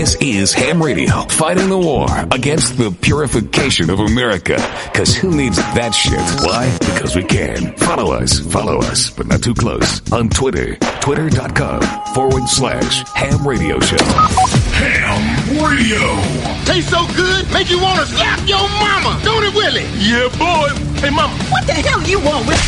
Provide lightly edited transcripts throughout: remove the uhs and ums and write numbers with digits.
This is Ham Radio, fighting the war against the purification of America. Because who needs that shit? Why? Because we can. Follow us, but not too close. On Twitter, twitter.com/Ham Radio Show. Ham Radio. Tastes so good, make you want to slap your mama. Don't it, Willie? Yeah, boy. Hey, mama. What the hell you want with...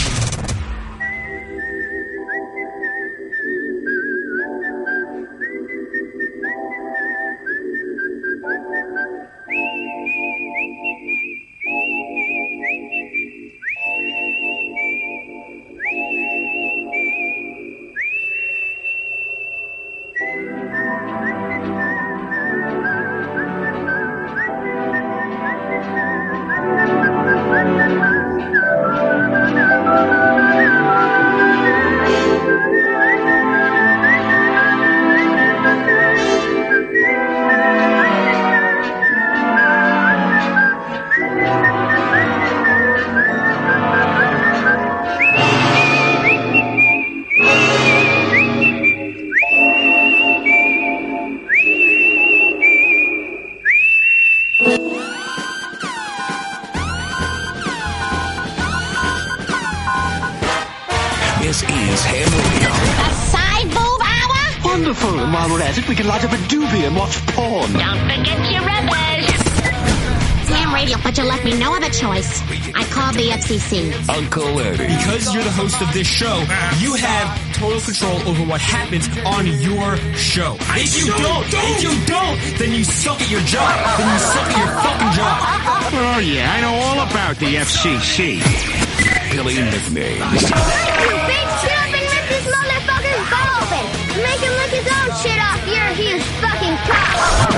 This is Ham Radio. A side boob hour? Wonderful. And while we're at it, we can light up a doobie and watch porn. Don't forget your rubbish. Ham Radio, but you left me no other choice. I called the FCC. Uncle Eddie. Because you're the host of this show, you have total control over what happens on your show. If you don't, then you suck at your job. Then you suck at your fucking job. Oh, yeah, I know all about the FCC. Billy Nicknames. Big shit up and rip this motherfucker's butt open. Make him lick his own shit off your huge fucking cock.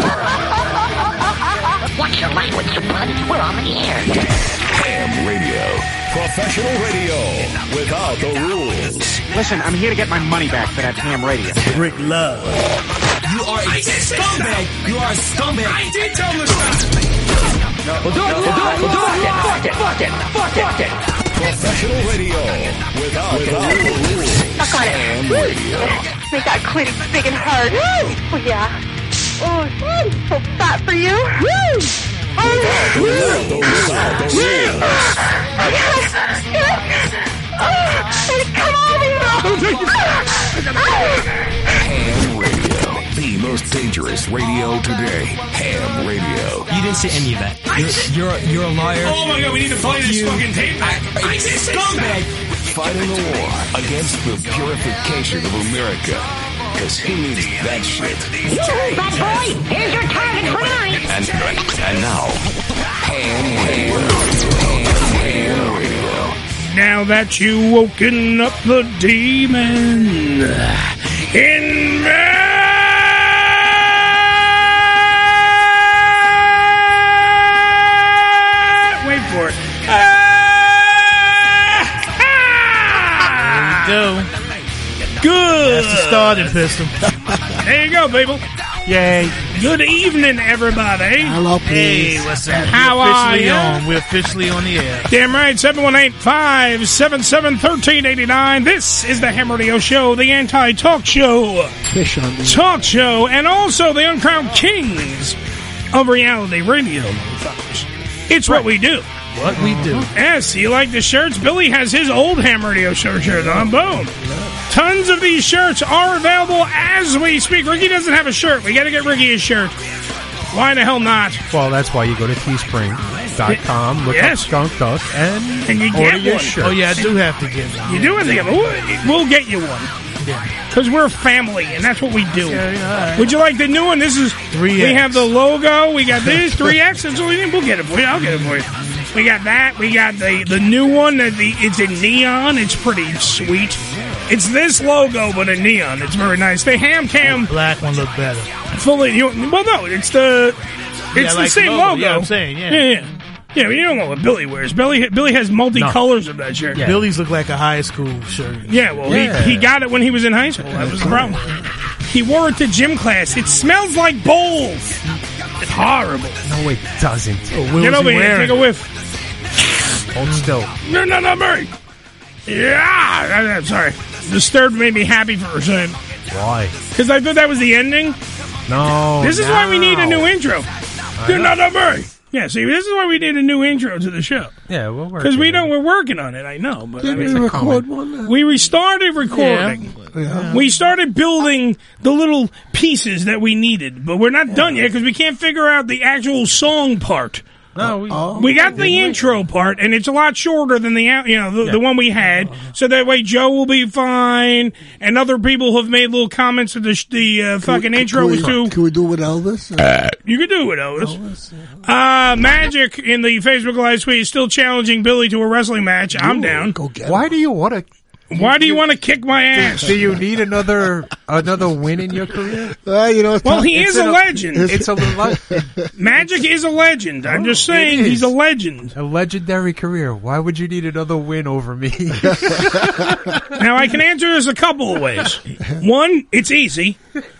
Watch your language, you bud. We're on the air. Ham Radio. Professional radio without the rules. Listen, I'm here to get my money back for that ham radio. Rick Love. You are a scumbag. You are a scumbag. I did tell him to We'll do it. Fuck it. Professional radio without the rules. Suck on it. Ham Radio. Make that clit big and hard. Woo! Oh, yeah. Oh, so fat for you. Woo! Oh, Without the rules. come on, Ham Radio. The most dangerous radio today. Ham Radio. You didn't say any of that. You're a liar. Oh my god, we need to play this fucking tape back. I did scumbag. Fighting the war against the purification of America. Because who needs that shit? Bad boy, here's your target for tonight. And now, Ham Radio. Now that you've woken up the demon in me. Wait for it. There we go. Good. That's the starting pistol. There you go, people. Yay. Good evening, everybody. Hello, please. Hey, what's up? How are you? We're officially on the air. Damn right, 718-577-1389. This is the Ham Radio Show, the anti-talk show. Talk show, and also the uncrowned kings of reality radio, motherfuckers. It's what we do. What we do. Yes, you like the shirts? Billy has his old Ham Radio Show shirt on. Boom. Tons of these shirts are available as we speak. Ricky doesn't have a shirt. We got to get Ricky a shirt. Why the hell not? Well, that's why you go to teespring.com, look up Skunk Duck, and you order get your one. shirt. Oh, yeah, I do have to get one. You do have to get one. We'll get you one. Because we're a family, and that's what we do. Right. Would you like the new one? This is 3X. We have the logo. We got this 3X. That's what we need. We'll get it for you. I'll get it for you. We got that. We got the new one. It's in neon. It's pretty sweet. It's this logo, but in neon. It's very nice. The Ham Cam. The black one look better. Fully. Well, no, it's the same logo. Yeah, I'm saying, Yeah, but you don't know what Billy wears. Billy has multi-colors of that shirt. Yeah. Billy's look like a high school shirt. Yeah, well, he got it when he was in high school. That was the problem. He wore it to gym class. It smells like bowls. It's horrible. No, it doesn't. Get over here. Take a whiff. Hold still. No, Murray. Yeah. I'm sorry. Disturbed made me happy for a second. Why? Because I thought that was the ending. No. This is why we need a new intro. You're not a me. Yeah, see, this is why we need a new intro to the show. Yeah, we're working. Because we're working on it, I know. But Did we record one? We restarted recording. Yeah. We started building the little pieces that we needed, but we're not done yet because we can't figure out the actual song part. No, we got the intro part, and it's a lot shorter than the one we had. So that way, Joe will be fine, and other people have made little comments that the fucking intro was too. Can we do it with Elvis? You can do it with Elvis. Magic in the Facebook Live tweet is still challenging Billy to a wrestling match. I'm down. Go get Why do you want to? Why do you want to kick my ass? Do you need another win in your career? Well, he is a legend. It's a Magic is a legend. I'm just saying he's a legend. A legendary career. Why would you need another win over me? Now, I can answer this a couple of ways. One, it's easy.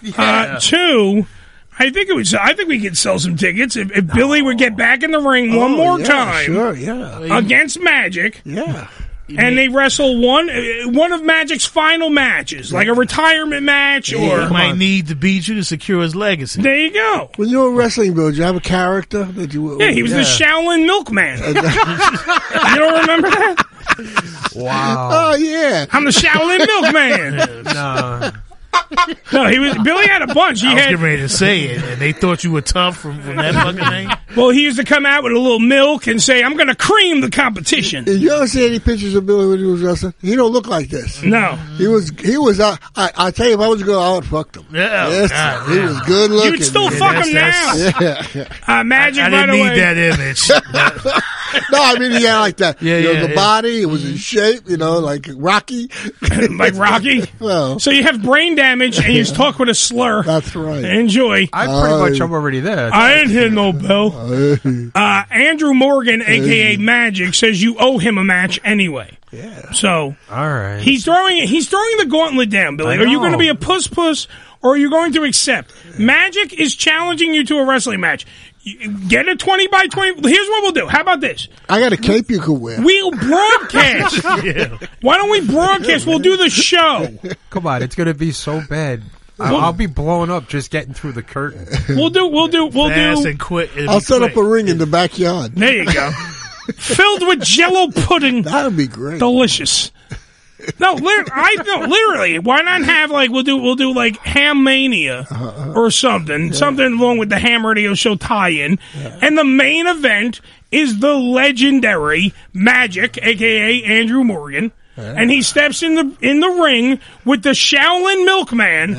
Two, I think we could sell some tickets if Billy would get back in the ring one more time. Sure, yeah. Against Magic. Yeah. And they wrestle one of Magic's final matches, like a retirement match, or he might need to beat you to secure his legacy. There you go. When you were wrestling, Bill, did you have a character that you? Yeah, he was the Shaolin Milkman. You don't remember that? Wow. Oh yeah, I'm the Shaolin Milkman. No. No, Billy had a bunch. I was getting ready to say it, and they thought you were tough from that fucking name. Well, he used to come out with a little milk and say, "I'm going to cream the competition." Did you ever see any pictures of Billy when he was wrestling? He don't look like this. No, he was. I tell you, if I was a girl, I would fuck him. Yeah, yes, he was good looking. You'd still fuck him now. Yeah. Magic. I didn't need that image. No, I mean he had like that. Yeah, the body, it was in shape. Like Rocky. Like Rocky. Well, so you have brain damage and you talk with a slur. That's right. Enjoy. I'm pretty much already there. I ain't hit no bell. Andrew Morgan, a.k.a. Magic, says you owe him a match anyway. Yeah. So, all right. He's throwing the gauntlet down, Billy. Are you going to be a puss, or are you going to accept? Magic is challenging you to a wrestling match. Get a 20 by 20. Here's what we'll do. How about this? I got a cape you can wear. We'll broadcast. Why don't we broadcast? We'll do the show. Come on, it's going to be so bad. I'll be blown up just getting through the curtain. We'll do. Fast and quick. I'll set up a ring in the backyard. There you go. Filled with Jello pudding. That would be great. Delicious. No, literally. Why not have we'll do like Ham Mania or something along with the Ham Radio Show tie-in, and the main event is the legendary Magic, aka Andrew Morgan. And he steps in the ring with the Shaolin Milkman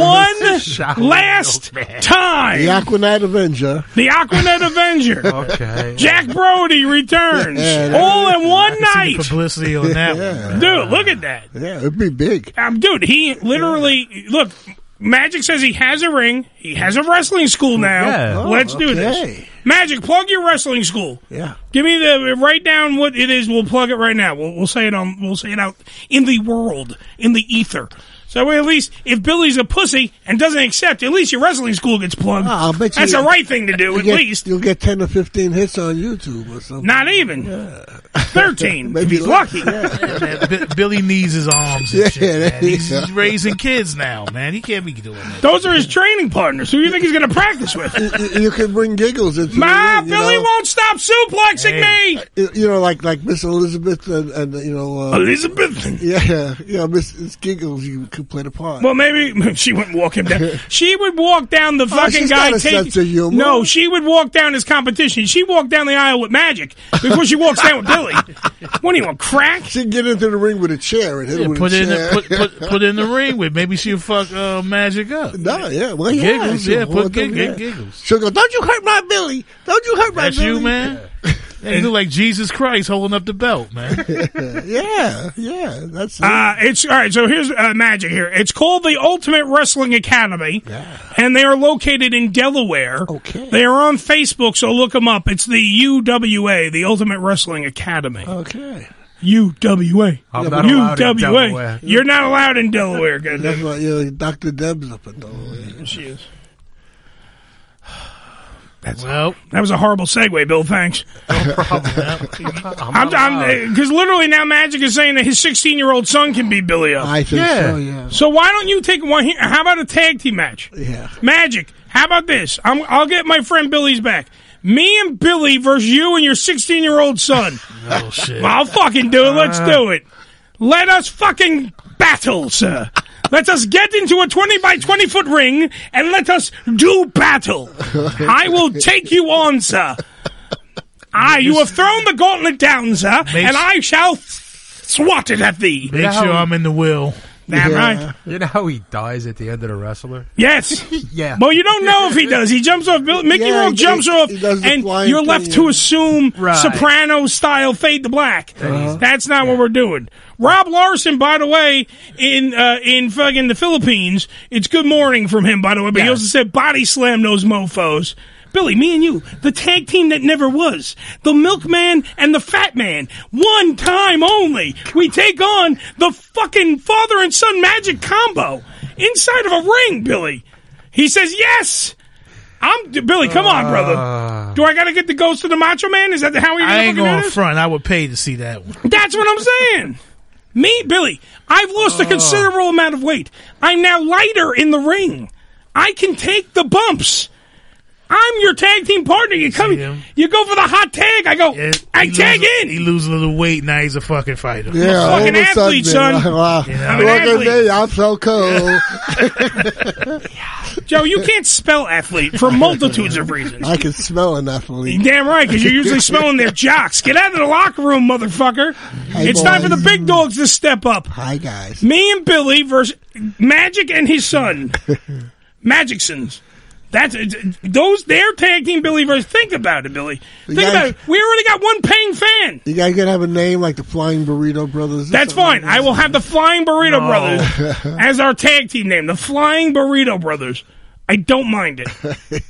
last time. The Aquanet Avenger. The Aquanet Avenger. Okay. Jack Brody returns all in one night. Publicity on that one. Dude, look at that. Yeah, it'd be big. Dude, he literally look. Magic says he has a ring. He has a wrestling school now. Yeah. Let's do this. Magic, plug your wrestling school. Yeah. Give me write down what it is. We'll plug it right now. We'll say it out in the world, in the ether. So at least if Billy's a pussy and doesn't accept, at least your wrestling school gets plugged. I'll bet you that's the right thing to do. At least you'll get 10 or 15 hits on YouTube or something. Not even 13. Maybe he's lucky. Billy needs his arms. And shit, man. He's raising kids now, man. He can't be doing that. Those are his training partners. Who do you think he's going to practice with? You can bring Giggles into Billy won't stop suplexing me. Like Miss Elizabeth and Elizabeth. Yeah, Miss Giggles. You could play the part. Well, maybe she wouldn't walk him down. She would walk down the fucking guy. No, she would walk down his competition. She walked down the aisle with Magic before she walks down with Billy. What do you want, crack? She'd get into the ring with a chair and hit him with a chair. Put in the ring with. Maybe she'll fuck Magic up. No, yeah. Well, yeah. Giggles, put Giggles. She'll go, don't you hurt my Billy. Don't you hurt my That's Billy. You, man. You look like Jesus Christ holding up the belt, man. yeah, that's it. It's all right. So here's Magic here. It's called the Ultimate Wrestling Academy, and they are located in Delaware. Okay, they are on Facebook, so look them up. It's the UWA, the Ultimate Wrestling Academy. Okay. UWA. I'm not allowed in Delaware. You're not allowed in Delaware, good. That's why Dr. Deb's up in Delaware. She is. That was a horrible segue, Bill. Thanks. No problem. Because literally now Magic is saying that his 16-year-old son can beat Billy up. I think so, yeah. So why don't you take one here? How about a tag team match? Yeah. Magic, How about this? I'll get my friend Billy's back. Me and Billy versus you and your 16-year-old son. Oh, shit. I'll fucking do it. Let's do it. Let us fucking battle, sir. Let us get into a 20 by 20 foot ring and let us do battle. I will take you on, sir. You have thrown the gauntlet down, sir, and I shall swat it at thee. Make sure I'm in the will. Damn right. You know how he dies at the end of The Wrestler? Yes. Yeah. Well, you don't know if he does. He jumps off. Mickey Rourke jumps off, and you're left to assume Soprano-style fade to black. That's not what we're doing. Rob Larson, by the way, in fucking the Philippines, it's good morning from him, by the way, but he also said body slam those mofos. Billy, me and you, the tag team that never was. The Milkman and the Fat Man. One time only. We take on the fucking father and son magic combo inside of a ring, Billy. He says, yes. Billy, come on, brother. Do I got to get the ghost of the Macho Man? Is that how you're I ain't going going front. I would pay to see that one. That's what I'm saying. Me, Billy, I've lost a considerable amount of weight. I'm now lighter in the ring. I can take the bumps. I'm your tag team partner. You come, you go for the hot tag. I go, I tag in. He loses a little weight. Now he's a fucking fighter. Yeah, I'm a fucking athlete, son. Wow. You know? I'm an Look at athlete. me, I'm so cool. Joe, you can't spell athlete for multitudes of reasons. I can smell an athlete. You're damn right, because you're usually smelling their jocks. Get out of the locker room, motherfucker. Hey, it's time for the big dogs to step up. Hi, guys. Me and Billy versus Magic and his son. Magicsons. That's their tag team, Billy versus. Think about it, Billy. Think about it. We already got one paying fan. You guys gotta have a name like the Flying Burrito Brothers. That's fine. I will have the Flying Burrito Brothers as our tag team name. The Flying Burrito Brothers. I don't mind it.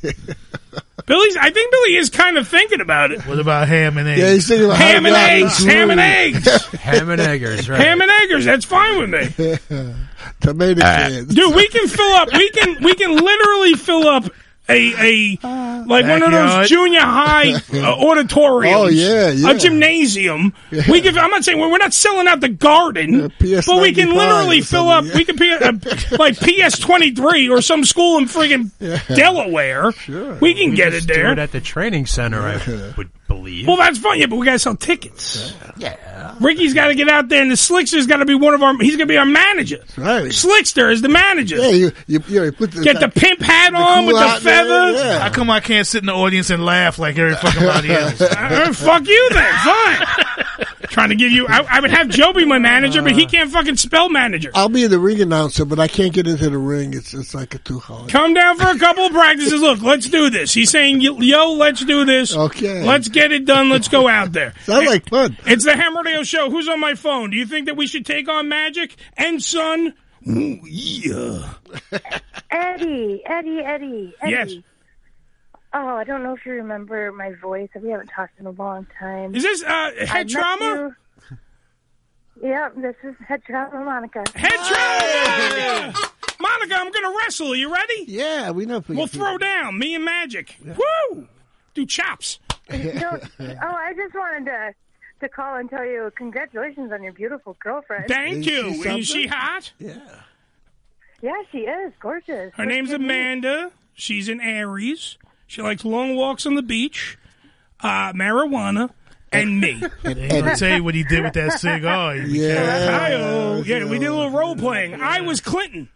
I think Billy is kind of thinking about it. What about ham and eggs? Yeah, he's thinking about ham and eggs. Ham and eggs. Ham and eggers, right? Ham and eggers. That's fine with me. Tomato cans. Dude, we can fill up. We can literally fill up a one of those junior high auditoriums. Oh yeah. A gymnasium. Yeah. We can. I'm not saying we're not selling out the Garden, but we can literally fill up. We can be like PS23 or some school in friggin' Delaware. Sure. We can get it there. Do it at the training center, I would believe. Well, that's fun. Yeah, but we gotta sell tickets. Yeah. Ricky's got to get out there, and the Slickster's got to be one of our. He's going to be our manager. Right. Slickster is the manager. Yeah, you put get the pimp hat on with the feathers. Yeah. How come I can't sit in the audience and laugh like every fucking body else? Fuck you then. Fine. Trying to give you. I would have Joe be my manager, but he can't fucking spell manager. I'll be the ring announcer, but I can't get into the ring. It's like a too hard. Come down for a couple of practices. Look, let's do this. He's saying, yo, let's do this. Okay. Let's get it done. Let's go out there. Sounds like fun. It's the Ham Radio Show. Who's on my phone? Do you think that we should take on Magic and Son? Ooh, yeah. Eddie. Yes. Oh, I don't know if you remember my voice. We haven't talked in a long time. Is this Head Trauma? Yeah, this is Head Trauma Monica. Head Trauma Monica! Monica, I'm going to wrestle. You ready? Yeah, we know. We'll throw down. Me and Magic. Yeah. Woo! Do chops. I just wanted to call and tell you congratulations on your beautiful girlfriend. Thank you. Is she hot? Yeah. Yeah, she is. Gorgeous. Her name's Amanda. She's an Aries. She likes long walks on the beach, marijuana, and me. And I'll tell you what he did with that cigar. Yeah, we did a little role playing. I was Clinton.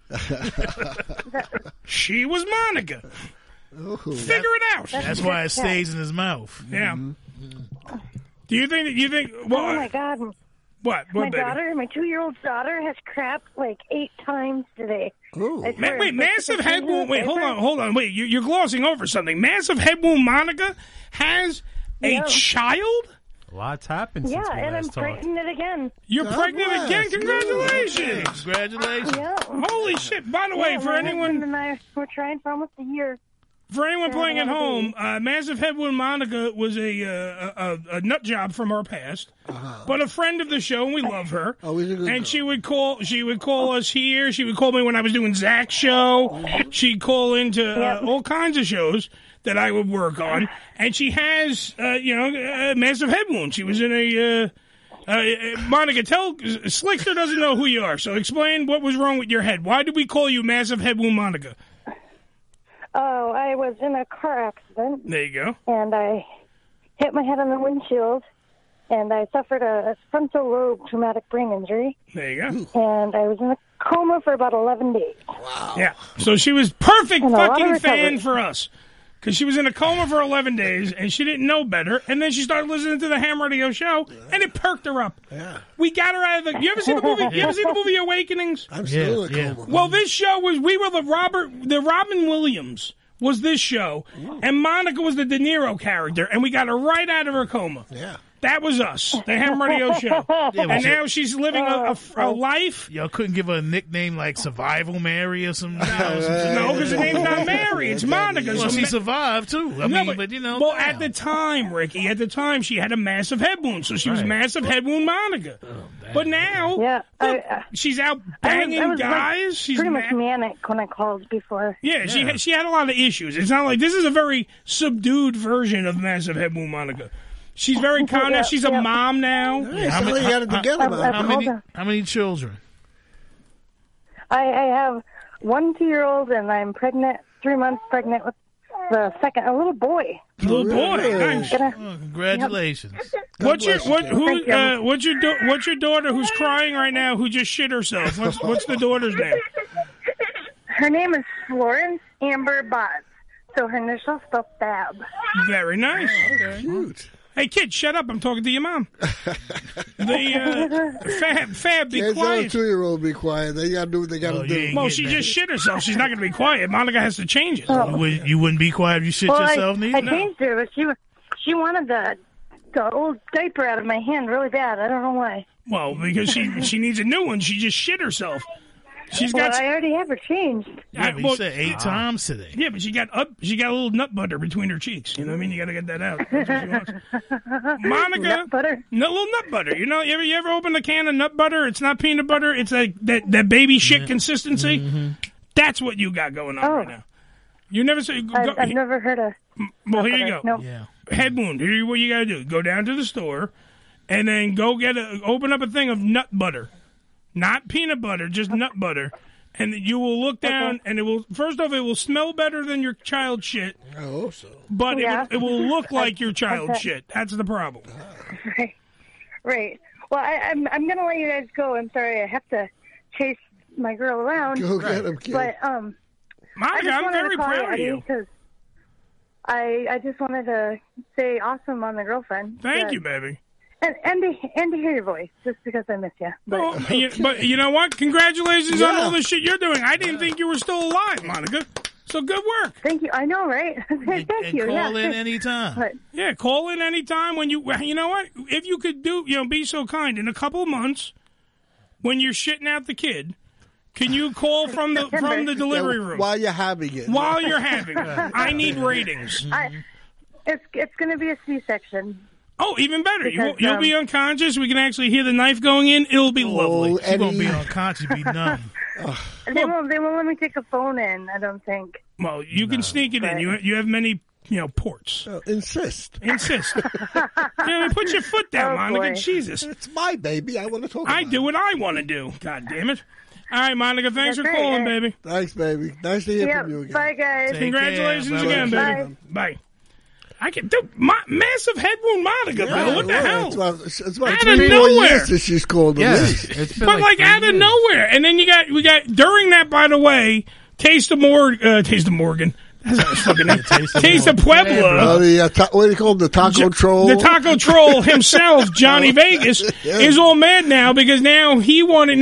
She was Monica. Figure it out. That's why it stays in his mouth. Yeah. Do you think? Well, oh my God! What? My baby? daughter, my 2-year-old daughter, has crapped like 8 times today. Wait, massive head wound. Wait, hold on. Wait, you're glossing over something. Massive head wound. Monica has a child. A lot's happened since we and I'm last talked. pregnant again. You're pregnant again. Congratulations! Congratulations! Yeah. Holy shit! By the way, for anyone, and I we're trying for almost a year. For anyone playing at home, Massive Head Wound Monica was a nut job from our past, but a friend of the show, and we love her. And she would call us here. She would call me when I was doing Zach's show. She'd call into all kinds of shows that I would work on. And she has, a massive head wound. She was in Monica, tell Slickster doesn't know who you are, so explain what was wrong with your head. Why did we call you Massive Head Wound Monica? Oh, I was in a car accident. There you go. And I hit my head on the windshield, and I suffered a frontal lobe traumatic brain injury. There you go. And I was in a coma for about 11 days. Wow. Yeah. So she was perfect And a lot of fucking recovery. fan for us. Because she was in a coma for 11 days, and she didn't know better. And then she started listening to the Ham Radio show, and it perked her up. Yeah. We got her out of the... You ever seen the movie? You ever seen the movie Awakenings? I'm still in a coma. Well, this show was... We were the Robin Williams was this show, and Monica was the De Niro character, and we got her right out of her coma. Yeah. That was us, the Ham Radio show. And now she's living a life. Y'all couldn't give her a nickname like Survival Mary or something. No, because the name's not Mary. It's Monica. Well, she survived, too. I mean, but you know. Well, at the time, Ricky, she had a massive head wound, so she was massive head wound Monica. But now, look, she's out banging I was guys. Like, She's pretty much manic when I called before. Yeah, she had a lot of issues. It's not like this is a very subdued version of massive head wound Monica. She's very calm now. She's a mom now. How many children? I have 1 2-year-old, and I'm pregnant, 3 months pregnant with the second, a little boy. Little boy, nice. Congratulations. What's your daughter who's crying right now? Who just shit herself? What's the daughter's name? Her name is Florence Amber Botts. So her initials spelled Fab. Very nice. Okay. Cute. Hey, kid, shut up. I'm talking to your mom. Fab, be Can't tell a quiet. 2-year-old be quiet. They got to do what they got to do. Well, she just shit herself. She's not going to be quiet. Monica has to change it. You wouldn't be quiet if you shit yourself, I neither? changed her, but she wanted the old diaper out of my hand really bad. I don't know why. Well, because she needs a new one. She just shit herself. She's Well, got. I already have her changed. Yeah, but you said 8 times today. Yeah, but she got a little nut butter between her cheeks. You know what I mean? You got to get that out. That's what she wants. Monica, Nut butter. No, little nut butter. You know, you ever open a can of nut butter? It's not peanut butter. It's like that baby shit consistency. Mm-hmm. That's what you got going on right now. You never say. I've never heard of. Well, here you go. Nope. Yeah. Head wound. Here's what you got to do: go down to the store, and then go open up a thing of nut butter. Not peanut butter, just nut butter. And you will look down, and it will, first off, it will smell better than your child shit. I hope so. But it will look like your child shit. That's the problem. Right. Well, I'm going to let you guys go. I'm sorry. I have to chase my girl around. Go get him, kid. But, Monica, I'm very proud of you. Because I just wanted to say awesome on the girlfriend. Thank you, baby. And to hear your voice, just because I miss you. But, but you know what? Congratulations on all the shit you're doing. I didn't think you were still alive, Monica. So good work. Thank you. I know, right? Thank you. Call in anytime. Yeah, call in anytime when you know what? If you could be so kind, in a couple of months, when you're shitting out the kid, can you call from the delivery room? While you're having it. While you're having it. I need ratings. It's going to be a C-section. Oh, even better. You'll be unconscious. We can actually hear the knife going in. It'll be lovely. She's going to be unconscious, be numb. They won't let me take a phone in, I don't think. Well, you can sneak it in. You have many, ports. Insist. Put your foot down, Monica. Boy. Jesus. It's my baby. I want to talk about I do what I want to do. God damn it. All right, Monica, thanks for calling, baby. Thanks, baby. Nice to hear from you again. Bye, guys. Congratulations again, baby. Bye. I can do massive head wound, Monica. Bill. What the hell? It's about out 3 of more nowhere. years since she's called the least. But like out of nowhere, and then we got during that. By the way, Taste of Morgan. That's not his fucking name. Taste of Puebla. What do you call him? The Taco Troll. The Taco Troll himself, Johnny Vegas, is all mad now because now he wanted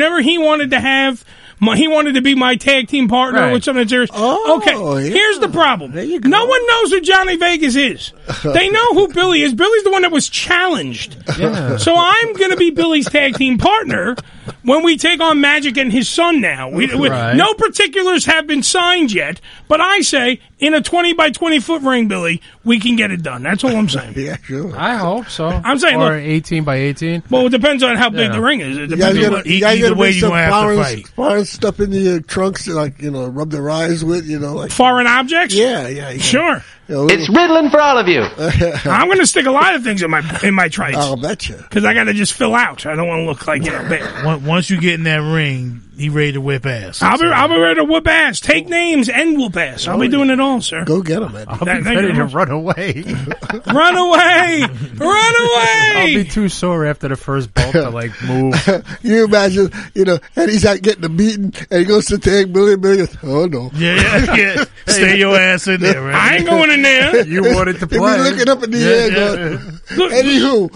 to be my tag team partner with something serious. Here's the problem. No one knows who Johnny Vegas is. They know who Billy is. Billy's the one that was challenged. Yeah. So I'm going to be Billy's tag team partner when we take on Magic and his son now. No particulars have been signed yet, but I say in a 20 by 20 foot ring, Billy, we can get it done. That's all I'm saying. Yeah, sure. I hope so. I'm saying, or look, 18 by 18. Well, it depends on how big the ring is. It depends on what, either way you have to fight. Foreign stuff in the trunks, rub their eyes with, foreign objects. Yeah. Sure. It's Ritalin for all of you. I'm going to stick a lot of things in my trites. I'll bet you. Because I got to just fill out. I don't want to look like bad. Once you get in that ring, He ready to whip ass. I'll be ready to whoop ass. Take names and whoop ass. I'll be doing it all, sir. Go get him, man. I'll be ready to run away. Run away! Run away! I'll be too sore after the first bolt to move. You imagine, and he's out getting the beating, and he goes to take Billy goes, oh no. Yeah. Stay your ass in there, right? I ain't going in there. You wanted to play. He'll be looking up in the air going, anywho.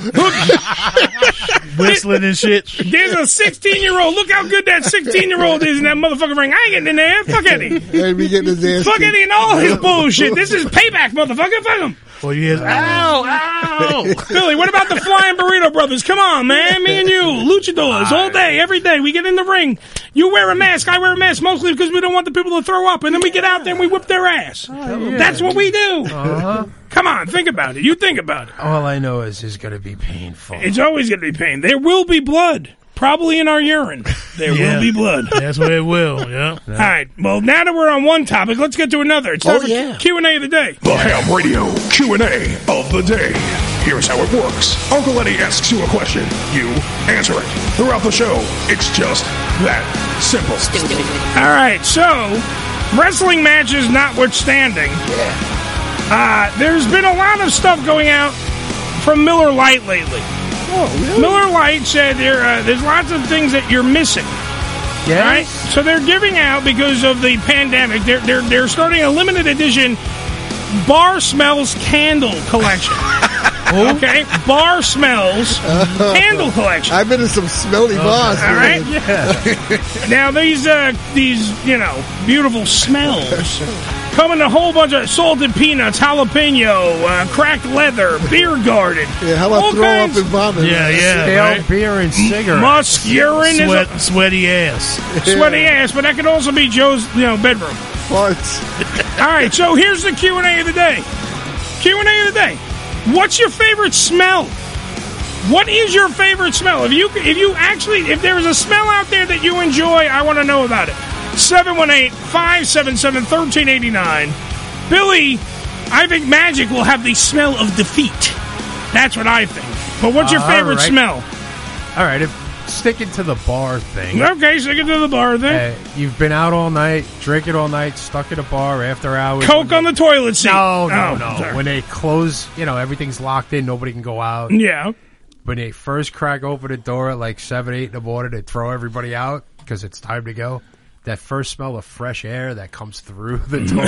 Whistling and shit. There's a 16-year-old. Look how good that 16-year-old is in that motherfucking ring. I ain't getting in there. Fuck Eddie. And be getting his ass Fuck kicked. Eddie and all his bullshit. This is payback, motherfucker. Fuck him. Well, you hear, ow. Billy, what about the Flying Burrito Brothers? Come on, man. Me and you. Luchadors. All day, every day. We get in the ring. You wear a mask. I wear a mask mostly because we don't want the people to throw up. And then we get out there and we whip their ass. That's what we do. Uh-huh. Come on, think about it. You think about it. All I know is it's going to be painful. It's always going to be pain. There will be blood. Probably in our urine. There will be blood. That's what it will, yeah. All right. Well, now that we're on one topic, let's get to another. It's time for Q&A of the day. The Ham Radio Q&A of the day. Here's how it works. Uncle Eddie asks you a question. You answer it. Throughout the show, it's just that simple. All right. So, wrestling matches notwithstanding, there's been a lot of stuff going out from Miller Lite lately. Oh, really? Miller Lite said there's lots of things that you're missing. Yes. Right? So they're giving out, because of the pandemic, they're starting a limited edition Bar Smells candle collection. Okay? Bar Smells candle collection. I've been in some smelly bars. All right? Yeah. Now, these beautiful smells come in a whole bunch of salted peanuts, jalapeno, cracked leather, beer garden. Yeah, how about all throw kinds, up and vomit? Yeah. Stale Right? beer and cigarettes. musk, urine, Sweaty ass. sweaty ass, but that could also be Joe's bedroom. Farts. All right, so here's the Q&A of the day. Q&A of the day. What's your favorite smell? What is your favorite smell? If there is a smell out there that you enjoy, I want to know about it. 718-577-1389. Billy, I think Magic will have the smell of defeat. That's what I think. But what's your favorite smell? All right, sticking to the bar thing. Okay, sticking to the bar thing. You've been out all night, drinking all night, stuck in a bar after hours. Coke on the toilet seat. No. Sorry. When they close, everything's locked in, nobody can go out. Yeah. When they first crack open the door at like 7, 8 in the morning, they throw everybody out because it's time to go. That first smell of fresh air that comes through the door.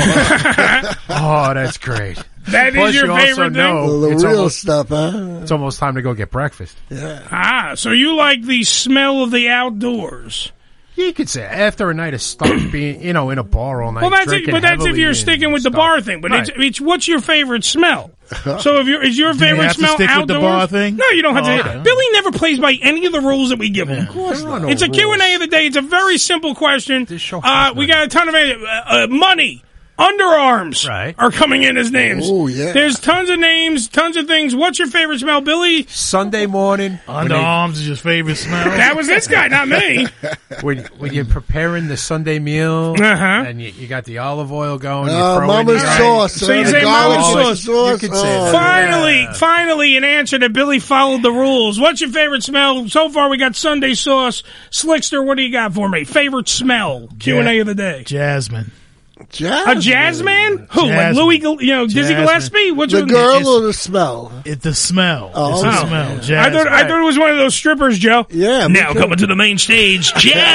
Oh, that's great. That Plus, is your you favorite also thing? The real stuff, huh? It's almost time to go get breakfast. Yeah. So you like the smell of the outdoors? You could say after a night of stuck being, in a bar all night. Well, that's drinking if heavily you're and sticking with the stuff. bar thing. But Right. it's what's your favorite smell? So is your you favorite have to smell stick outdoors? with the bar thing? No, you don't have to. Okay. Billy never plays by any of the rules that we give him. Of course not. It's a Q&A of the day. It's a very simple question. show We got a ton of money. Underarms are coming in as names. Oh, yeah. There's tons of names, tons of things. What's your favorite smell, Billy? Sunday morning. Underarms is your favorite smell? That was this guy, not me. When you're preparing the Sunday meal, and you got the olive oil going, you throw Mama's in the sauce. So you say Mama's sauce. You could say that. Finally, an answer that Billy followed the rules. What's your favorite smell? So far, we got Sunday sauce. Slickster, what do you got for me? Favorite smell? Q&A of the day. Jasmine. A jazz man? Who? Like Louis, Dizzy Gillespie? Which the one? girl or the smell? It's the smell. Oh, it's the smell. Jasmine. I thought it was one of those strippers, Joe. Yeah. Now coming to the main stage,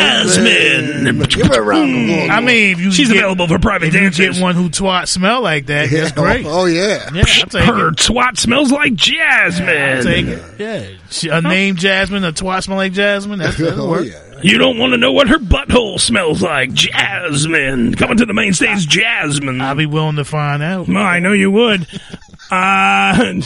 Jasmine. Give her a round of applause. I mean, if you She's available for private if you dances. get one who twat smell like that, that's great. Oh, yeah. Yeah, I'll take Her it. twat smells like Jasmine. I'll take it. Yeah. A name Jasmine, a twat smell like Jasmine, that'll work. Yeah. You don't want to know what her butthole smells like. Jasmine. Coming to the main stage, Jasmine. I'll be willing to find out. Well, I know you would. I'm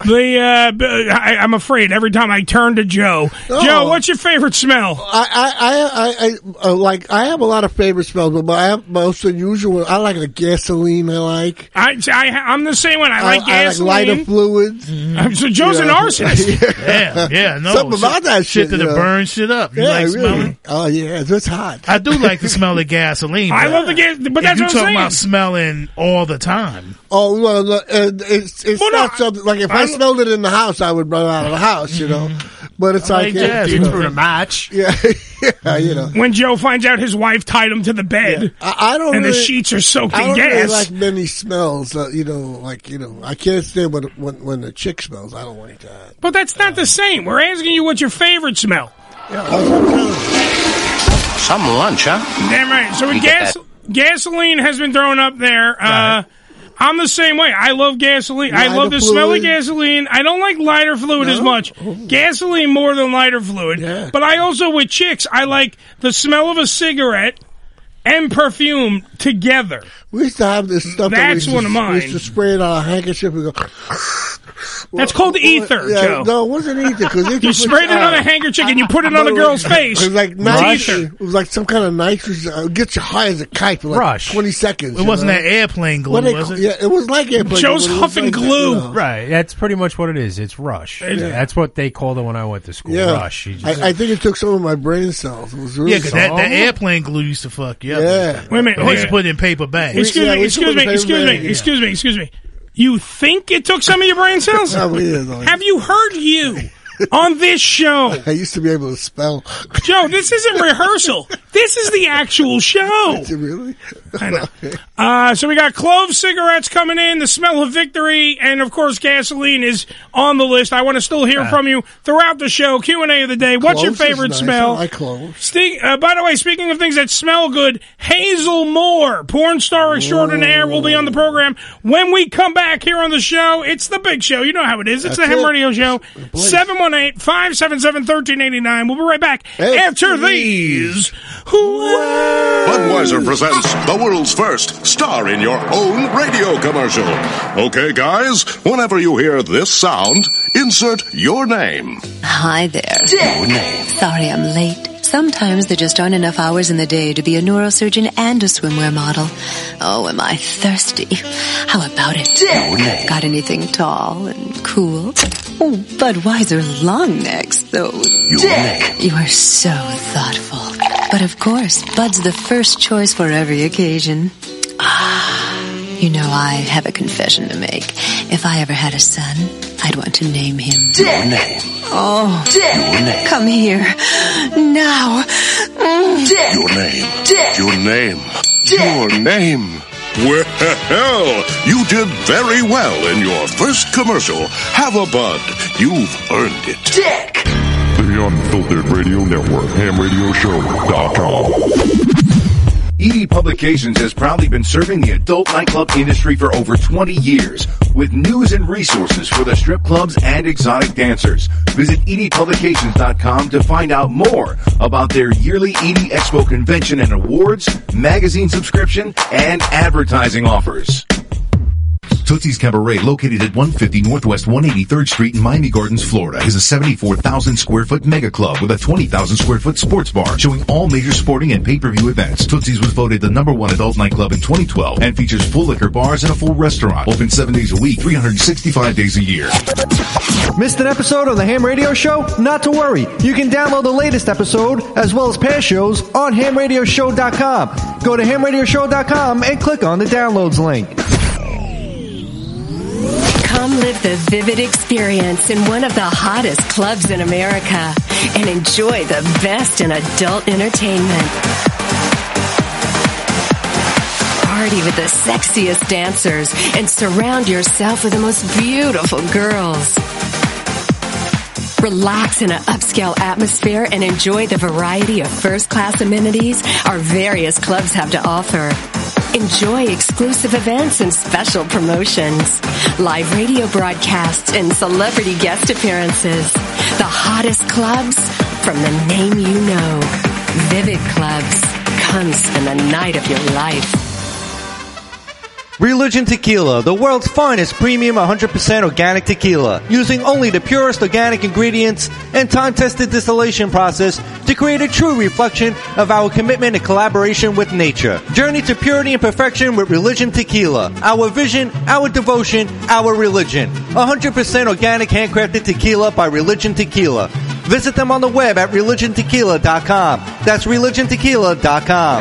afraid every time I turn to Joe. Joe, what's your favorite smell? I have a lot of favorite smells, but I have most unusual. I like a gasoline. I'm the same one. I like gasoline. I like lighter fluids. So Joe's an arsonist. Yeah, no. Something about that shit. Shit that'll burn shit up. You like really. smelling? Oh, yeah, it's hot. I do like the smell of gasoline. I love the gas, but that's you what I'm talking saying. about smelling all the time. Oh, well, it's it's not something like if I smelled it in the house, I would run out of the house, you know. But it's like through the match. Yeah, you know. When Joe finds out his wife tied him to the bed, I don't. And really, the sheets are soaked I in don't gas. really like many smells. You know, I can't stand when the chick smells. I don't like that. But that's not the same. We're asking you what's your favorite smell. Some lunch, huh? Damn right. So gasoline has been thrown up there. I'm the same way. I love gasoline. I love the smell of gasoline. I don't like lighter fluid as much. Gasoline more than lighter fluid. Yeah. But I also, with chicks, I like the smell of a cigarette and perfume together. We used to have this stuff. That's one of mine. We used to spray it on a handkerchief and go. That's called ether, Joe. No, it wasn't ether. Cause you sprayed it on a handkerchief and you put it on a girl's face. It was like nitrogen. It was like some kind of nitrogen. It gets you high as a kite for like Rush. 20 seconds. It wasn't that airplane glue, was it? Yeah, it was like airplane Joe's glue. huffing glue. Right, that's pretty much what it is. It's Rush. Yeah. That's what they called it when I went to school. Yeah. Rush. I think it took some of my brain cells. It was really because that airplane glue used to fuck you up. Yeah. Wait a minute. They used to put it in paper bags. Excuse me. You think it took some of your brain cells? Have you heard you on this show? I used to be able to spell. Joe, this isn't rehearsal. This is the actual show. Is it really? I know. So we got clove cigarettes coming in, the smell of victory, and of course gasoline is on the list. I want to still hear from you throughout the show. Q&A of the day. What's your favorite smell? I like cloves. By the way, speaking of things that smell good, Hazel Moore, porn star extraordinaire, will be on the program when we come back here on the show. It's the big show. You know how it is. It's the Ham Radio Show. 718-577-1389. We'll be right back after these. Budweiser presents the world's first star in your own radio commercial. Okay, guys, whenever you hear this sound, insert your name. Hi there. Your name. Sorry I'm late. Sometimes there just aren't enough hours in the day to be a neurosurgeon and a swimwear model. Oh, am I thirsty? How about it? Your name. Got anything tall and cool? Oh, Budweiser long necks, though. Your name. You are so thoughtful. But of course, Bud's the first choice for every occasion. You know, I have a confession to make. If I ever had a son, I'd want to name him. Your name. Oh, your name. Come here. Now. Your name. Your name. Your name. Well, you did very well in your first commercial. Have a Bud. You've earned it. The Unfiltered Radio Network, HamRadioShow.com. ED Publications has proudly been serving the adult nightclub industry for over 20 years with news and resources for the strip clubs and exotic dancers. Visit edpublications.com to find out more about their yearly ED Expo convention and awards, magazine subscription, and advertising offers. Tootsie's Cabaret, located at 150 Northwest 183rd Street in Miami Gardens, Florida, is a 74,000 square foot mega club with a 20,000 square foot sports bar showing all major sporting and pay-per-view events. Tootsie's was voted the #1 adult nightclub in 2012 and features full liquor bars and a full restaurant. Open 7 days a week, 365 days a year. Missed an episode of the Ham Radio Show? Not to worry. You can download the latest episode as well as past shows on hamradioshow.com. Go to hamradioshow.com and click on the downloads link. Come live the vivid experience in one of the hottest clubs in America and enjoy the best in adult entertainment. Party with the sexiest dancers and surround yourself with the most beautiful girls. Relax in an upscale atmosphere and enjoy the variety of first-class amenities our various clubs have to offer. Enjoy exclusive events and special promotions, live radio broadcasts, and celebrity guest appearances. The hottest clubs from the name you know. Vivid Clubs. Come spend the night of your life. Religion Tequila, the world's finest premium 100% organic tequila, using only the purest organic ingredients and time-tested distillation process to create a true reflection of our commitment and collaboration with nature. Journey to purity and perfection with Religion Tequila. Our vision, our devotion, our religion. 100% organic handcrafted tequila by Religion Tequila. Visit them on the web at religiontequila.com. That's religiontequila.com.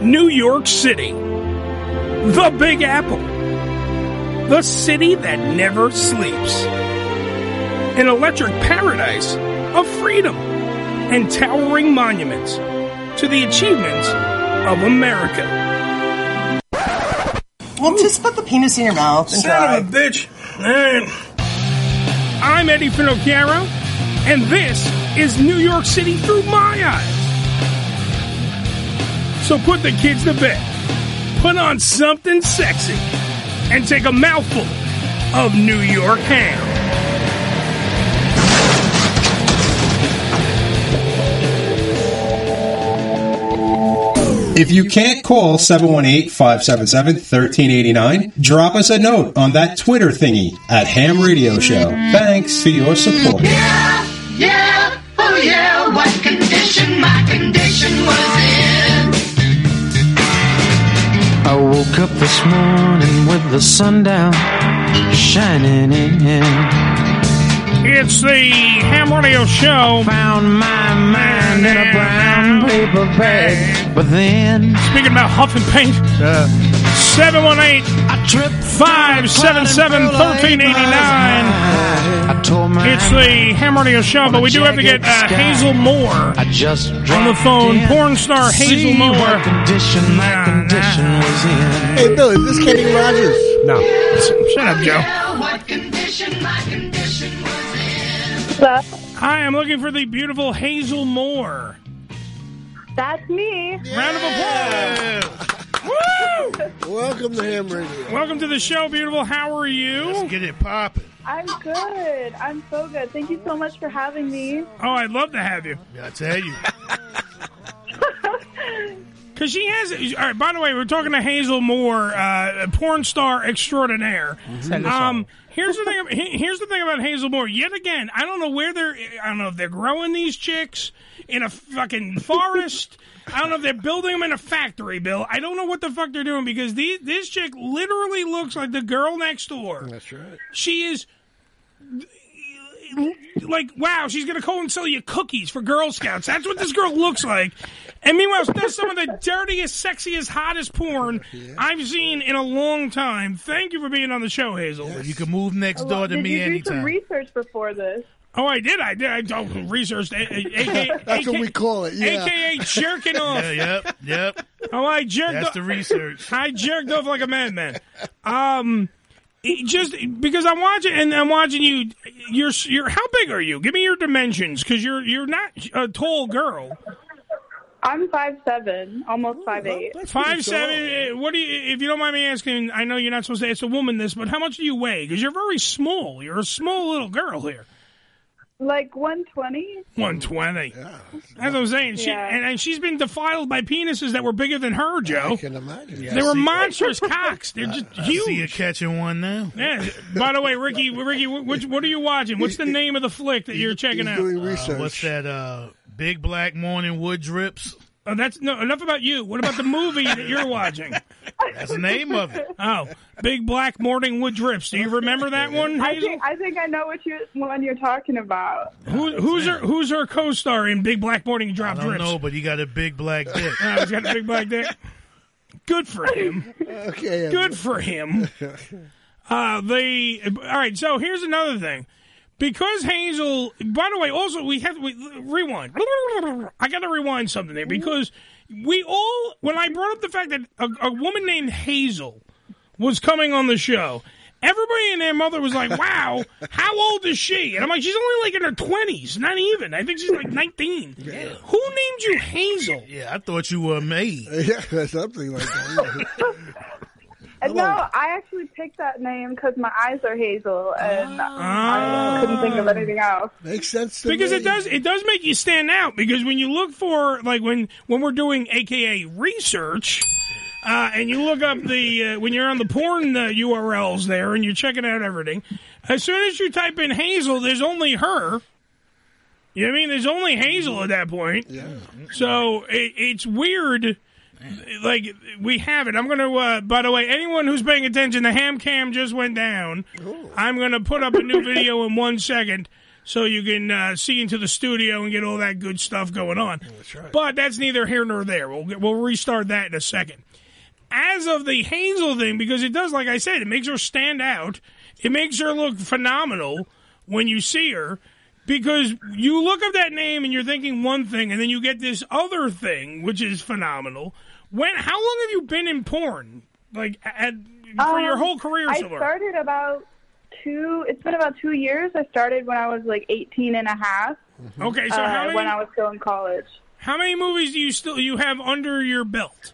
New York City, the Big Apple, the city that never sleeps, an electric paradise of freedom and towering monuments to the achievements of America. Well, just put the penis in your mouth and try. Son of a bitch. I'm Eddie Finocchiaro, and this is New York City through my eyes. So put the kids to bed, put on something sexy, and take a mouthful of New York ham. If you can't call 718-577-1389, drop us a note on that Twitter thingy at Ham Radio Show. Thanks for your support. Yeah, oh yeah, what condition my condition was in. I woke up this morning with the sun down, shining in. It's the Ham Radio Show. Found my mind in a brown paper bag, but then... Speaking about huff and paint, 718-577-1389. It's the Ham Radio Show, but we do have to get Hazel Moore on the phone. Porn star Hazel Moore. Hey, Bill, is this Kenny Rogers? No. Shut up, Joe. Hi, I'm looking for the beautiful Hazel Moore. That's me. Round of applause. Woo! Welcome to Ham Radio. Welcome to the show, beautiful. How are you? Let's get it popping. I'm good. I'm so good. Thank you so much for having me. Oh, I'd love to have you. Yeah, I tell you. Because she has... All right, by the way, we're talking to Hazel Moore, porn star extraordinaire. Here's the thing. Here's the thing about Hazel Moore. Yet again, I don't know where they're... I don't know if they're growing these chicks in a fucking forest. I don't know if they're building them in a factory, Bill. I don't know what the fuck they're doing because this chick literally looks like the girl next door. That's right. She is... Like, wow, she's going to go and sell you cookies for Girl Scouts. That's what this girl looks like. And meanwhile, that's some of the dirtiest, sexiest, hottest porn I've seen in a long time. Thank you for being on the show, Hazel. Well, you can move next door to me anytime. Did you do some research before this? Oh, I did. I researched. That's what we call it. Yeah. AKA jerking off. Yep. Oh, I jerked. That's off. the research. I jerked off like a madman. Just because I'm watching you. You're how big are you? Give me your dimensions, because you're not a tall girl. I'm 5'7", almost 5'8". 5'7". What do you? If you don't mind me asking, I know you're not supposed to ask a woman this, but how much do you weigh? Because you're very small. You're a small little girl here. Like 120. 120. Yeah. That's what I'm saying. She, and she's been defiled by penises that were bigger than her, Joe. I can imagine. They were monstrous cocks. They're just huge. I see you catching one now. Yeah. By the way, Ricky, what are you watching? What's the name of the flick that you're checking out? Doing research. What's that? Big Black Morning Wood Drips. Oh, that's no enough about you. What about the movie that you're watching? That's the name of it. Oh, Big Black Morning Wood Drips. Do you remember that one, Hazel? I think I know one you're talking about. Who's her co-star in Big Black Morning Drop Drips? I don't know, but he got a big black dick. He's got a big black dick. Good for him. Okay. Good for him. All right. So here's another thing. Because Hazel, by the way, also we rewind. I got to rewind something there because when I brought up the fact that a woman named Hazel was coming on the show, everybody and their mother was like, "Wow, how old is she?" And I'm like, "She's only like in her 20s, not even. I think she's like 19." Yeah. Who named you Hazel? Yeah, I thought you were a maid. Yeah, something like that. No, I actually picked that name because my eyes are hazel, and I couldn't think of anything else. Makes sense to because me. it does make you stand out. Because when you look for when we're doing AKA research, and you look up when you're on the porn URLs there and you're checking out everything, as soon as you type in Hazel, there's only her. You know what I mean? There's only Hazel at that point. Yeah. So it's weird. Like, we have it. I'm going to, by the way, anyone who's paying attention, the ham cam just went down. Ooh. I'm going to put up a new video in 1 second so you can see into the studio and get all that good stuff going on. That's right. But that's neither here nor there. We'll restart that in a second. As of the Hazel thing, because it does, like I said, it makes her stand out. It makes her look phenomenal when you see her, because you look up that name and you're thinking one thing, and then you get this other thing, which is phenomenal. How long have you been in porn? Like, for your whole career so far? I started it's been about 2 years. I started when I was like 18 and a half. Okay, so how many, when I was still in college. How many movies do you have under your belt?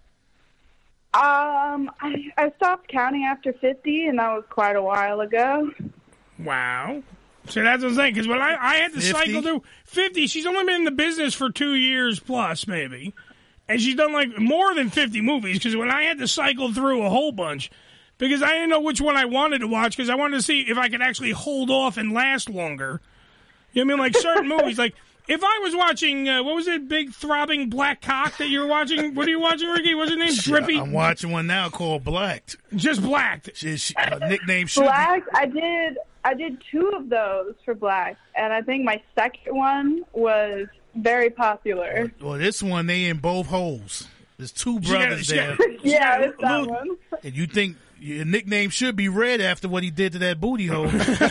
I stopped counting after 50, and that was quite a while ago. Wow. So that's what I'm saying, because when I had to 50? cycle through 50, she's only been in the business for 2 years plus, maybe. And she's done, like, more than 50 movies, because when I had to cycle through a whole bunch, because I didn't know which one I wanted to watch, because I wanted to see if I could actually hold off and last longer. You know what I mean? Like, certain movies, like, if I was watching, what was it, Big Throbbing Black Cock that you were watching? What are you watching, Ricky? What's his name? Drippy? I'm watching one now called Blacked. Just Blacked. Nickname should Blacked, I did 2 of those for Blacked, and I think my second one was very popular. Well, this one, they in both holes. There's 2 brothers there. Yeah, it's that one. And you think your nickname should be Red after what he did to that booty hole.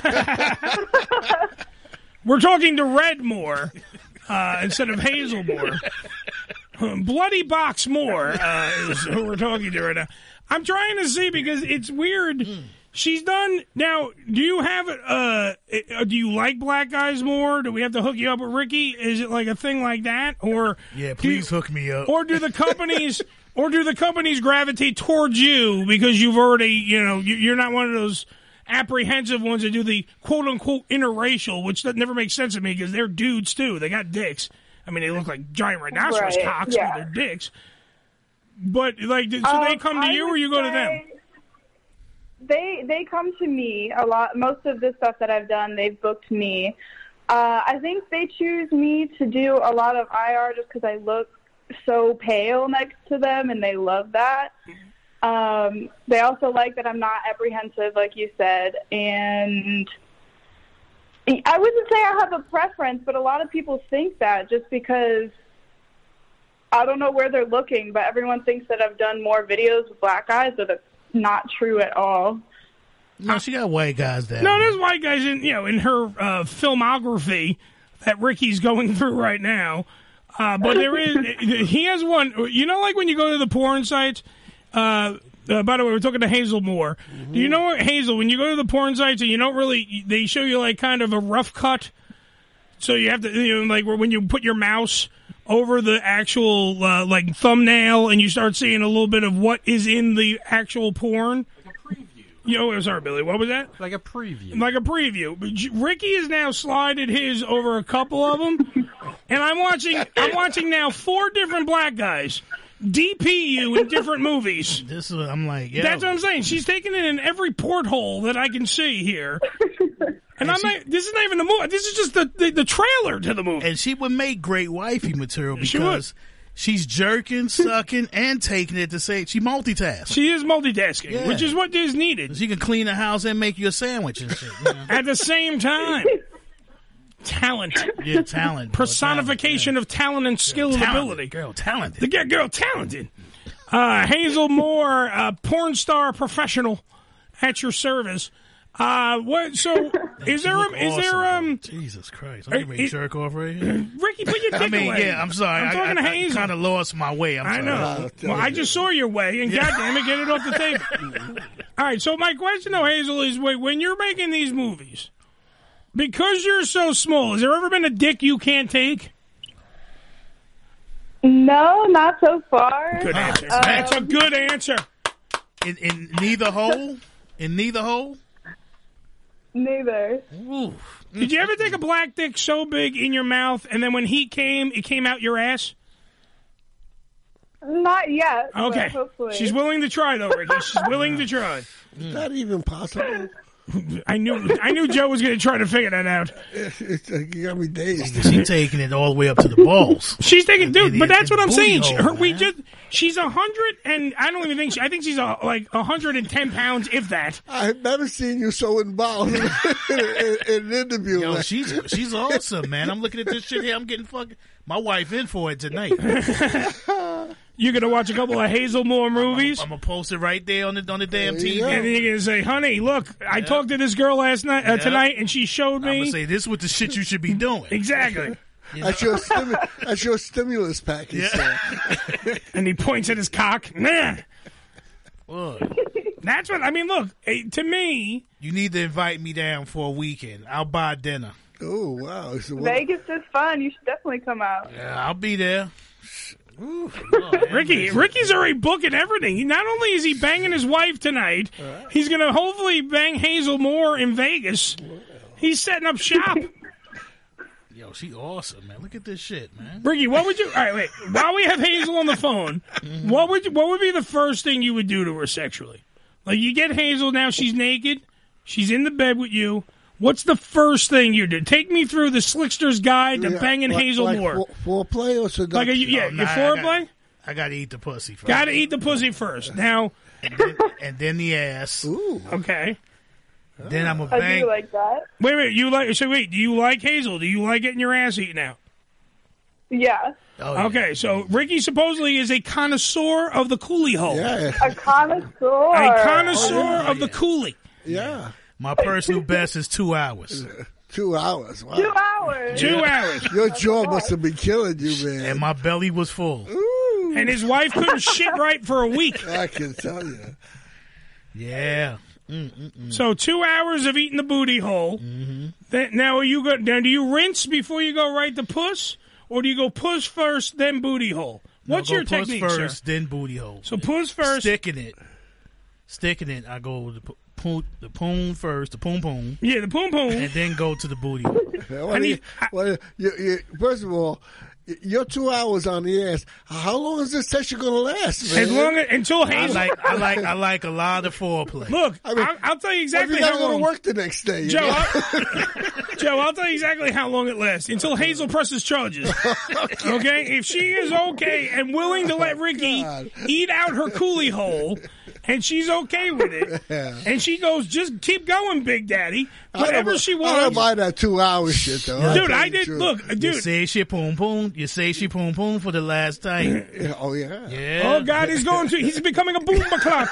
We're talking to Red Moore instead of Hazel Moore. Bloody Box Moore is who we're talking to right now. I'm trying to see, because it's weird. She's done now. Do you have do you like black guys more? Do we have to hook you up with Ricky? Is it like a thing like that, or yeah? Please hook me up. Or do the companies gravitate towards you because you've already you're not one of those apprehensive ones that do the quote-unquote interracial, which that never makes sense to me, because they're dudes too. They got dicks. I mean, they look like giant rhinoceros cocks, but they're dicks. But like, so they come to you, or you go to them? They come to me a lot. Most of the stuff that I've done, they've booked me. I think they choose me to do a lot of IR just because I look so pale next to them, and they love that. They also like that I'm not apprehensive, like you said, and I wouldn't say I have a preference, but a lot of people think that just because I don't know where they're looking, but everyone thinks that I've done more videos with black guys, but that's not true at all. No, she got white guys there. No, there's white guys in her filmography that Ricky's going through right now. But there is, he has one. Like when you go to the porn sites. By the way, we're talking to Hazel Moore. Do you know what, Hazel? When you go to the porn sites and you don't really, they show you like kind of a rough cut. So you have to, like when you put your mouse over the actual like thumbnail and you start seeing a little bit of what is in the actual porn. Like a preview. Sorry, Billy. What was that? Like a preview. Like a preview. But Ricky has now slided his over a couple of them, and I'm watching now 4 different black guys DP you in different movies. I'm like, yeah. That's what I'm saying. She's taking it in every porthole that I can see here. And I'm like, this is not even the movie. This is just the trailer to the movie. And she would make great wifey material because she's jerking, sucking, and taking it to say she multitasks. She is multitasking, which is what is needed. She can clean the house and make you a sandwich and shit. At the same time. Talent. Yeah, talent. Personification of talent and skill and ability. Girl, talented. The girl, talented. Hazel Moore, porn star professional at your service. So is there Jesus Christ, I'm getting jerk off right here. Ricky, put your dick away. Yeah, I'm sorry. I'm talking to Hazel. I kind of lost my way. I know. Well, I just saw your way, and goddamn it, get it off the table. All right. So my question, though, Hazel, is: when you're making these movies, because you're so small, has there ever been a dick you can't take? No, not so far. Good answer. That's a good answer. In neither hole. In neither hole. Neither. Ooh. Did you ever take a black dick so big in your mouth, and then when heat came, it came out your ass? Not yet. Okay. But hopefully. She's willing to try, though, Ricky. She's willing to try. Is that even possible? I knew Joe was going to try to figure that out. You got me dazed. She's taking it all the way up to the balls. She's taking, dude. But that's what I'm booty saying. hole, She's 100, and I don't even think. I think she's like 110 pounds, if that. I've never seen you so involved in an interview. Yo, she's awesome, man. I'm looking at this shit here. I'm getting fucking my wife in for it tonight. You're gonna watch a couple of Hazelmore movies. I'm gonna post it right there on the damn TV. And then you're gonna say, "Honey, look, I talked to this girl last night, tonight, and she showed me." I'm gonna say this is what the shit you should be doing. Exactly. That's your stimulus package. Yeah. And he points at his cock. Nah. That's what I mean. Look, to me, you need to invite me down for a weekend. I'll buy dinner. Oh wow, Vegas is fun. You should definitely come out. Yeah, I'll be there. Ricky's already booking everything. Not only is he banging his wife tonight, he's going to hopefully bang Hazel Moore in Vegas. He's setting up shop. Yo, she awesome, man. Look at this shit, man. Ricky, what would you? All right, wait. While we have Hazel on the phone, what would be the first thing you would do to her sexually? Like you get Hazel now, she's naked, she's in the bed with you. What's the first thing you do? Take me through the Slickster's Guide to banging Hazel Moore. Foreplay or seduction? Your foreplay? I got to eat the pussy first. Got to eat the pussy first. Now, and then the ass. Ooh. Okay. Then I'm a I bang. do like that. Wait. Do you like Hazel? Do you like getting your ass eaten out? Yeah. Oh, okay, so Ricky supposedly is a connoisseur of the coolie hole. Yeah. A connoisseur. A connoisseur of the coolie. Yeah. My personal best is 2 hours. 2 hours. Wow. 2 hours. 2 hours. Your jaw must have been killing you, man. And my belly was full. Ooh. And his wife couldn't shit right for a week. I can tell you. Yeah. So 2 hours of eating the booty hole. Mm-hmm. Now do you rinse before you go right to puss, or do you go puss first then booty hole? What's your technique, puss first, sir? then booty hole. So puss first, sticking it. I go the poon first, the poon poon. Yeah, the poon poon, and then go to the booty hole. First of all, you're 2 hours on the ass. How long is this session going to last, man? Until Hazel. I like a lot of foreplay. Look, I'll tell you exactly how long. How going long. to work the next day, Joe. I'll tell you exactly how long it lasts. Until Hazel presses charges. Okay, if she is okay and willing to let Ricky eat out her coolie hole. And she's okay with it. Yeah. And she goes, just keep going, Big Daddy. Whatever she wants. I don't mind that 2 hour shit, though. Dude, I did. Look, dude. You say she poon poon. You say she poon poon for the last time. Oh, yeah. Yeah. Oh, God, he's becoming a boomba clock.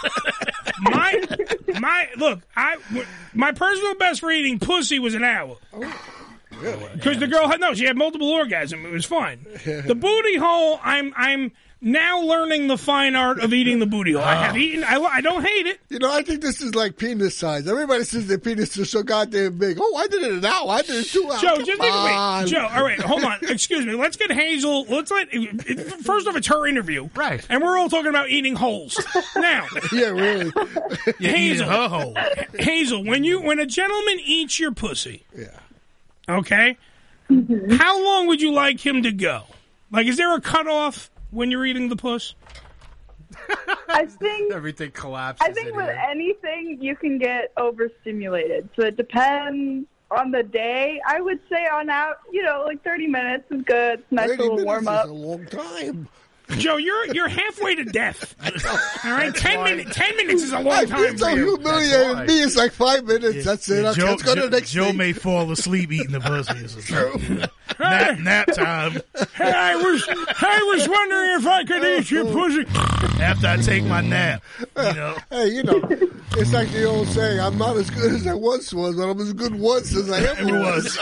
My personal best for eating pussy was an hour. Because the girl she had multiple orgasms. It was fine. The booty hole, I'm now learning the fine art of eating the booty hole. I have eaten. I don't hate it. You know, I think this is like penis size. Everybody says their penis is so goddamn big. Oh, I did it an hour. I did it 2 hours. Joe, wait. Joe, all right, hold on. Excuse me. Let's get Hazel. First off, it's her interview. Right. And we're all talking about eating holes. Now. Yeah, really. Hazel. Her hole. Hazel, when a gentleman eats your pussy. Yeah. Okay? Mm-hmm. How long would you like him to go? Like, is there a cutoff when you're eating the puss? I think everything collapses. I think with anything you can get overstimulated. So it depends on the day. I would say on out, like 30 minutes is good. It's a nice little warm up. Is a long time. Joe, you're halfway to death. All right, 10 minutes is a long time. It's so humiliating. Me, it's like 5 minutes. That's it. Okay, let's go to the next Joe thing. may fall asleep eating the pussy. Nap time. Hey, I was wondering if I could eat your pussy after I take my nap. Hey, it's like the old saying: "I'm not as good as I once was, but I'm as good once as I ever was."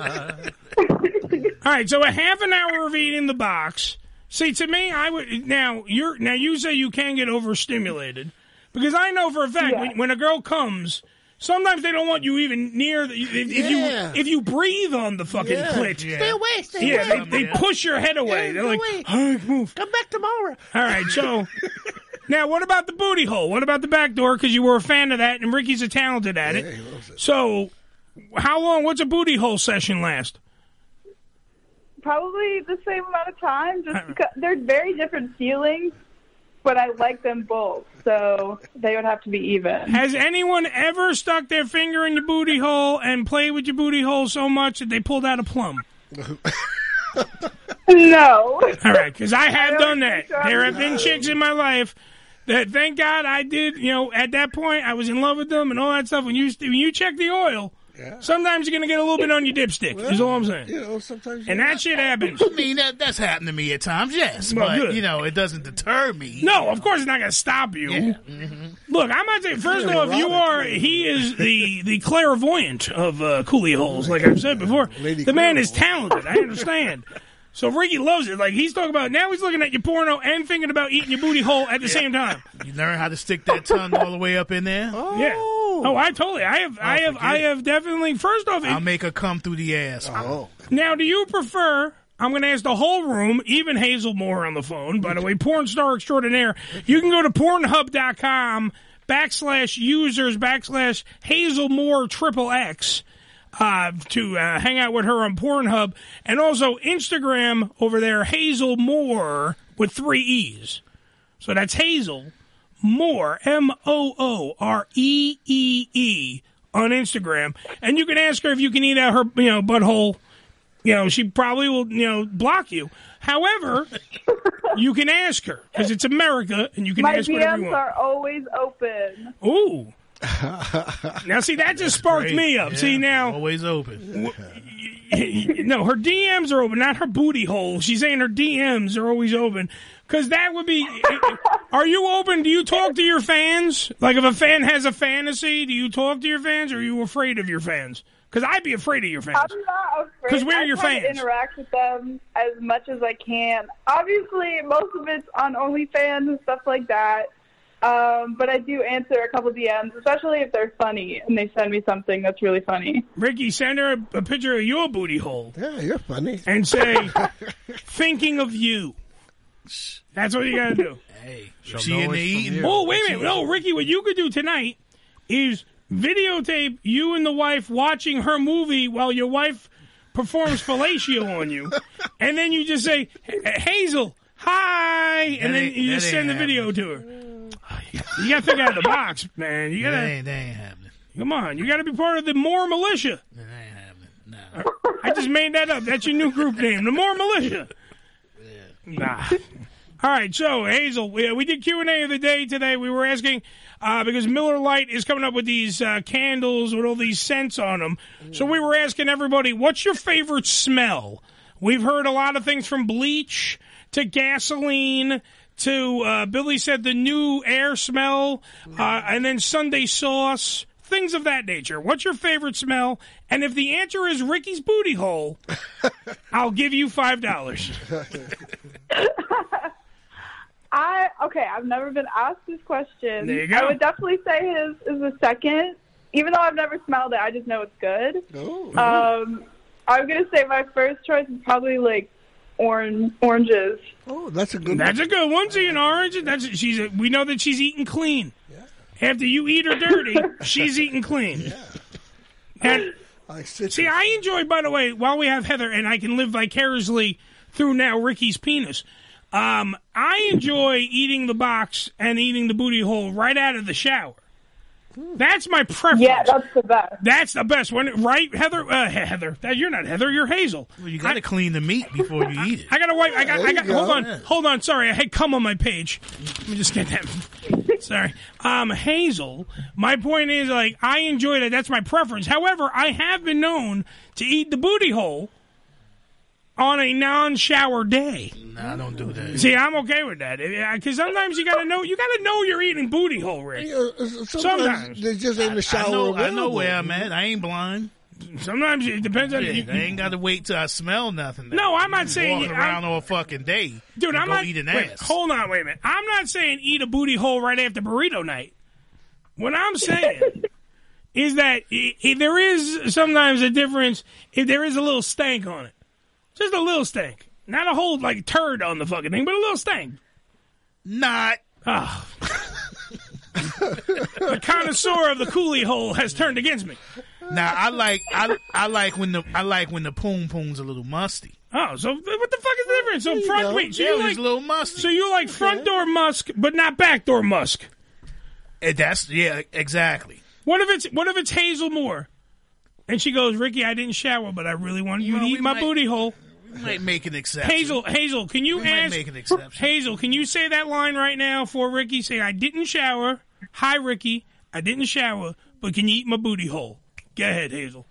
All right, so a half an hour of eating the box. See, to me, I would now. You say you can get overstimulated because I know for a fact when a girl comes, sometimes they don't want you even near. If you breathe on the fucking clit, Stay away. They push your head away. They're like, "Hey, move. Come back tomorrow." All right, so now what about the booty hole? What about the back door? Because you were a fan of that, and Ricky's a talented at it. He loves it. So, how long? What's a booty hole session last? Probably the same amount of time, just because they're very different feelings. but I like them both, so they would have to be even. Has anyone ever stuck their finger in your booty hole and played with your booty hole so much that they pulled out a plum? No. All right, because I have done that. There have been chicks in my life that, thank God, I did. You know, at that point, I was in love with them and all that stuff. When you check the oil, sometimes you're gonna get a little bit on your dipstick. Is all I'm saying. You know, sometimes. And that shit happens. I mean, that's happened to me at times, yes. Well, but, good. you know, it doesn't deter me. No, of course it's not going to stop you. Yeah. Look, I'm not saying, first off, he is the clairvoyant of coolie holes, like I've said before. The man is talented, I understand. So Ricky loves it. Like, he's talking about, now he's looking at your porno and thinking about eating your booty hole at the same time. You learn how to stick that tongue all the way up in there? Yeah. Oh, I totally. I have definitely, first off. I'll make her come through the ass. Now, do you prefer, I'm going to ask the whole room, even Hazel Moore on the phone, by the way, porn star extraordinaire. You can go to pornhub.com/users/ Hazel Moore XXX. To hang out with her on Pornhub, and also Instagram over there, Hazel Moore with 3 E's. So that's Hazel Moore, Mooreee on Instagram, and you can ask her if you can eat out her butthole. You know, she probably will block you. However, you can ask her because it's America, and you can My ask whatever you DMs want. are always open. Ooh. Now, see, that just sparked me up. Yeah, See, now. Always open. No, her DMs are open, not her booty hole. She's saying her DMs are always open. Because that would be. Are you open? Do you talk to your fans? Like, if a fan has a fantasy, do you talk to your fans, or are you afraid of your fans? Because I'd be afraid of your fans. I'm not afraid. 'Cause we're your I try to fans. interact with them as much as I can. Obviously, most of it's on OnlyFans and stuff like that. But I do answer a couple DMs, especially if they're funny and they send me something that's really funny. Ricky, send her a picture of your booty hole. Yeah, you're funny. And say, thinking of you. That's what you got to do. Hey, she in the eating. Oh, wait a minute. No, Ricky, what you could do tonight is videotape you and the wife watching her movie while your wife performs fellatio on you. And then you just say, Hazel, hi. And then you just send the video to her. You got to think out of the box, man. You gotta, that ain't happening. Come on. You got to be part of the Moore Militia. That ain't happening. No. I just made that up. That's your new group name, the Moore Militia. Nah. All right, so Hazel, we did Q&A of the day today. We were asking because Miller Lite is coming up with these candles with all these scents on them. So we were asking everybody, what's your favorite smell? We've heard a lot of things from bleach to gasoline to Billy said the new air smell, and then Sunday sauce. Things of that nature. What's your favorite smell? And if the answer is Ricky's booty hole, I'll give you $5. I've never been asked this question. There you go. I would definitely say his is the second. Even though I've never smelled it, I just know it's good. I'm going to say my first choice is probably like oranges. Oh, that's a good one. That's a good one. See, an orange. We know that she's eating clean. After you eat her dirty, she's eating clean. And, see, I enjoy, by the way, while we have Heather, and I can live vicariously through now Ricky's penis, I enjoy eating the box and eating the booty hole right out of the shower. That's my preference. Yeah, that's the best. That's the best one, right, Heather? Heather, you're not Heather. You're Hazel. Well, you got to clean the meat before you eat it. I gotta wipe. I got. Hold on. Sorry, I had cum on my page. Let me just get that. Sorry, Hazel. My point is, like, I enjoy that. That's my preference. However, I have been known to eat the booty hole on a non-shower day. Nah, don't do that. See, I'm okay with that because sometimes you gotta know you're eating booty hole, Rick. Sometimes they just ain't the shower. I know where I'm at. I ain't blind. Sometimes it depends on. I ain't got to wait till I smell nothing. No, I'm not saying walking around all fucking day. Dude, I'm not eat an wait, ass. Hold on, wait a minute. I'm not saying eat a booty hole right after burrito night. What I'm saying is that there is sometimes a difference if there is a little stank on it. Just a little stank. Not a whole, like, turd on the fucking thing, but a little stank. Not. Oh. The connoisseur of the coolie hole has turned against me. Now I like when the poom poom's a little musty. Oh, so what the fuck is the difference? So front, wait, so Yeah, you it's like a little musty. So you like front door musk, but not back door musk. Exactly. What if it's Hazel Moore, and she goes, Ricky, I didn't shower, but I really wanted you to eat my booty hole. We might make an exception. Hazel, can you might make an exception. Hazel, can you say that line right now for Ricky? Say, I didn't shower. Hi, Ricky. I didn't shower, but can you eat my booty hole? Go ahead, Hazel.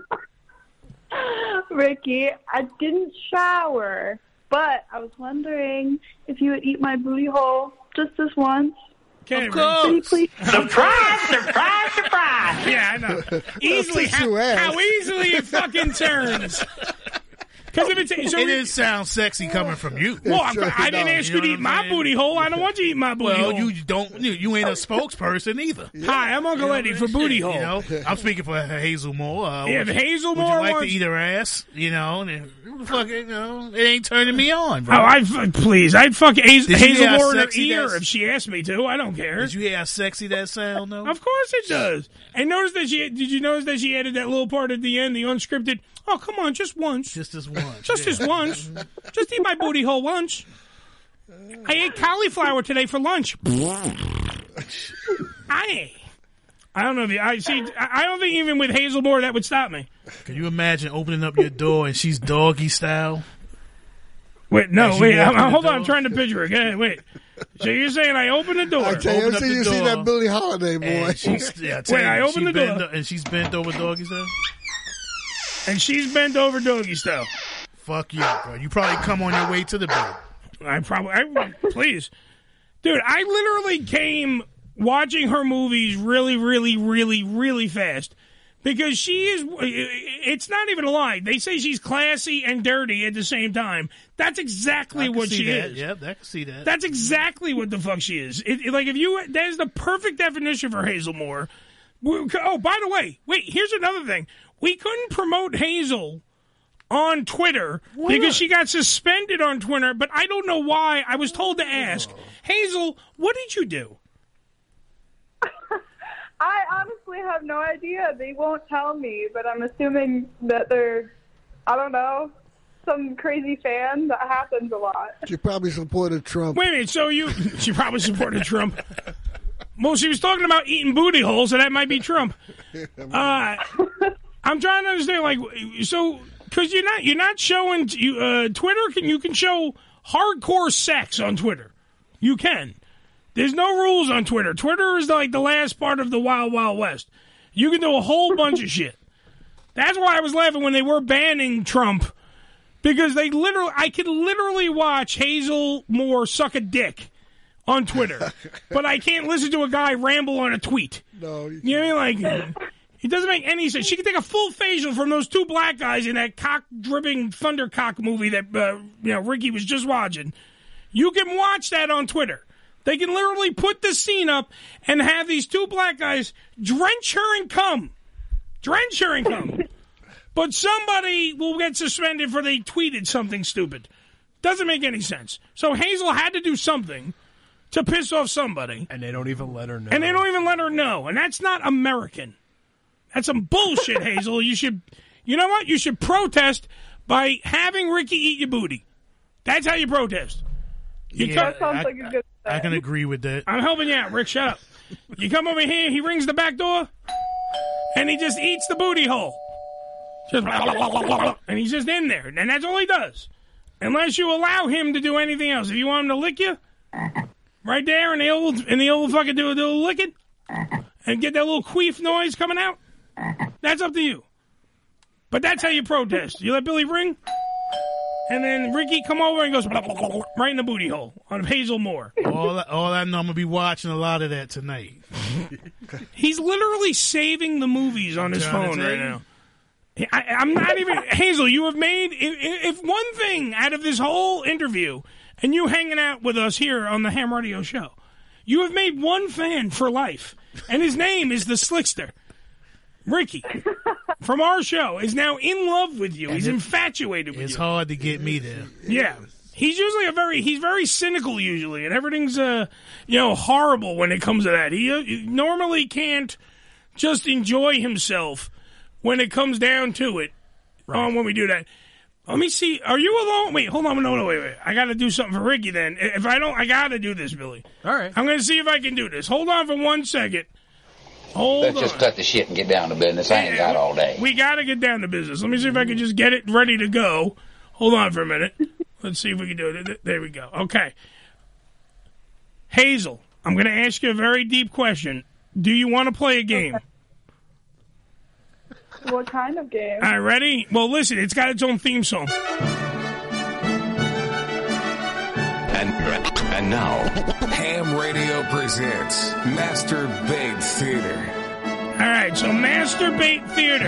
Ricky, I didn't shower, but I was wondering if you would eat my booty hole just this once. Okay, of course. Please. Surprise, surprise, surprise. Yeah, I know. Easily, how easily it fucking turns. Because if it's it didn't sound sexy coming from you. Well, I didn't ask you to eat my booty hole. I don't want you to eat my booty hole. Well, you ain't a spokesperson either. Hi, I'm Uncle Eddie for booty hole. You know, I'm speaking for Hazel Moore. If Hazel would Moore you like wants to eat her ass? You know, it ain't turning me on, bro. Oh, I'd fuck Hazel hear how Moore in her sexy ear that's- if she asked me to. I don't care. Did you hear how sexy that sound, though? Of course it does. And did you notice that she added that little part at the end, the unscripted? Oh, come on, just once. Just this once. Just this once. Just eat my booty hole once. I ate cauliflower today for lunch. I don't know if I don't think even with Hazel Moore that would stop me. Can you imagine opening up your door and she's doggy style? Wait, no, As you wait. walk in the Hold on, door? I'm trying to picture it. Okay, wait. So you're saying I open the door? I tell you, Open up see, the you see door, that Billie Holiday boy. and she's- yeah, I tell Wait, you, I open she the bent door. and she's bent over doggy style. And she's bent over doggy style. Fuck you, bro. You probably come on your way to the bed. Please. Dude, I literally came watching her movies really, really, really, really fast. Because she is, it's not even a lie. They say she's classy and dirty at the same time. That's exactly what she is. Yeah, I can see that. That's exactly what the fuck she is. That is the perfect definition for Hazel Moore. Oh, by the way, wait, here's another thing. We couldn't promote Hazel on Twitter because she got suspended on Twitter, but I don't know why. I was told to ask. Hazel, what did you do? I honestly have no idea. They won't tell me, but I'm assuming that they're, I don't know, some crazy fan. That happens a lot. She probably supported Trump. Wait a minute, she probably supported Trump. Well, she was talking about eating booty holes, so that might be Trump. I'm trying to understand, because you're not showing Twitter. You can show hardcore sex on Twitter. You can. There's no rules on Twitter. Twitter is like the last part of the Wild Wild West. You can do a whole bunch of shit. That's why I was laughing when they were banning Trump, because I could literally watch Hazel Moore suck a dick on Twitter, but I can't listen to a guy ramble on a tweet. No, you know what I mean? It doesn't make any sense. She could take a full facial from those two black guys in that cock-dripping Thundercock movie that Ricky was just watching. You can watch that on Twitter. They can literally put the scene up and have these two black guys drench her in cum. Drench her in cum. But somebody will get suspended for they tweeted something stupid. Doesn't make any sense. So Hazel had to do something to piss off somebody. And they don't even let her know. And they don't even let her know. And that's not American. That's some bullshit, Hazel. You know what? You should protest by having Ricky eat your booty. That's how you protest. That sounds like a good I can agree with that. I'm helping you out, Rick. Shut up. You come over here, he rings the back door, and he just eats the booty hole. Just and he's just in there. And that's all he does. Unless you allow him to do anything else. If you want him to lick you, right there in the old fucking do a little licking, and get that little queef noise coming out, that's up to you. But that's how you protest. You let Billy ring, and then Ricky come over and goes right in the booty hole on Hazel Moore. All I know, I'm going to be watching a lot of that tonight. He's literally saving the movies on his phone right now. I'm not even... Hazel, you have made... If one thing out of this whole interview, and you hanging out with us here on the Ham Radio Show, you have made one fan for life, and his name is the Slickster. Ricky, from our show, is now in love with you. He's infatuated with you. It's hard to get me there. Yeah. He's usually he's very cynical usually, and everything's horrible when it comes to that. He normally can't just enjoy himself when it comes down to it. Right. When we do that. Let me see. Are you alone? Wait, hold on. No, wait. I got to do something for Ricky then. If I don't, I got to do this, Billy. All right. I'm going to see if I can do this. Hold on for 1 second. Let's just cut the shit and get down to business. I ain't got all day. We got to get down to business. Let me see if I can just get it ready to go. Hold on for a minute. Let's see if we can do it. There we go. Okay. Hazel, I'm going to ask you a very deep question. Do you want to play a game? Okay. What kind of game? All right, ready? Well, listen, it's got its own theme song. And now, Ham Radio presents Masturbate Theater. All right, so Masturbate Theater.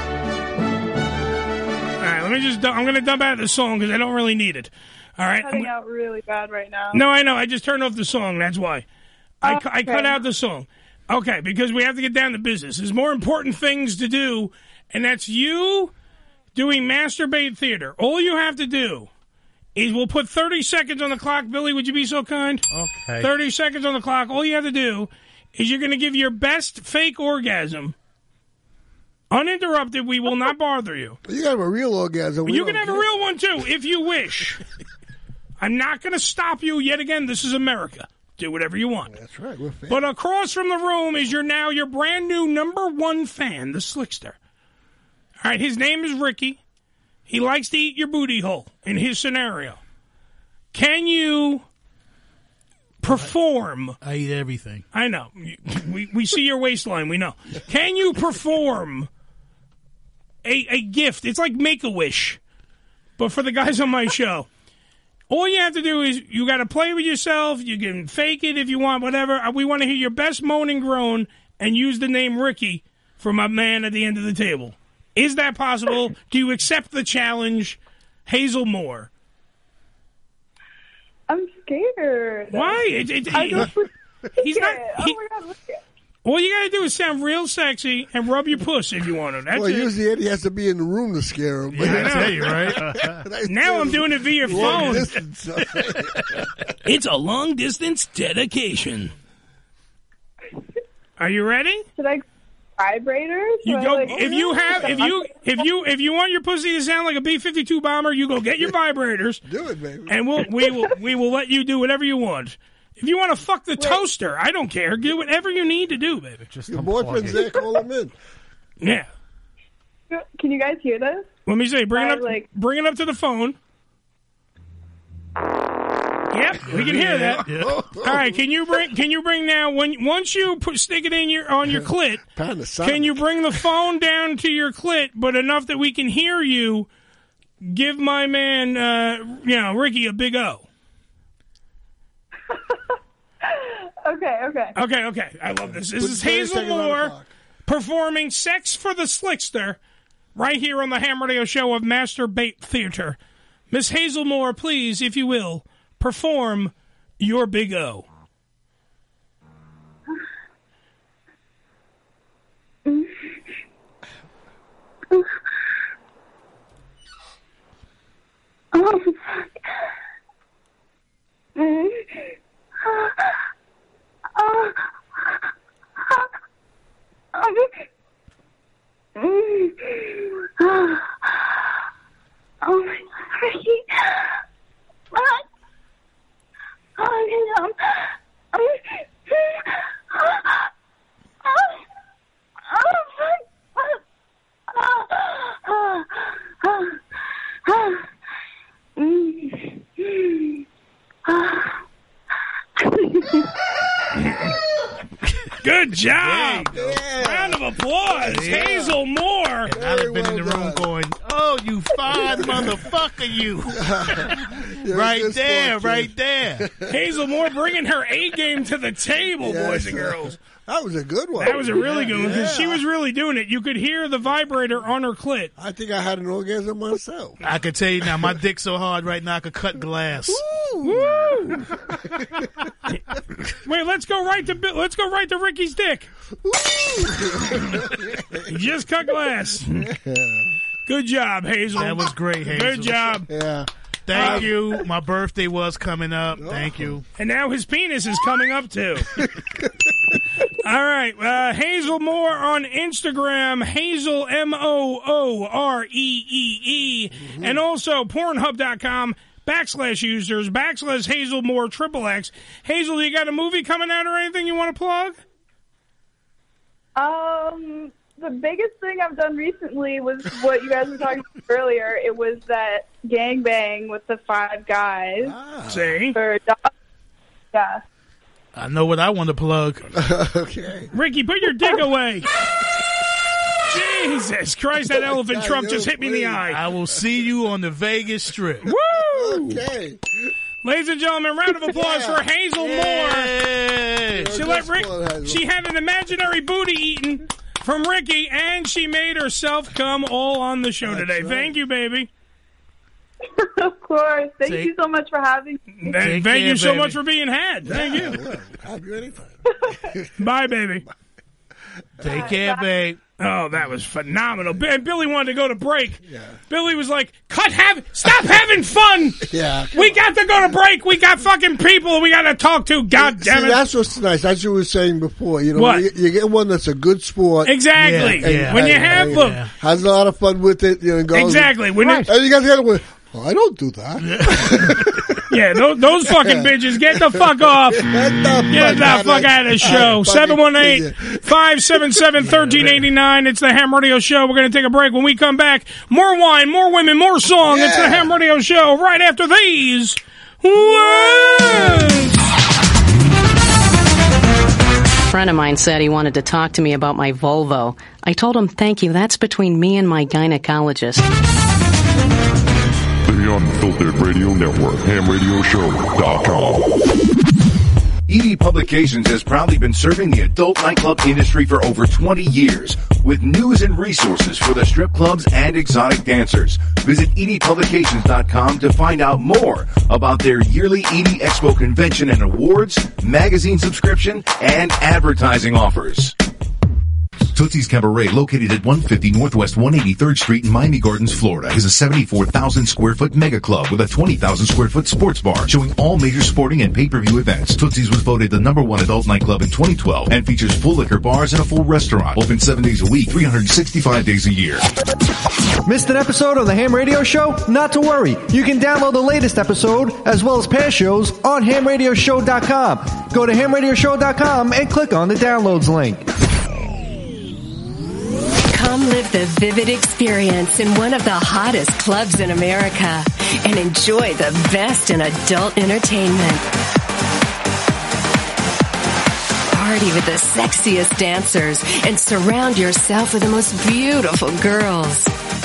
All right, I'm going to dump out the song because I don't really need it. All right? Cutting out really bad right now. No, I know. I just turned off the song. That's why. I cut out the song. Okay, because we have to get down to business. There's more important things to do, and that's you doing Masturbate Theater. All you have to do is we'll put 30 seconds on the clock. Billy, would you be so kind? Okay. 30 seconds on the clock. All you have to do is you're going to give your best fake orgasm. Uninterrupted. We will not bother you. You can have a real orgasm. You can have a real one, too, if you wish. I'm not going to stop you yet again. This is America. Do whatever you want. That's right. We're fans. But across from the room is your brand new #1 fan, the Slickster. All right, his name is Ricky. He likes to eat your booty hole in his scenario. Can you perform? I eat everything. I know. We see your waistline. We know. Can you perform a gift? It's like Make-A-Wish, but for the guys on my show. All you have to do is you got to play with yourself. You can fake it if you want, whatever. We want to hear your best moan and groan and use the name Ricky for my man at the end of the table. Is that possible? Do you accept the challenge, Hazel Moore? I'm scared. Why? He's not. Oh my God, look at. All you got to do is sound real sexy and rub your puss if you want to. That's well, it. usually Eddie has to be in the room to scare him. Yeah, I tell you, right? Now I'm doing it via phone. It's a long-distance dedication. Are you ready? Should I vibrators? You go if you want your pussy to sound like a B-52 bomber, you go get your vibrators. Do it, baby. And we will let you do whatever you want. If you want to fuck the toaster, I don't care. Do whatever you need to do, baby. Just your boyfriend's there. Call him in. Yeah. Can you guys hear this? Let me see. Bring it up to the phone. Yep, we can hear that. Yeah. All right, can you bring now once you stick it in on your clit? Can you bring the phone down to your clit, but enough that we can hear you? Give my man, Ricky, a big O. Okay. I love this. This is Hazel Moore performing Sex for the Slickster right here on the Ham Radio Show of Masturbate Theater. Miss Hazel Moore, please, if you will, perform your big O. Oh, fuck. Oh my God, Ricky. Good job! Yeah. Round of applause, yeah. Hazel Moore. And I'd have been in the room going, "Oh, you fine motherfucker, you!" right there. Hazel Moore bringing her A game to the table, boys and girls. That was a good one. That was a really good one because she was really doing it. You could hear the vibrator on her clit. I think I had an orgasm myself. I could tell you now, my dick's so hard right now I could cut glass. Woo! Wait, let's go right to Ricky's dick. He just cut glass. Good job, Hazel. That was great, Hazel. Good job. Yeah. Thank you. My birthday was coming up. Thank you. And now his penis is coming up, too. All right. Hazel Moore on Instagram. Hazel, MOOREEE. And also Pornhub.com/users /Hazel Moore XXX. Hazel, you got a movie coming out or anything you want to plug? The biggest thing I've done recently was what you guys were talking about earlier. It was that gangbang with the 5 guys. See? Yeah. I know what I want to plug. Okay. Ricky, put your dick away. Jesus Christ, that elephant trunk just hit me in the eye. I will see you on the Vegas Strip. Woo! Okay. Ladies and gentlemen, round of applause for Hazel Moore. She had an imaginary booty eaten from Ricky, and she made herself come all on the show today. Right. Thank you, baby. Of course. Thank you so much for having me. Thank you so much for being had. Thank you. Have you anything? Bye, baby. Take care, babe. Oh, that was phenomenal. Billy wanted to go to break. Yeah. Billy was like, stop having fun. Yeah. We got to go to break. We got fucking people we got to talk to. God damn it. That's what's nice. That's what you were saying before. You know, what? You get one that's a good sport. Exactly. And when you have look. Has a lot of fun with it. You know, goes exactly. And you got the other one. Well, I don't do that. Yeah, those fucking bitches, get the fuck off. Get the fuck out of the show. 718-577-1389. It's the Ham Radio Show. We're going to take a break. When we come back, more wine, more women, more song. Yeah. It's the Ham Radio Show right after these words. A friend of mine said he wanted to talk to me about my Volvo. I told him, thank you, that's between me and my gynecologist. The Unfiltered Radio Network, HamRadioShow.com. ED Publications has proudly been serving the adult nightclub industry for over 20 years with news and resources for the strip clubs and exotic dancers. Visit edpublications.com to find out more about their yearly ED Expo convention and awards, magazine subscription, and advertising offers. Tootsie's Cabaret, located at 150 Northwest 183rd Street in Miami Gardens, Florida, is a 74,000 square foot mega club with a 20,000 square foot sports bar showing all major sporting and pay-per-view events. Tootsie's was voted the #1 adult nightclub in 2012 and features full liquor bars and a full restaurant. Open 7 days a week, 365 days a year. Missed an episode of the Ham Radio Show? Not to worry. You can download the latest episode as well as past shows on HamRadioShow.com. Go to HamRadioShow.com and click on the downloads link. Come live the vivid experience in one of the hottest clubs in America and enjoy the best in adult entertainment. Party with the sexiest dancers and surround yourself with the most beautiful girls.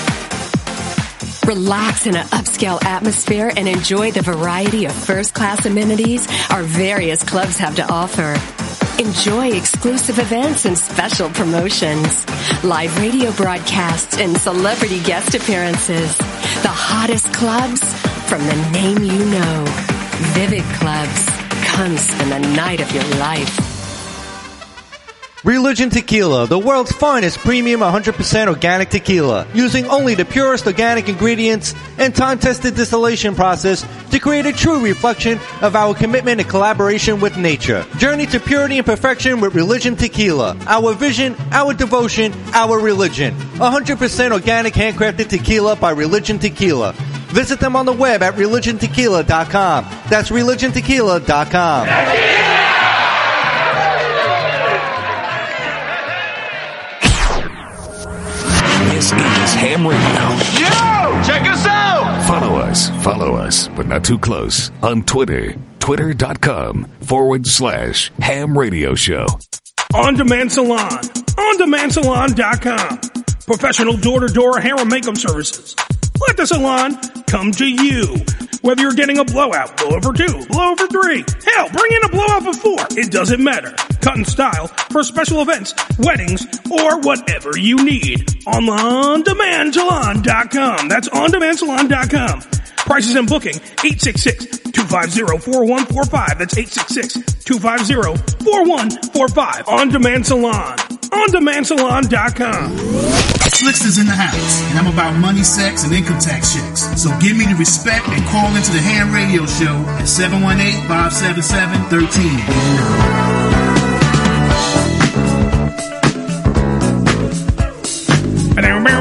Relax in an upscale atmosphere and enjoy the variety of first-class amenities our various clubs have to offer. Enjoy exclusive events and special promotions, live radio broadcasts, and celebrity guest appearances. The hottest clubs from the name you know. Vivid Clubs. Come spend the night of your life. Religion Tequila, the world's finest premium 100% organic tequila, using only the purest organic ingredients and time-tested distillation process to create a true reflection of our commitment and collaboration with nature. Journey to purity and perfection with Religion Tequila. Our vision, our devotion, our religion. 100% organic handcrafted tequila by Religion Tequila. Visit them on the web at religiontequila.com. That's religiontequila.com. This is Ham Radio. Yo! Check us out! Follow us, but not too close, on Twitter. Twitter.com/Ham Radio Show. On Demand Salon. OnDemandSalon.com. Professional door-to-door hair and makeup services. Let the salon come to you. Whether you're getting a blowout, blowout for 2, blowout for 3, hell, bring in a blowout for 4. It doesn't matter. Cut and style for special events, weddings, or whatever you need. On OnDemandSalon.com. That's OnDemandSalon.com. Prices and booking, 866-250-4145. That's 866-250-4145. On Demand Salon. ondemandsalon.com. Slicks is in the house, and I'm about money, sex, and income tax checks. So give me the respect and call into the Ham Radio Show at 718-577-13. I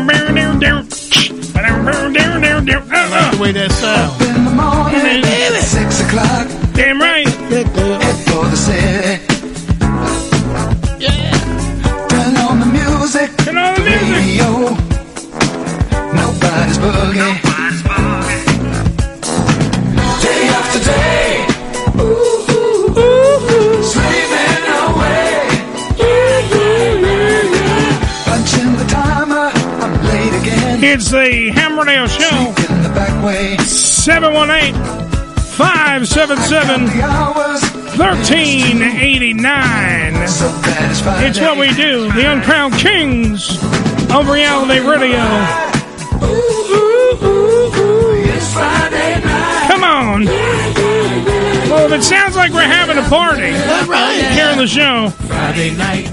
like the way that sounds. In the morning, 6 o'clock. Damn right. Head for the city. Yeah. Turn on the music. Turn on the music. Radio. Nobody's boogie. Day after day. Ooh, ooh, ooh. Slaving away. Punching the timer. I'm late again. It's the Ham Radio Show. 718-577-1389. It's what we do. The Uncrowned Kings of Reality Radio. Come on. Well, if it sounds like we're having a party here on the show. Friday night.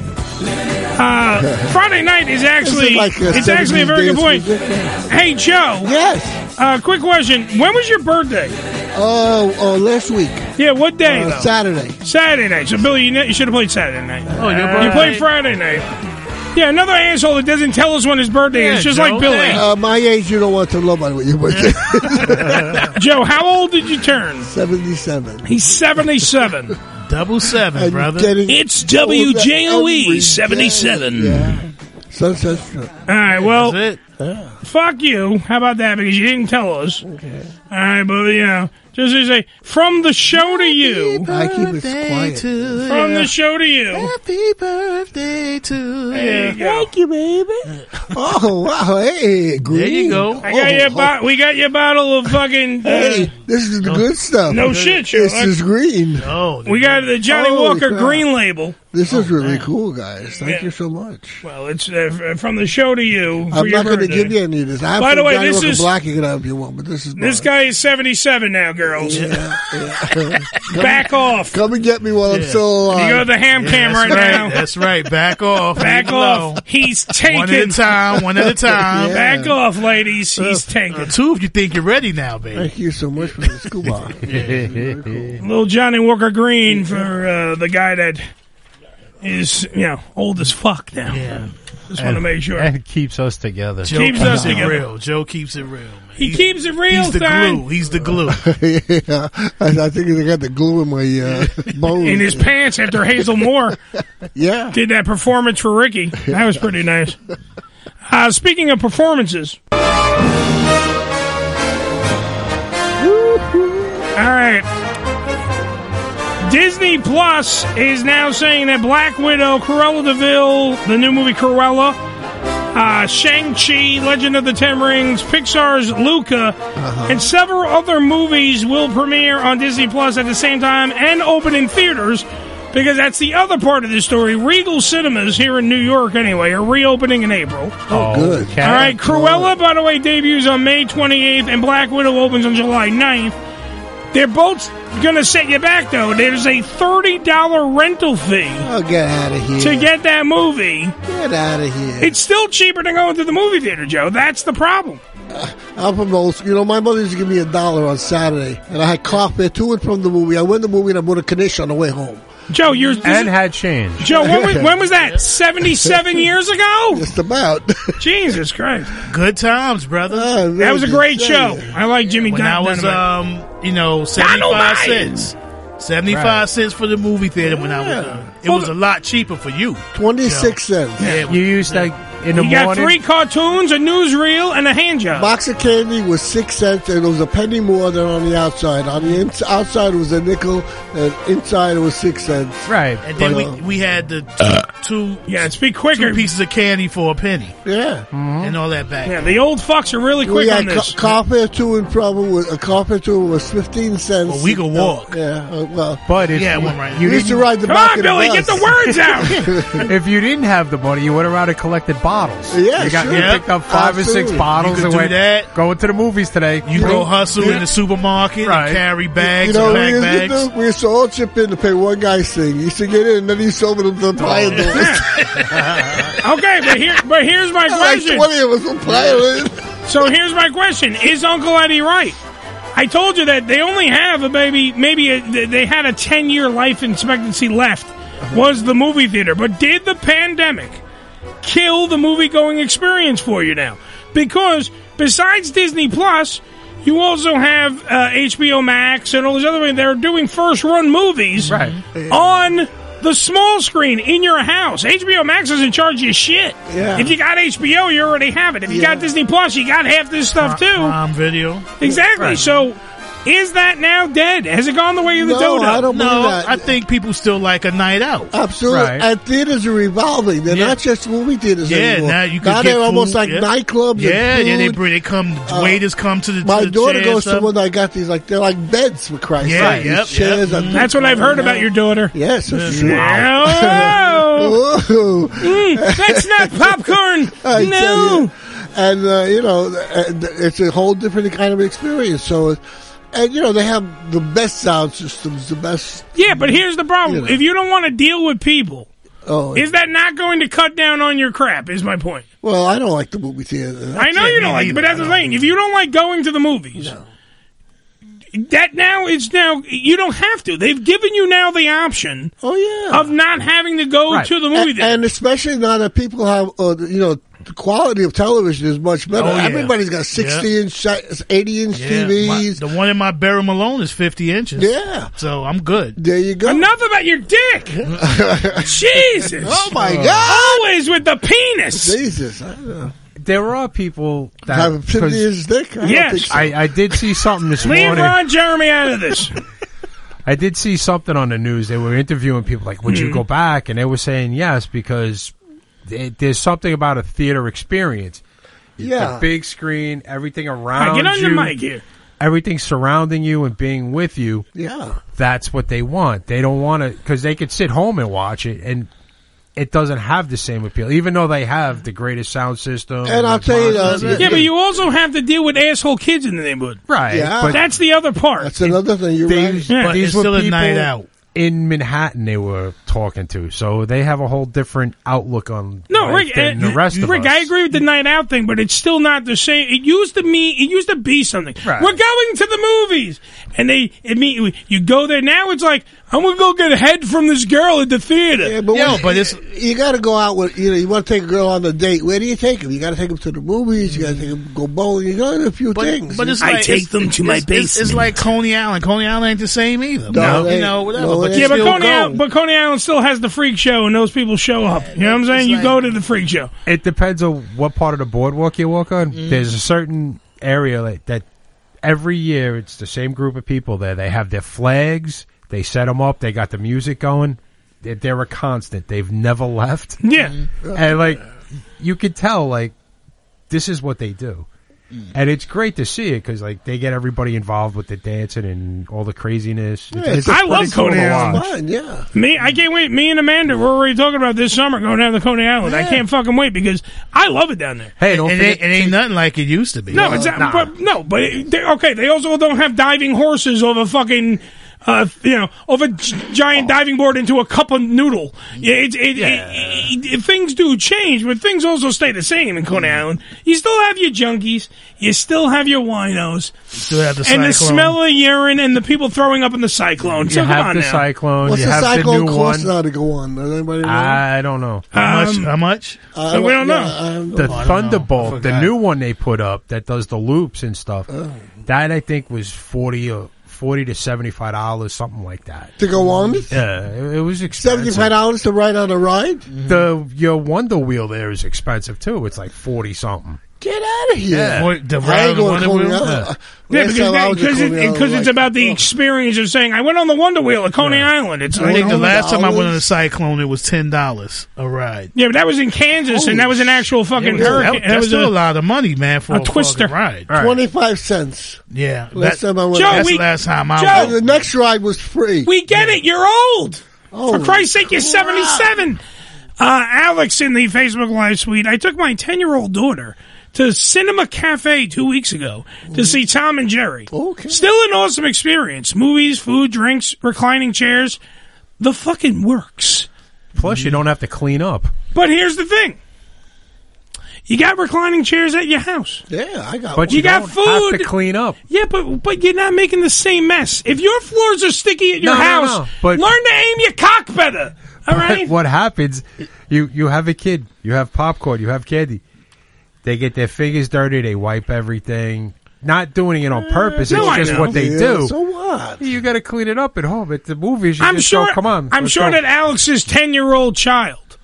Friday night is actually it's actually a very good point. Hey, Joe. Yes. Quick question. When was your birthday? Last week. Yeah, what day? Though? Saturday. Saturday night. So, Billy, you should have played Saturday night. Oh, your birthday. You played Friday night. Yeah, another asshole that doesn't tell us when his birthday is, just like Billy. My age, you don't want to know about what your birthday. Joe, how old did you turn? 77. He's 77. Double seven, brother. It's WJOE 77. Yeah. Sunset. All right, well, fuck you. How about that? Because you didn't tell us. Okay. All right, but, just to say, from the show to you. I keep it quiet. From the show to you. Happy birthday to you. Thank you, baby. Oh, wow. Hey, green. There you go. We got your bottle of fucking... hey, this is the good stuff. No shit, Joe. This is green. We got the Johnny Walker green label. This is really cool, guys. Thank you so much. Well, it's from the show to you. I'm not going to give you any of this. I have By the way, Johnny this Walker is... Black you can have if you want, but this is... This guy is 77 now, girls. Yeah. Back off. Come and get me while I'm still alive. You go to the ham cam right now. That's right. Back off. Back off. He's taking. One at a time. Yeah. Back off, ladies. He's taking. Two if you think you're ready now, baby. Thank you so much for the scuba. Cool. Little Johnny Walker Green for the guy that is, old as fuck now. Yeah. Just want to make sure. And keeps us together. Joe keeps us together. Joe keeps it real. He keeps it real, He's the glue. He's the glue. Yeah, I think I got the glue in my bones. In his pants after Hazel Moore did that performance for Ricky. That was pretty nice. Speaking of performances. All right. Disney Plus is now saying that Black Widow, Cruella de Vil, the new movie Cruella, Shang-Chi, Legend of the Ten Rings, Pixar's Luca, and several other movies will premiere on Disney Plus at the same time and open in theaters, because that's the other part of this story. Regal Cinemas here in New York, anyway, are reopening in April. Oh, good. All right, Cruella, by the way, debuts on May 28th, and Black Widow opens on July 9th. They're both going to set you back, though. There's a $30 rental fee. Oh, get out of here. To get that movie. Get out of here. It's still cheaper than going to the movie theater, Joe. That's the problem. I'm from old school. My mother used to give me $1 on Saturday, and I had car fare to and from the movie. I went to the movie and I bought a Knish on the way home. Joe, had change. Joe, when was that? 77 years ago? Just about. Jesus Christ. Good times, brother. That was a great show. I like Jimmy When I was, 75 cents. 75 cents for the movie theater when I was it was a lot cheaper for you. 26 cents. Yeah, you used that in the you morning. got 3 cartoons, a newsreel, and a hand job. Box of candy was 6 cents, and it was a penny more than on the outside. On the outside, it was a nickel, and inside, it was 6 cents. Right. And then we had the two speak quicker. 2 pieces of candy for a penny. Yeah. And all that back. Yeah, the old fucks are really quick on this. Car fare to and from a car fare to was 15 cents. Well, we could walk. But if you used to ride the Come back on, of the Billy, bus. get the words out. If you didn't have the money, you went around and collected boxes bottles. Yeah, you sure. You picked up 5 or 6 Absolutely. bottles You and could do went, that. going to the movies today. You go hustle in the supermarket and carry bags and pack bags. We used to all chip in to pay one guy's thing. He used to get in, and then he sold them to the pile doors. Okay, but here's my question. Like 20 of us were piling in. So here's my question: is Uncle Eddie right? I told you that they only have they had a 10-year life expectancy left. Was the movie theater, but did the pandemic kill the movie-going experience for you now? Because besides Disney Plus, you also have HBO Max and all these other things. They're doing first-run movies on the small screen in your house. HBO Max doesn't charge you shit. Yeah. If you got HBO, you already have it. If you got Disney Plus, you got half this stuff too. Prime Video. Exactly. Right. So, is that now dead? Has it gone the way of the dodo? I don't believe that. I think people still like a night out. Absolutely. Right. And theaters are revolving. They're not just movie theaters anymore. Now you can now get they're almost food, like nightclubs. Yeah, and yeah, food. they come. Waiters come to the. My to the daughter chair goes and to one. I got these they're like beds for Christ's Yeah, sake. These yep, chairs. yep. and- That's what I've heard about your daughter. Yes. Oh, that's not popcorn. I tell No. you. And it's a whole different kind of experience. So, and they have the best sound systems, the best. Yeah, but here's the problem: if you don't want to deal with people, Oh, is that not going to cut down on your crap? Is my point. well, I don't like the movie theater. I know you don't like it, but that's the thing. If you don't like going to the movies, that now you don't have to. They've given you now the option. Oh yeah, of not having to go to the movie theater. and especially now that people have, the quality of television is much better. Oh, yeah. Everybody's got 60-inch, 80-inch TVs. The one in my Barry Malone is 50 inches. Yeah. So I'm good. There you go. Enough about your dick. Jesus. Oh my God. Always with the penis. Jesus. I don't know. There are people that Have a 50-inch dick? I don't Yes. think so. I did see something this Leave morning. Ron Jeremy out of this. I did see something on the news. They were interviewing people like, would you go back? And they were saying yes, because there's something about a theater experience. Yeah. The big screen, everything All around right, get on you. your mic here. Everything surrounding you and being with you. Yeah. That's what they want. They don't want to, because they could sit home and watch it, and it doesn't have the same appeal, even though they have the greatest sound system. And I'll tell you, Yeah, but you also have to deal with asshole kids in the neighborhood. Right. Yeah. But That's the other part. That's another thing. You're these, right. Yeah. these It's were still a people night out. in Manhattan they were talking to, so they have a whole different outlook on No, life Rick, than the rest of Rick, us. I agree with the night out thing, but it's still not the same. It used to be something. Right. We're going to the movies, and you go there. Now it's like, I'm gonna go get a head from this girl at the theater. Yeah, but, you got to go out with, you want to take a girl on a date. Where do you take them? You got to take them to the movies. You got to take them go bowling. You got to do a few things. But it's I like, take them to my It's basement. like Coney Island. Coney Island ain't the same either. No, you know, whatever. no, but it you Yeah, but still go. Coney Island still has the freak show, and those people show up. You know what I'm saying? You go to the freak show. It depends on what part of the boardwalk you walk on. There's a certain area that every year it's the same group of people there. They have their flags. They set them up. They got the music going. They're a constant. They've never left. Yeah. And you could tell this is what they do. And it's great to see it because they get everybody involved with the dancing and all the craziness. It's I pretty love cool Coney to Island. watch. Fun, yeah. I can't wait. Me and Amanda, we're already talking about this summer going down to Coney Island. I can't fucking wait because I love it down there. Hey, don't forget. It ain't nothing like it used to be. No, but they also don't have diving horses over fucking, over giant diving board into a cup of noodle. Things do change, but things also stay the same in Coney Island. You still have your junkies, you still have your winos, Still have the and the cyclone. smell of urine and the people throwing up in the cyclone. So You come have on the now. cyclone. What's you the have cyclone the new cost one. now to go on? Does anybody know? I don't know. How much? We don't know. The I don't know. I Thunderbolt, the forgot. new one they put up that does the loops and stuff, that I think was $40 to $75, something like that. To go on? Yeah, it was expensive. $75 to ride on a ride? Your Wonder Wheel there is expensive too. It's like 40 something. Get out of here. Yeah. What, the I ride ain't on the going to Wonder Coney Wheel? Island. Yeah, Last time I was at Coney Island, because it's like, about the experience of saying, I went on the Wonder Wheel at Coney Island. It's I think the last time I went on $100. the Cyclone, it was $10 a ride. Yeah, but that was in Kansas, and that was an actual fucking hurricane. That's still a lot of money, man, for a twister fucking ride. 25 cents. Yeah. Last time I went. Joe, That's we- the last time I Joe, went. And the next ride was free. We get it. You're old. For Christ's sake, you're 77. Alex in the Facebook Live suite. I took my 10-year-old daughter to Cinema Cafe 2 weeks ago to see Tom and Jerry. Okay. Still an awesome experience. Movies, food, drinks, reclining chairs. The fucking works. Plus, you don't have to clean up. But here's the thing. You got reclining chairs at your house. Yeah, I got But one. you got don't food. have to clean up. Yeah, but you're not making the same mess. If your floors are sticky at your house, but learn to aim your cock better. All right? What happens, you have a kid, you have popcorn, you have candy. They get their fingers dirty, they wipe everything. Not doing it on purpose, no, it's just what they do. So what? You got to clean it up at home. At the movies, you I'm just sure. go, come on. I'm let's sure go. that Alex's 10-year-old child,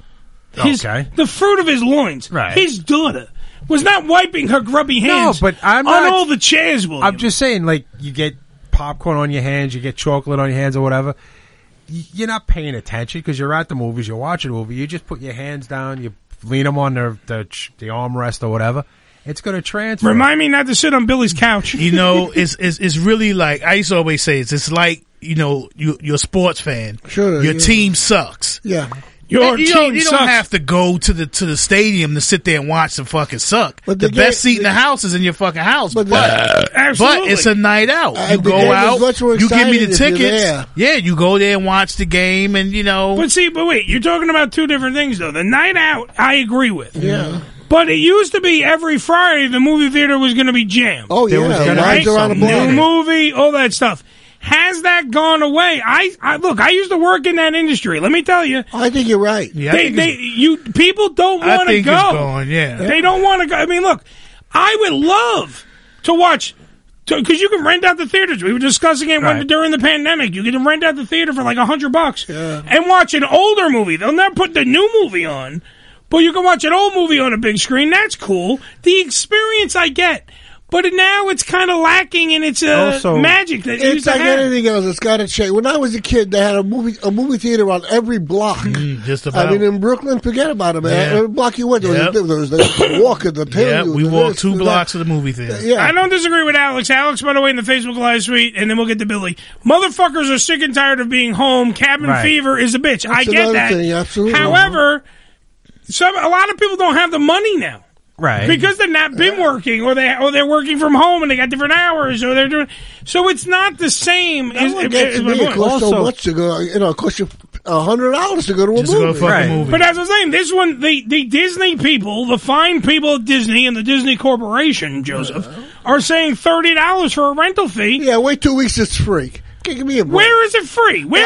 the fruit of his loins, his daughter, was not wiping her grubby hands. No, but I'm on not, all the chairs. William. I'm just saying, like, you get popcorn on your hands, you get chocolate on your hands or whatever. You're not paying attention because you're at the movies, you're watching a movie. You just put your hands down, you lean them on the armrest or whatever. It's going to transfer. Remind me not to sit on Billy's couch. You know, it's really like I used to always say. It's like, you know, you're a sports fan. Sure, your team sucks. Yeah. Your you team don't sucks. have to go to the stadium to sit there and watch them fucking suck. But the the best game- seat in the house is in your fucking house. But Absolutely. it's a night out. You the go game is out. much more You give me the exciting if you're tickets. there. Yeah, you go there and watch the game, and you know. But wait, you're talking about two different things, though. The night out, I agree with. Yeah. But it used to be every Friday the movie theater was going to be jammed. Oh, yeah. Lines around the New block. movie, all that stuff. Has that gone away? Look, I used to work in that industry. Let me tell you. I think you're right. Yeah, people don't I want to think go. it's gone, yeah. They don't want to go. I mean, look, I would love to watch, because you can rent out the theaters. We were discussing it during the pandemic. You can rent out the theater for like $100 and watch an older movie. They'll never put the new movie on, but you can watch an old movie on a big screen. That's cool. The experience I get. But now it's kind of lacking in its magic that it It's used to like have. anything else. It's got to change. When I was a kid, they had a movie theater on every block. Just about. I mean, in Brooklyn, forget about it, man. Yeah. Every block you went, there was the Walker, the Yeah, Pill. we walked 2 blocks to the movie theater. Yeah. I don't disagree with Alex. Alex, by the way, in the Facebook Live suite, and then we'll get to Billy. Motherfuckers are sick and tired of being home. Cabin fever is a bitch. I get another that. thing, absolutely. However, a lot of people don't have the money now. Right. Because they've not been working, or they're working from home and they got different hours, or they're doing. So it's not the same. It costs so much to go. You know, it costs you $100 to go to a movie. But as I was saying, this one, the Disney people, the fine people at Disney and the Disney Corporation, Joseph, are saying $30 for a rental fee. Yeah, wait 2 weeks, it's free. Give me a break. Where is it free? Where?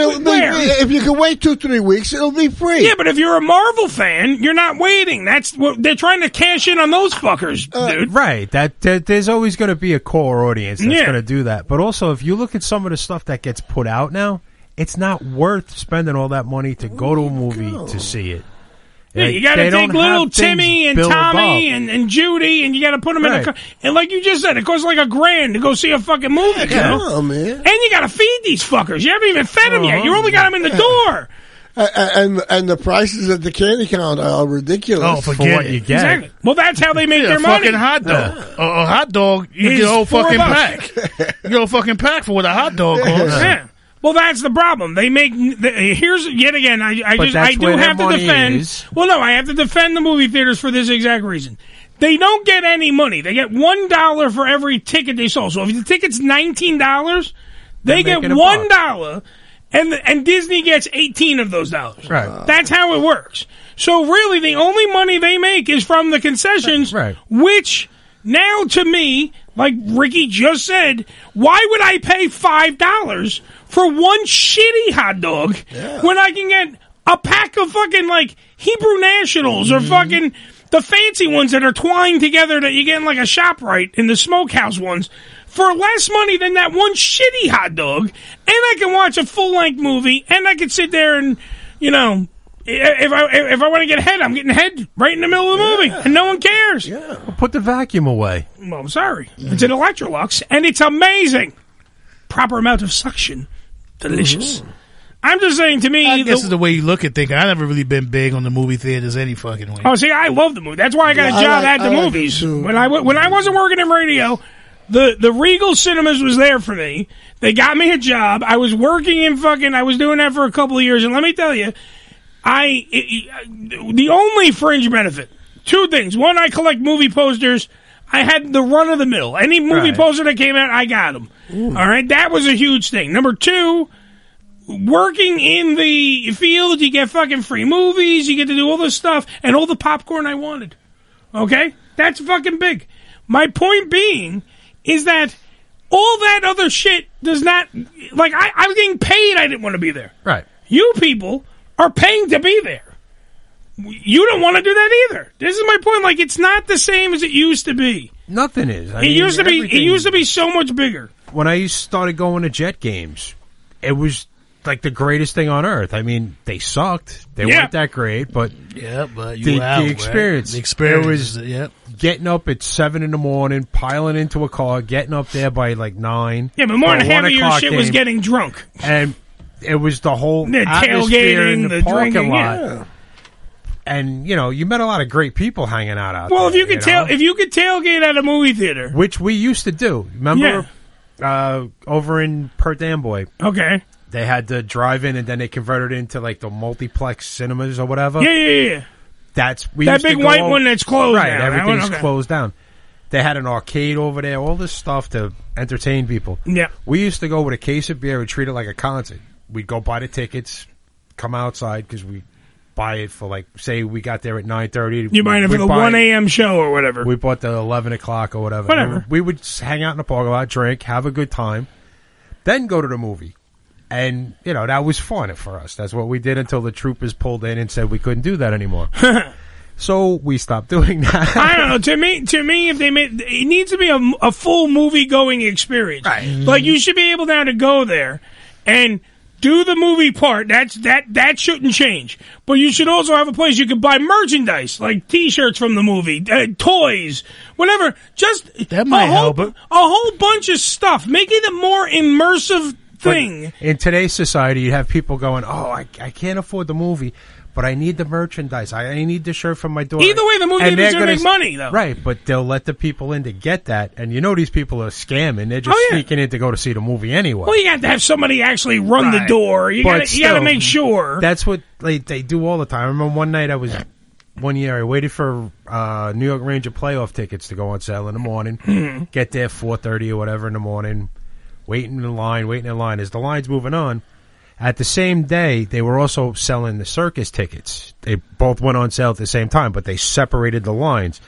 If you can wait 2-3 weeks, it'll be free. Yeah, but if you're a Marvel fan, you're not waiting. That's what they're trying to cash in on those fuckers, dude. Right. That there's always going to be a core audience that's Yeah. going to do that. But also, if you look at some of the stuff that gets put out now, it's not worth spending all that money to go to a movie to see it. Yeah, you got to They take don't little have Timmy things and built Tommy up. and Judy, and you got to put them in a car. And like you just said, it costs like $1,000 to go see a fucking movie. Yeah, you know? come on, man. And you got to feed these fuckers. You haven't even fed them yet. You only got them in the door. And the prices at the candy counter are ridiculous. Oh, forget it. Exactly. Well, that's how they make Yeah, their a money. fucking hot dog. A hot dog, you Is get a whole fucking $4. pack. You get a fucking pack for what a hot dog costs. Yeah. Well, that's the problem. They make here's yet again. I But that's do where their have to money defend. is. Well, no, I have to defend the movie theaters for this exact reason. They don't get any money. They get $1 for every ticket they sold. So if the ticket's $19, they get making a $1, and Disney gets 18 of those dollars. Right. That's how it works. So really, the only money they make is from the concessions, which now to me, like Ricky just said, why would I pay $5 for one shitty hot dog when I can get a pack of fucking like Hebrew Nationals or fucking the fancy ones that are twined together that you get in like a ShopRite in the smokehouse ones for less money than that one shitty hot dog, and I can watch a full-length movie, and I can sit there and, you know, if I want to get head, I'm getting head right in the middle of the movie, and no one cares. Put the vacuum away. Well, I'm sorry. It's an Electrolux, and it's amazing. Proper amount of suction. Delicious. I'm just saying, to me... I guess it's the way you look at things. I've never really been big on the movie theaters any fucking way. Oh, see, I love the movie. That's why I got a job at the movies. When I wasn't working in radio, the Regal Cinemas was there for me. They got me a job. I was working in I was doing that for a couple of years, and let me tell you, the only fringe benefit, two things. One, I collect movie posters. I had the run of the mill. Any movie poster that came out, I got them. All right, that was a huge thing. Number two, working in the field, you get fucking free movies, you get to do all this stuff, and all the popcorn I wanted. Okay? That's fucking big. My point being is that all that other shit does not... Like, I was getting paid, I didn't want to be there. Right. You people are paying to be there. You don't want to do that either. This is my point. Like, it's not the same as it used to be. Nothing is. It used to be so much bigger. When I started going to Jet games, it was like the greatest thing on earth. I mean, they sucked. They weren't that great, but but the experience. The experience. It was getting up at 7 a.m, piling into a car, getting up there by like 9. Yeah, but more than half of your shit was getting drunk. And it was the whole the atmosphere tailgating, in the parking drinking, lot. yeah. And you met a lot of great people hanging out Well, there. if you could tailgate at a movie theater, which we used to do. Remember, over in Perth Amboy. Okay. They had the drive-in, and then they converted it into like the multiplex cinemas or whatever. Yeah. That big white one that's closed right, now. Everything's closed down. They had an arcade over there, all this stuff to entertain people. Yeah. We used to go with a case of beer and treat it like a concert. We'd go buy the tickets, come outside, because we buy it for, like, say we got there at 9:30. You buying it for the 1 a.m. show or whatever. We bought the 11 o'clock or whatever. Whatever. We would hang out in the parking lot, drink, have a good time, then go to the movie. And, that was fun for us. That's what we did until the troopers pulled in and said we couldn't do that anymore. So we stopped doing that. I don't know. To me, if they made it needs to be a full movie going experience. Right. Like you should be able now to go there and do the movie part. That shouldn't change. But you should also have a place you can buy merchandise like T-shirts from the movie, toys, whatever. Just that might help it. A whole bunch of stuff, making it more immersive thing. But in today's society, you have people going, "Oh, I can't afford the movie, but I need the merchandise. I need the shirt from my daughter." Either way, the movie is going to make money, though. Right, but they'll let the people in to get that. And these people are scamming. They're just sneaking in to go to see the movie anyway. Well, you have to have somebody actually run the door. You got to make sure. That's what they do all the time. I remember one year I waited for New York Ranger playoff tickets to go on sale in the morning. Get there 4:30 or whatever in the morning. Waiting in line. As the line's moving on, at the same day, they were also selling the circus tickets. They both went on sale at the same time, but they separated the lines.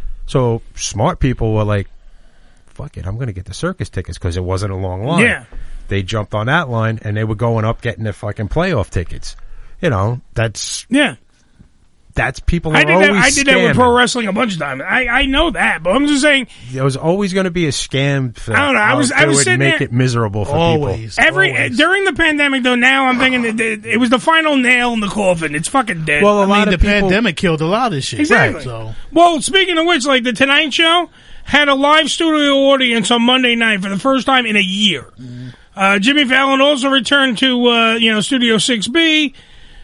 So smart people were like, fuck it, I'm going to get the circus tickets because it wasn't a long line. Yeah. They jumped on that line, and they were going up getting their fucking playoff tickets. That's... Yeah. That's people I are always I did that with scamming. pro wrestling a bunch of times. I know that, but I'm just saying There was always going to be a scam. I don't know. I was sitting make there, it miserable for always, people. During the pandemic, though. Now I'm thinking that it was the final nail in the coffin. It's fucking dead. Well, the pandemic killed a lot of shit. Exactly. Right, so. Well, speaking of which, like the Tonight Show had a live studio audience on Monday night for the first time in a year. Jimmy Fallon also returned to Studio 6B.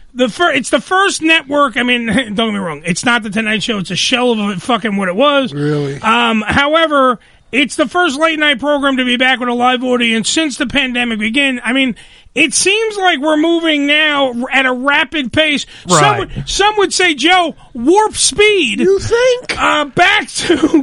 It's the first network. I mean, don't get me wrong. It's not the Tonight Show. It's a shell of fucking what it was. Really? However, it's the first late night program to be back with a live audience since the pandemic began. I mean, it seems like we're moving now at a rapid pace. Right. Some would say, Joe, warp speed. You think? Back to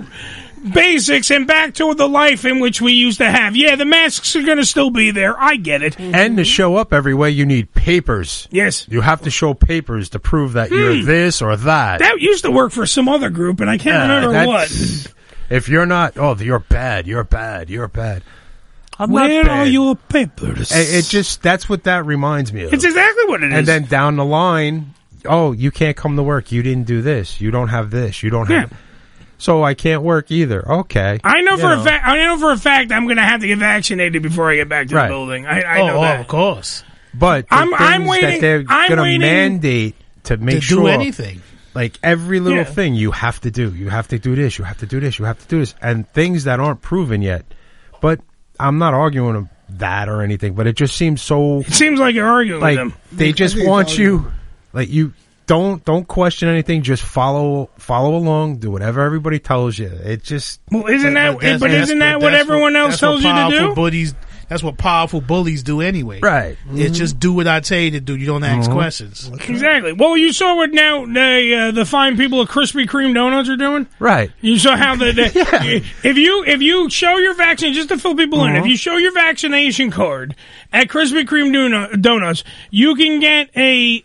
basics and back to the life in which we used to have. Yeah, the masks are going to still be there. I get it. And to show up everywhere, you need papers. Yes. You have to show papers to prove that you're this or that. That used to work for some other group, and I can't remember what. If you're not, you're bad, you're bad, you're bad. I'm Where not bad. are your papers? That's what that reminds me of. It's exactly what it is. And then down the line, you can't come to work. You didn't do this. You don't have this. You don't have... So I can't work either. Okay. I know for a fact I'm going to have to get vaccinated before I get back to the building. I know that. Of course. But I'm waiting. That they're going to mandate to make sure do anything. Like every little thing you have to do. You have to do this. You have to do this. You have to do this. And things that aren't proven yet. But I'm not arguing with that or anything. But it just seems so. It seems like you're arguing with them. They just want you. Like you. Don't question anything. Just follow along. Do whatever everybody tells you. It just isn't that what everyone else tells you to do? Buddies That's what powerful bullies do anyway. Right. It's just do what I tell you to do. You don't ask questions. Exactly. Well, you saw what now the fine people at Krispy Kreme donuts are doing. Right. You saw how if you show your vaccine, just to fill people in, if you show your vaccination card at Krispy Kreme donuts, you can get a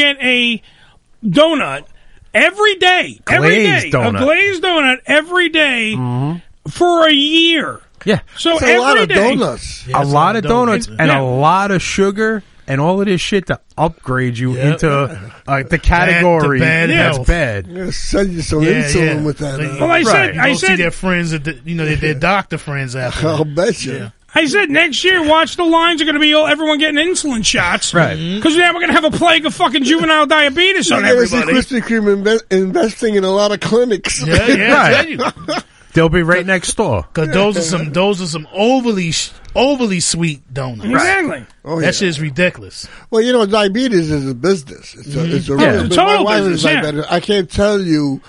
donut every day. A glazed donut every day for a year. Yeah. So That's every a lot of day- donuts. a lot of donuts and a lot of sugar and all of this shit to upgrade you into the category bad that's health. bad. I'm gonna send you some insulin with that. Well, I said- you don't see their friends, their doctor friends after. I'll bet you. Yeah. I said next year, watch the lines are going to be everyone getting insulin shots. Right. Because now we're going to have a plague of fucking juvenile diabetes on You're gonna see everybody. Krispy Kreme investing in a lot of clinics. Yeah, I tell you. They'll be right next door. Because those are some overly sweet donuts. Exactly. Oh, That shit is ridiculous. Well, diabetes is a business. It's a Yeah. real It's a business. total My wife business, is diabetic. I can't tell you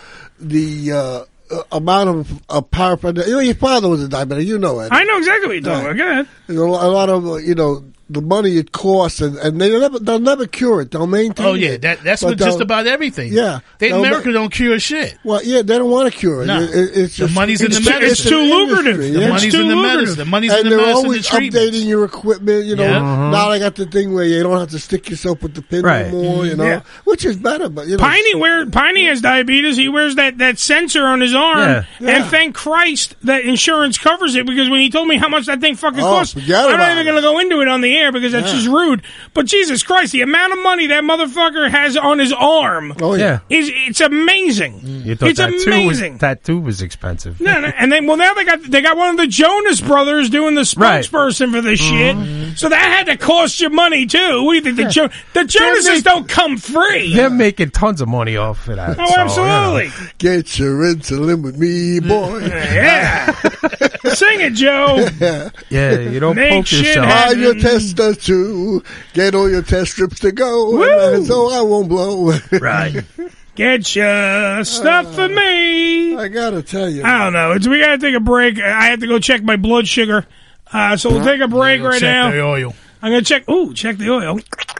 the amount of paraphernalia. Your father was a diabetic. You know it. I know exactly what you're talking about. Go ahead. There's a lot of the money it costs, and they'll never cure it. They'll maintain. Oh yeah, it. that's But with just they'll- about everything. Yeah, they They'll America don't cure shit. Well, yeah, they don't want to cure it. No. It's The just, money's in the it's medicine. It's It's too an lucrative. industry, The yeah. money's in the medicine. The money's in and the they're medicine, always the treatments. updating your equipment. Yeah. Now they got the thing where you don't have to stick yourself with the pin Right. no more. Yeah. Which is better, but Piney has diabetes. He wears that sensor on his arm, Yeah. and thank Christ that insurance covers it. Because when he told me how much that thing fucking Oh, costs, forget I'm not about even going to go into it on the air because that's Yeah. just rude. But Jesus Christ, the amount of money that motherfucker has on his arm, it's amazing. You thought It's amazing. tattoo was expensive. No, and then now they got one of the Jonas Brothers doing the spokesperson for this shit. So that had to cost you money too. What do you think the Jonases don't come free? They're making tons of money off of that. Oh, so, absolutely. Get your insulin with me, boy. Yeah. Sing it, Joe. Yeah, you don't Make poke shit yourself. happen. Buy your tester too. Get all your test strips to go. Woo. So I won't blow. Right. Get your stuff for me. I gotta tell you. I don't know. We gotta take a break. I have to go check my blood sugar. So we'll take a break right check now. the oil. I'm gonna check. Ooh, check the oil.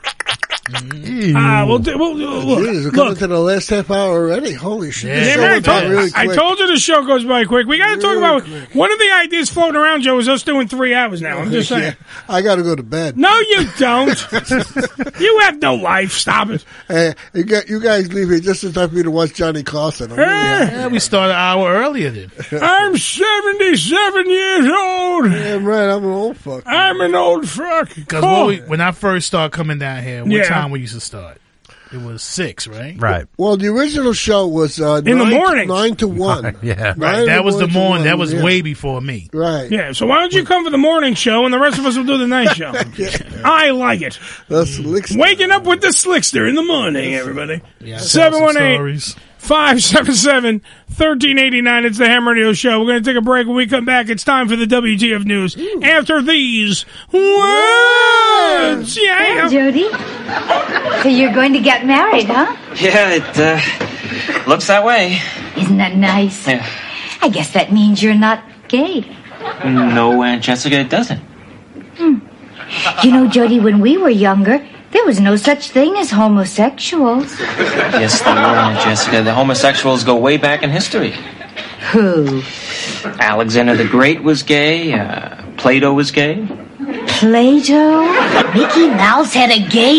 Jesus, we're coming to the last half hour already. Holy shit. This show went by really I quick. told you the show goes by quick. We got to talk about one of the ideas floating around, Joe, is us doing 3 hours now. I'm just saying. Yeah, I gotta go to bed. No, you don't. You have no life. Stop it. Hey, you guys leave here just in time for me to watch Johnny Carson. I'm really happy. Yeah, we started an hour earlier then. I'm 77 years old. Damn right, I'm an old fuck. I'm an old fuck. Because when I first started coming down here, what Yeah. time we used to start? It was 6, right? Right. Well, the original show was In the morning. 9 to 1. Yeah. Right. That was the morning. That was yeah. way before me. Right. Yeah, so why don't you come for the morning show and the rest of us will do the night show? I like it. The Slickster. Waking up with the Slickster in the morning, everybody. Yeah, I saw some stories. 718-577-1389. It's the Ham Radio Show. We're going to take a break. When we come back, it's time for the WTF News. After these words. Yeah. Jody, so you're going to get married, huh? Yeah, it looks that way. Isn't that nice? Yeah. I guess that means you're not gay. No, Aunt Jessica, it doesn't. You know, Jody, when we were younger, there was no such thing as homosexuals. Yes, there were, Aunt Jessica. The homosexuals go way back in history. Who? Alexander the Great was gay. Plato was gay. Plato? Mickey Mouse had a gay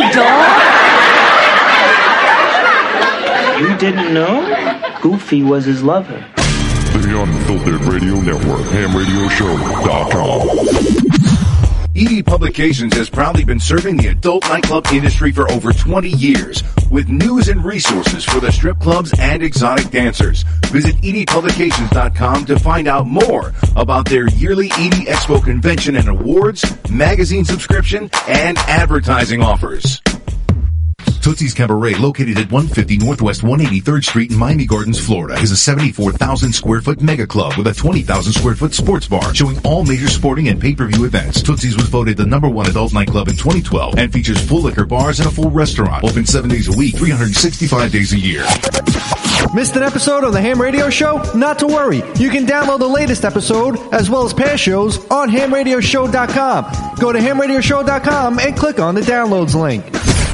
dog? You didn't know? Goofy was his lover. The Unfiltered Radio Network, HamRadioShow.com. ED Publications has proudly been serving the adult nightclub industry for over 20 years with news and resources for the strip clubs and exotic dancers. Visit edpublications.com to find out more about their yearly ED Expo convention and awards, magazine subscription, and advertising offers. Tootsie's Cabaret, located at 150 Northwest 183rd Street in Miami Gardens, Florida, is a 74,000 square foot mega club with a 20,000 square foot sports bar showing all major sporting and pay-per-view events. Tootsie's was voted the #1 adult nightclub in 2012 and features full liquor bars and a full restaurant. Open 7 days a week, 365 days a year. Missed an episode of the Ham Radio Show? Not to worry. You can download the latest episode, as well as past shows, on hamradioshow.com. Go to hamradioshow.com and click on the downloads link.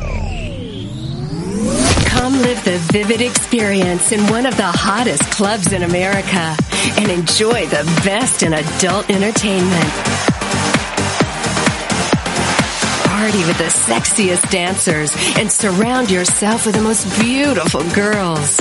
Come live the vivid experience in one of the hottest clubs in America and enjoy the best in adult entertainment. Party with the sexiest dancers and surround yourself with the most beautiful girls.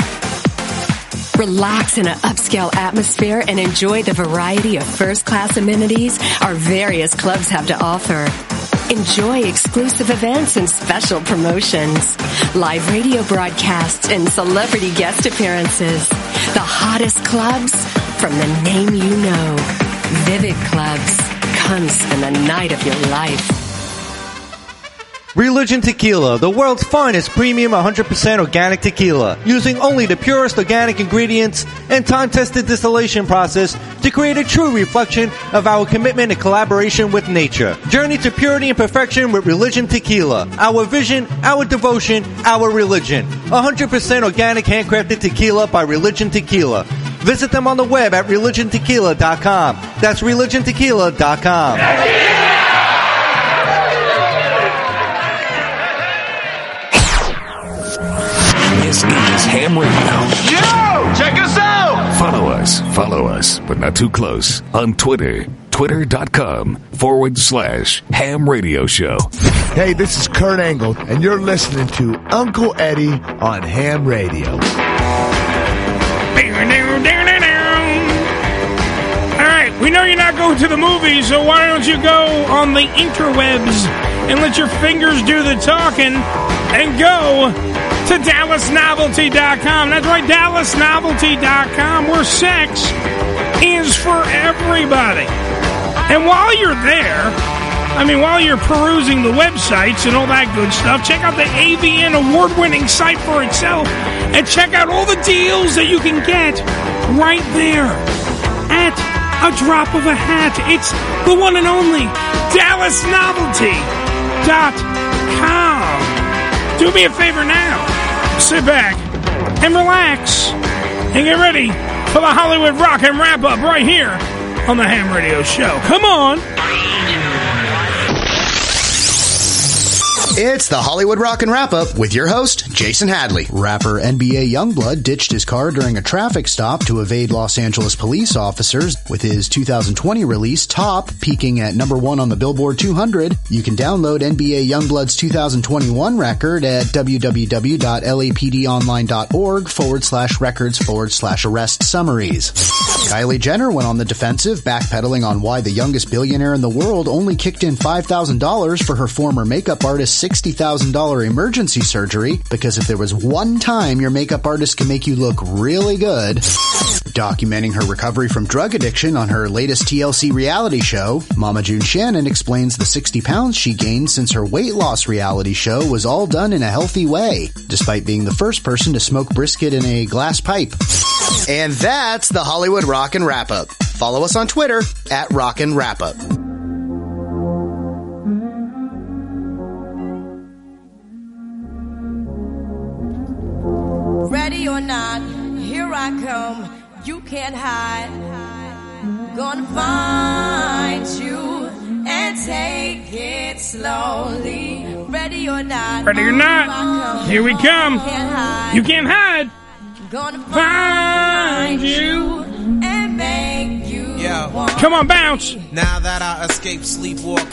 Relax in an upscale atmosphere and enjoy the variety of first-class amenities our various clubs have to offer. Enjoy exclusive events and special promotions, live radio broadcasts, and celebrity guest appearances. The hottest clubs from the name you know. Vivid Clubs. Come spend the night of your life. Religion Tequila, the world's finest premium 100% organic tequila, using only the purest organic ingredients and time-tested distillation process to create a true reflection of our commitment and collaboration with nature. Journey to purity and perfection with Religion Tequila. Our vision, our devotion, our religion. 100% organic handcrafted tequila by Religion Tequila. Visit them on the web at religiontequila.com. That's religiontequila.com. This is Ham Radio. Yo, check us out. Follow us, but not too close, on Twitter. Twitter.com/Ham Radio Show. Hey, this is Kurt Angle, and you're listening to Uncle Eddie on Ham Radio. All right, we know you're not going to the movies, so why don't you go on the interwebs and let your fingers do the talking and go to DallasNovelty.com. That's right, DallasNovelty.com, where sex is for everybody. And while you're there, while you're perusing the websites and all that good stuff, check out the AVN award-winning site for itself and check out all the deals that you can get right there at a drop of a hat. It's the one and only DallasNovelty.com. Do me a favor now. Sit back and relax and get ready for the Hollywood Rock and Wrap Up right here on the Ham Radio Show. Come on. It's the Hollywood Rock and Wrap Up with your host, Jason Hadley. Rapper NBA Youngblood ditched his car during a traffic stop to evade Los Angeles police officers with his 2020 release, Top, peaking at #1 on the Billboard 200. You can download NBA Youngblood's 2021 record at www.lapdonline.org/records/arrest summaries. Kylie Jenner went on the defensive, backpedaling on why the youngest billionaire in the world only kicked in $5,000 for her former makeup artist's $60,000 emergency surgery, because if there was one time your makeup artist can make you look really good. Documenting her recovery from drug addiction on her latest TLC reality show, Mama June Shannon explains the 60 pounds she gained since her weight loss reality show was all done in a healthy way, despite being the first person to smoke brisket in a glass pipe. And that's the Hollywood Rock and Wrap Up. Follow us on Twitter at Rock and Wrap Up. Ready or not, here I come. You can't hide. Gonna find you and take it slowly. Ready or not. Ready or not, here we come. You can't hide. Gonna find you and make you. Come on, bounce. Now that I escape sleepwalk.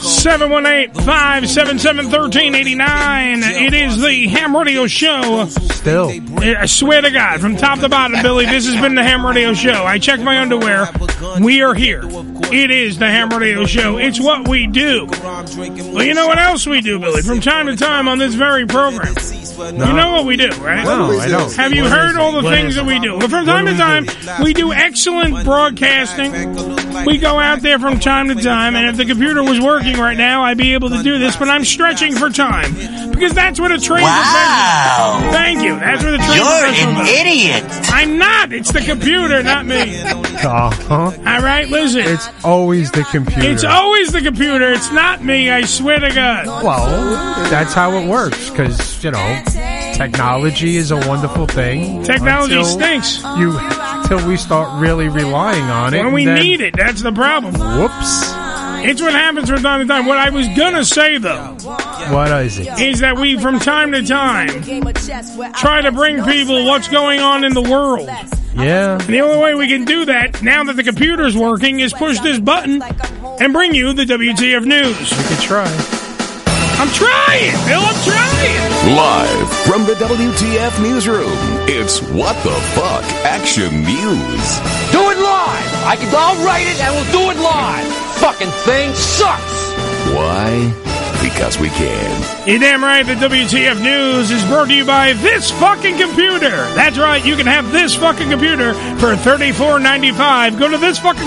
718-577-1389. It is the Ham Radio Show. Still. I swear to God, from top to bottom, Billy, this has been the Ham Radio Show. I checked my underwear. We are here. It is the Ham Radio Show. It's what we do. Well, you know what else we do, Billy? From time to time on this very program. You know what we do, right? No, I don't. Have you heard all the things that we do? Well, from time to time, we do excellent broadcasting. We go out there from time to time, and if the computer was working right now, I'd be able to do this, but I'm stretching for time. Because that's what a trained professional... Thank you. That's what a trained professional does. You're an idiot. I'm not. It's the computer, not me. All right, listen. It's always the computer. It's always the computer. It's not me, I swear to God. Well, that's how it works, because, you know, technology is a wonderful thing. Technology stinks. Till we start really relying on it. When we need it, that's the problem. Whoops. It's what happens from time to time. What I was going to say, though, what is it? Is that we, from time to time, try to bring people what's going on in the world. Yeah. And the only way we can do that, now that the computer's working, is push this button and bring you the WTF News. We could try. I'm trying, Bill, I'm trying. Live from the WTF Newsroom, it's What the Fuck Action News. Do it live! I'll write it and we'll do it live! Fucking thing sucks! Why? Because we can. You're damn right, the WTF News is brought to you by this fucking computer. That's right, you can have this fucking computer for $34.95. Go to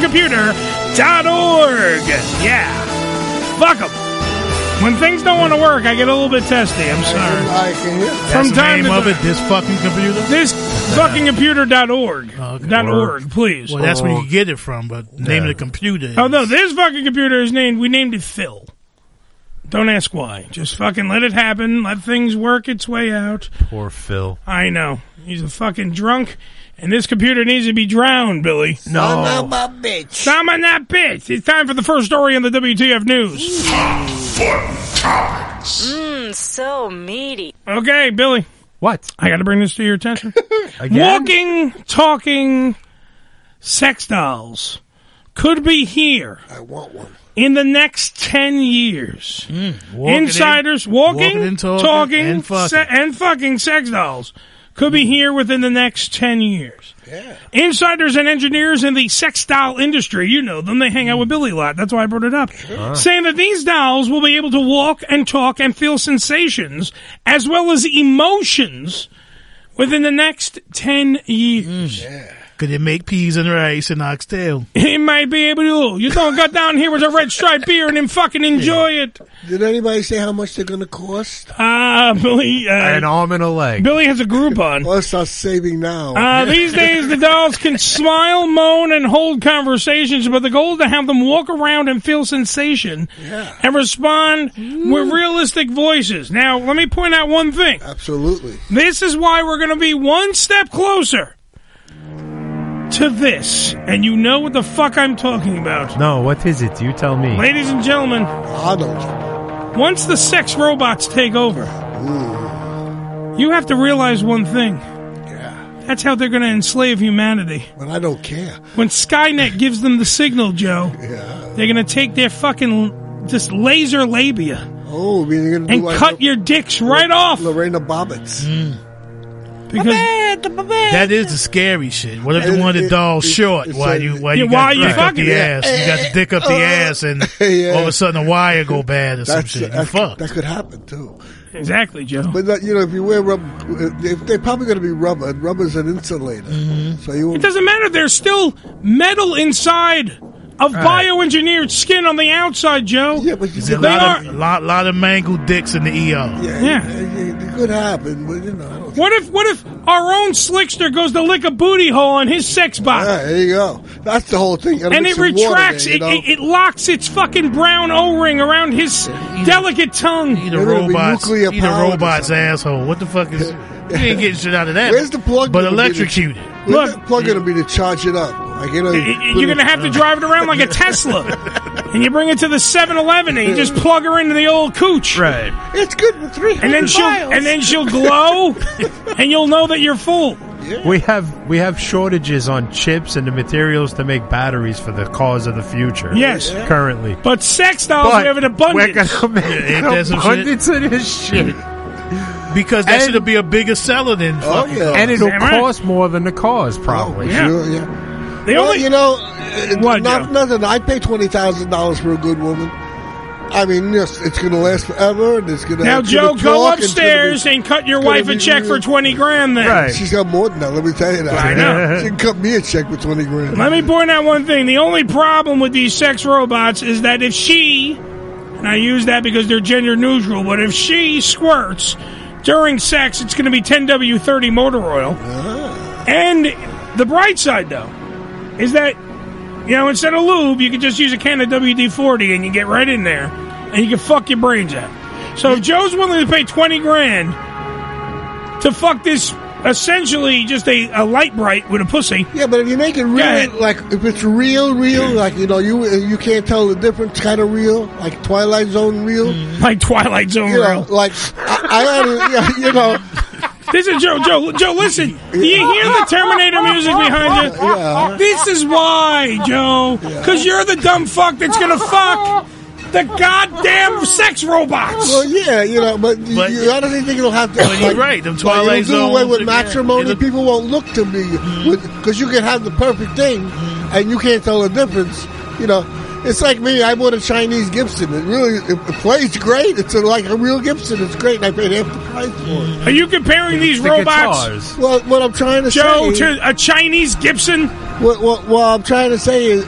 thisfuckingcomputer.org. Yeah. Fuck them. When things don't want to work, I get a little bit testy. I'm sorry. I can hear. That's the name of it, this fucking computer? Thisfuckingcomputer.org. .org, please. Well, that's where you get it from, but the name of the computer is... Oh, no, this fucking computer is named... We named it Phil. Don't ask why. Just fucking let it happen. Let things work its way out. Poor Phil. I know. He's a fucking drunk, and this computer needs to be drowned, Billy. No. Son of a bitch. Son of a bitch. It's time for the first story on the WTF News. So meaty. Okay, Billy. What? I got to bring this to your attention. Again? Walking, talking sex dolls could be here. I want one. In the next 10 years. Insiders talking, and fucking sex dolls could be here within the next 10 years. Yeah. Insiders and engineers in the sex doll industry, you know them, they hang out with Billy a lot, that's why I brought it up, saying that these dolls will be able to walk and talk and feel sensations as well as emotions within the next 10 years. Yeah. Could it make peas and rice and oxtail? It might be able to. You don't go down here with a red stripe beer and then fucking enjoy it. Did anybody say how much they're going to cost? Billy. An arm and a leg. Billy has a Groupon. Let's start saving now. These days, the dolls can smile, moan, and hold conversations, but the goal is to have them walk around and feel sensation and respond with realistic voices. Now, let me point out one thing. Absolutely. This is why we're going to be one step closer to this, and you know what the fuck I'm talking about. No, what is it? You tell me. Ladies and gentlemen, once the sex robots take over, you have to realize one thing. That's how they're going to enslave humanity. But I don't care. When Skynet gives them the signal, Joe, they're going to take their fucking just laser labia and cut your dicks right off. Lorena Bobbitt's. Because that is the scary shit. What if the one that doll's short while you got fucking the ass? You got to dick up the ass, and all of a sudden a wire go bad or some shit. You fuck. That could happen too. Exactly, Joe. But if you wear rubber, they're probably going to be rubber, and rubber's an insulator. So it doesn't matter. There's still metal inside of bioengineered skin on the outside, Joe. Yeah, but a lot of mangled dicks in the ER. It could happen, but you know. What if our own Slickster goes to lick a booty hole on his sex box? Yeah, there you go. That's the whole thing. And it retracts. It locks its fucking brown O-ring around his delicate tongue. Eat a robot's asshole. What the fuck is? You ain't getting shit out of that. Where's the plug? But electrocuted. Where's the plug going to be to charge it up? Like, you're going to have to drive it around like a Tesla. And you bring it to the 7-Eleven and you just plug her into the old cooch. Right. It's good for 300 miles. And then she'll glow and you'll know that you're full. Yeah. We have shortages on chips and the materials to make batteries for the cars of the future. Yes. Currently. But sex dolls, we have an abundance. We're going to make an abundance of this shit. Because that should be a bigger seller than fucking cars. And it'll cost more than the cars, probably. Sure, yeah. only, you know, what, Joe? nothing. I pay $20,000 for a good woman. I mean, yes, it's going to last forever, and it's going to. Now, Joe, go upstairs and cut your wife a check for $20,000. Then, right? She's got more than that. Let me tell you that. I know. She can cut me a check for $20,000. Let me point out one thing. The only problem with these sex robots is that if she, and I use that because they're gender neutral, but if she squirts during sex, it's going to be 10W30 motor oil. And the bright side, though, is that, you know, instead of lube, you can just use a can of WD-40 and you get right in there and you can fuck your brains out. So if Joe's willing to pay $20,000 to fuck this, essentially just a light bright with a pussy. Yeah, but if you make it real, like if it's real, like, you know, you can't tell the difference, kind of real, like Twilight Zone real. Like Twilight Zone you real. Know, like, I had, you know. This is Joe, listen. Do you hear the Terminator music behind you? Yeah. This is why, Joe. Because you're the dumb fuck that's going to fuck the goddamn sex robots. Well, yeah, you know, but you honestly think it'll have to. But you're right. Them Twilight do away with Zones, matrimony. People won't look to me because you can have the perfect thing and you can't tell the difference. You know, it's like me. I bought a Chinese Gibson. It plays great. It's like a real Gibson. It's great, and I paid half the price for it. Are you comparing these robots, guitars. Well, what I'm trying to Joe, say, to a Chinese Gibson? What I'm trying to say is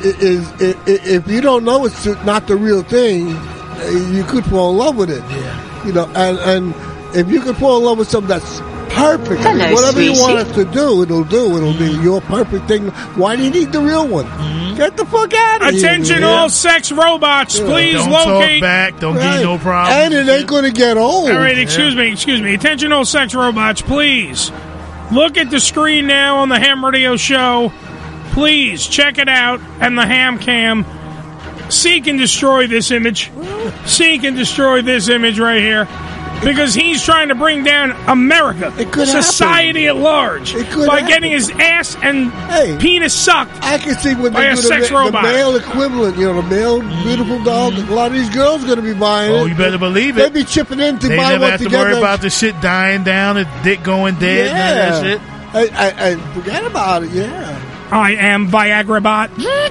if you don't know it's not the real thing, you could fall in love with it. Yeah. You know, and if you could fall in love with something that's perfect, Hello, whatever sweetie. you want it to do, it'll do. It'll be your perfect thing. Why do you need the real one? Get the fuck out of here. Attention, all sex robots, please don't locate. Talk back. Don't give you no problem. And it ain't going to get old. All right, excuse me. Attention, all sex robots, please look at the screen now on the Ham Radio Show. Please check it out and the Ham Cam. Seek and destroy this image. Seek and destroy this image right here. Because he's trying to bring down America, society at large, by getting his ass and penis sucked. I can see when by they a do sex the robot. male equivalent, you know, the male beautiful dog. A lot of these girls are going to be buying it. Oh, you better believe it. They'll be chipping in to they buy never one have to together. worry about the shit dying down, the dick going dead, none of that shit. I forget about it, yeah. I am Viagra bot.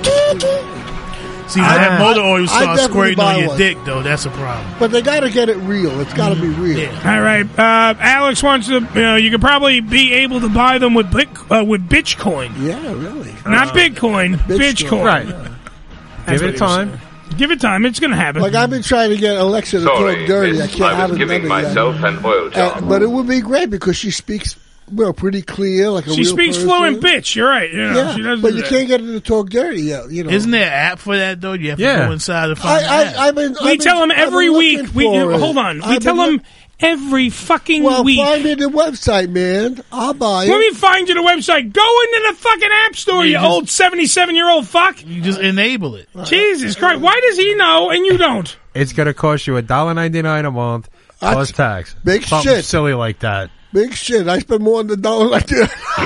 See, when that motor oil I starts definitely squirting buy on your one. dick, though, that's a problem. But they got to get it real. It's got to be real. All right, Alex wants to. You could probably be able to buy them with Bitcoin. Yeah, really. Not Bitcoin, Bitcoin. Right. That's Give what it time. Give it time. It's going to happen. Like I've been trying to get Alexa to Sorry, talk dirty. miss, I I was haven't giving done it yet. myself an oil job. But it would be great because she speaks pretty clear, like a She real speaks person. fluent bitch. You're right. You know, Yeah, she does but do you that. can't get her to talk dirty yet. You know, Isn't there an app for that, though? You have to go inside and find We tell them every week. Hold on. We tell them every fucking week. Find me the website, man. I'll buy it. Let me find you the website. Go into the fucking app store, you old 77-year-old fuck. You just enable it. Jesus Christ. Why does he know and you don't? It's going to cost you $1.99 a month plus tax. Big Something shit. silly like that. Big shit. I spend more than $1 like that.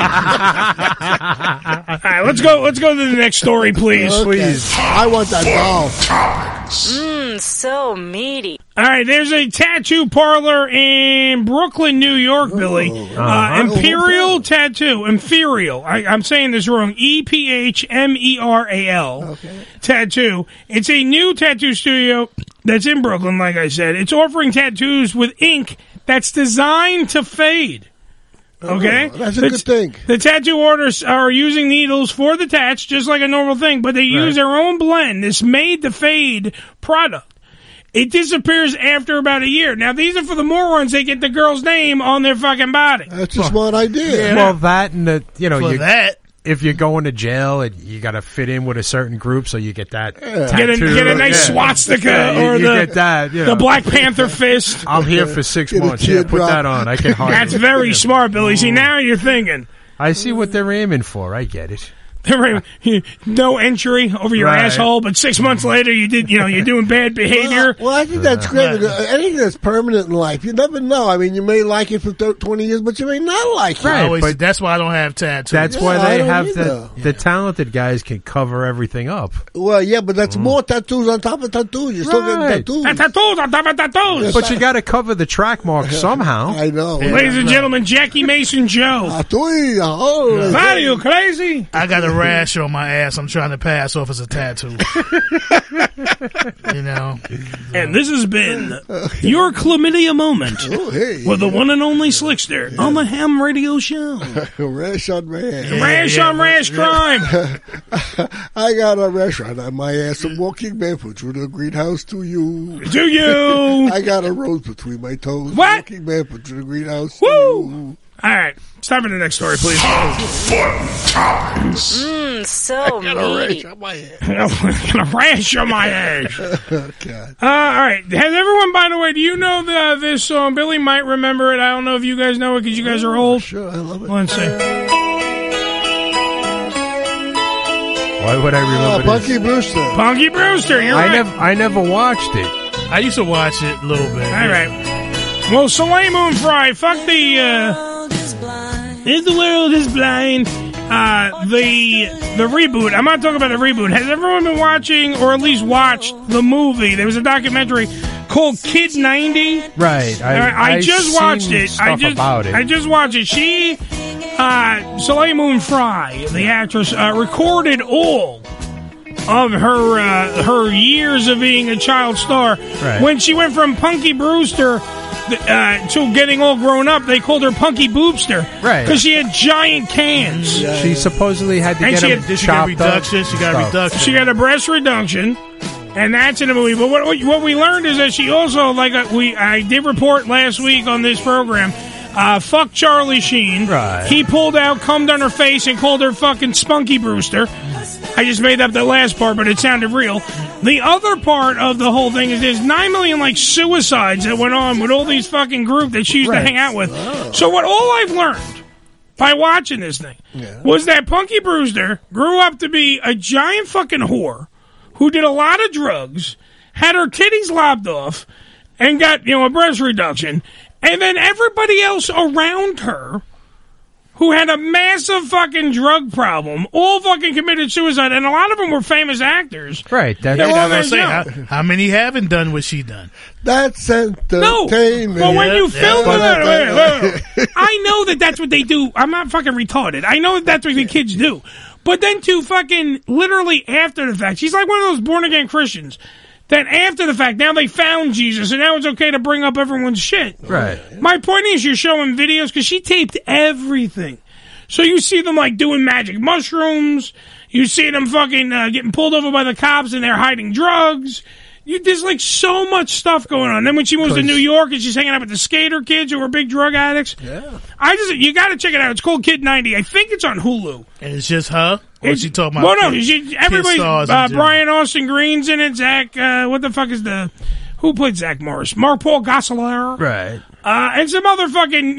All right, let's go to the next story, please. Okay. Please. I want that doll. So meaty. All right, there's a tattoo parlor in Brooklyn, New York, Billy. Imperial Tattoo. Imperial. I'm saying this wrong. EPHMERAL. Tattoo. It's a new tattoo studio that's in Brooklyn, like I said. It's offering tattoos with ink that's designed to fade. Okay? That's a good thing. The tattoo artists are using needles for the tats, just like a normal thing, but they use their own blend, this made-to-fade product. It disappears after about a year. Now, these are for the morons. They get the girl's name on their fucking body. That's a smart idea. Well, that and the, you know, For that. if you're going to jail, you got to fit in with a certain group, so you get that tattoo. Get a nice swastika or you the, get that, you know. the Black Panther fist. I'm here for 6 Get a months. Yeah, put teardrop. that on. I can hardly. That's very smart, Billy. See, now you're thinking. I see what they're aiming for. I get it. No entry over your Right. asshole, but 6 months later you're doing bad behavior. Well, I think that's great. Because anything that's permanent in life, you never know. I mean, you may like it for 20 years, but you may not like it. Right, but that's why I don't have tattoos. That's Yeah, why I they don't have either. the talented guys can cover everything up. Well, yeah, but that's more tattoos on top of tattoos. You're still getting Right. tattoos. And tattoos on top of tattoos. But you got to cover the track marks somehow. I know. Ladies and gentlemen, Jackie Mason Joe. Tattoo. Oh, Are you crazy? I got a rash on my ass I'm trying to pass off as a tattoo. You know. And this has been your chlamydia moment with the one and only Slickster on the Ham Radio Show. Rash on my ass. Rash on rash crime. I got a rash on my ass from walking barefoot through the greenhouse to you. To you. I got a rose between my toes. What? Walking barefoot through the greenhouse. Woo! All right. It's time for the next story, please. So meaty. Got a rash on my ass. All right. Has everyone, by the way, do you know this song? Billy might remember it. I don't know if you guys know it because you guys are old. Sure, I love it. Let's see. Why would I remember this? Punky Brewster. Punky Brewster, you're right. I never watched it. I used to watch it a little bit. All right. Well, Soleil Moon Frye, fuck the If the World is Blind, the reboot. I'm not talking about the reboot. Has everyone been watching, or at least watched, the movie? There was a documentary called Kid 90. Right. I just watched it. Stuff about it. I just watched it. She, Soleil Moon Frye, the actress, recorded all of her years of being a child star. Right. When she went from Punky Brewster to getting all grown up, they called her Punky Boobster. Right. Because she had giant cans. She supposedly had to And get she them had- She got chopped up. reduction. She got stuff. reduction. She got a breast reduction, and that's in the movie. But what we learned is that she also, I did report last week on this program, fuck Charlie Sheen. Right. He pulled out, cummed on her face, and called her fucking Spunky Brewster. I just made up the last part, but it sounded real. The other part of the whole thing is there's 9 million suicides that went on with all these fucking groups that she used to hang out with. So all I've learned by watching this thing was that Punky Brewster grew up to be a giant fucking whore who did a lot of drugs, had her titties lopped off, and got a breast reduction, and then everybody else around her who had a massive fucking drug problem, all fucking committed suicide, and a lot of them were famous actors. Right. They're Yeah, all I was there, gonna say, how many haven't done what she done? That's No, entertainment. but when you film But- it, I know that's what they do. I'm not fucking retarded. I know that's what the kids do. But then to fucking literally after the fact, she's like one of those born again Christians that after the fact, now they found Jesus and now it's okay to bring up everyone's shit. Right. My point is you're showing videos because she taped everything. So you see them doing magic mushrooms. You see them fucking getting pulled over by the cops and they're hiding drugs. There's so much stuff going on. Then when she moves to New York and she's hanging out with the skater kids who are big drug addicts. Yeah. You got to check it out. It's called Kid 90. I think it's on Hulu. And it's just her? Or is she talking Well, about no, kid everybody's stars in general? Brian Austin Green's in it. Zach, what the fuck is who played Zach Morris? Mark Paul Gosselaar. Right. And some other fucking,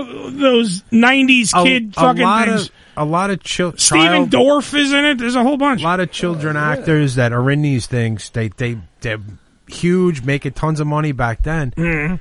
those 90s kid fucking things. A lot of children. Steven Dorff is in it. There's a whole bunch. A lot of children actors that are in these things. They're huge, making tons of money back then,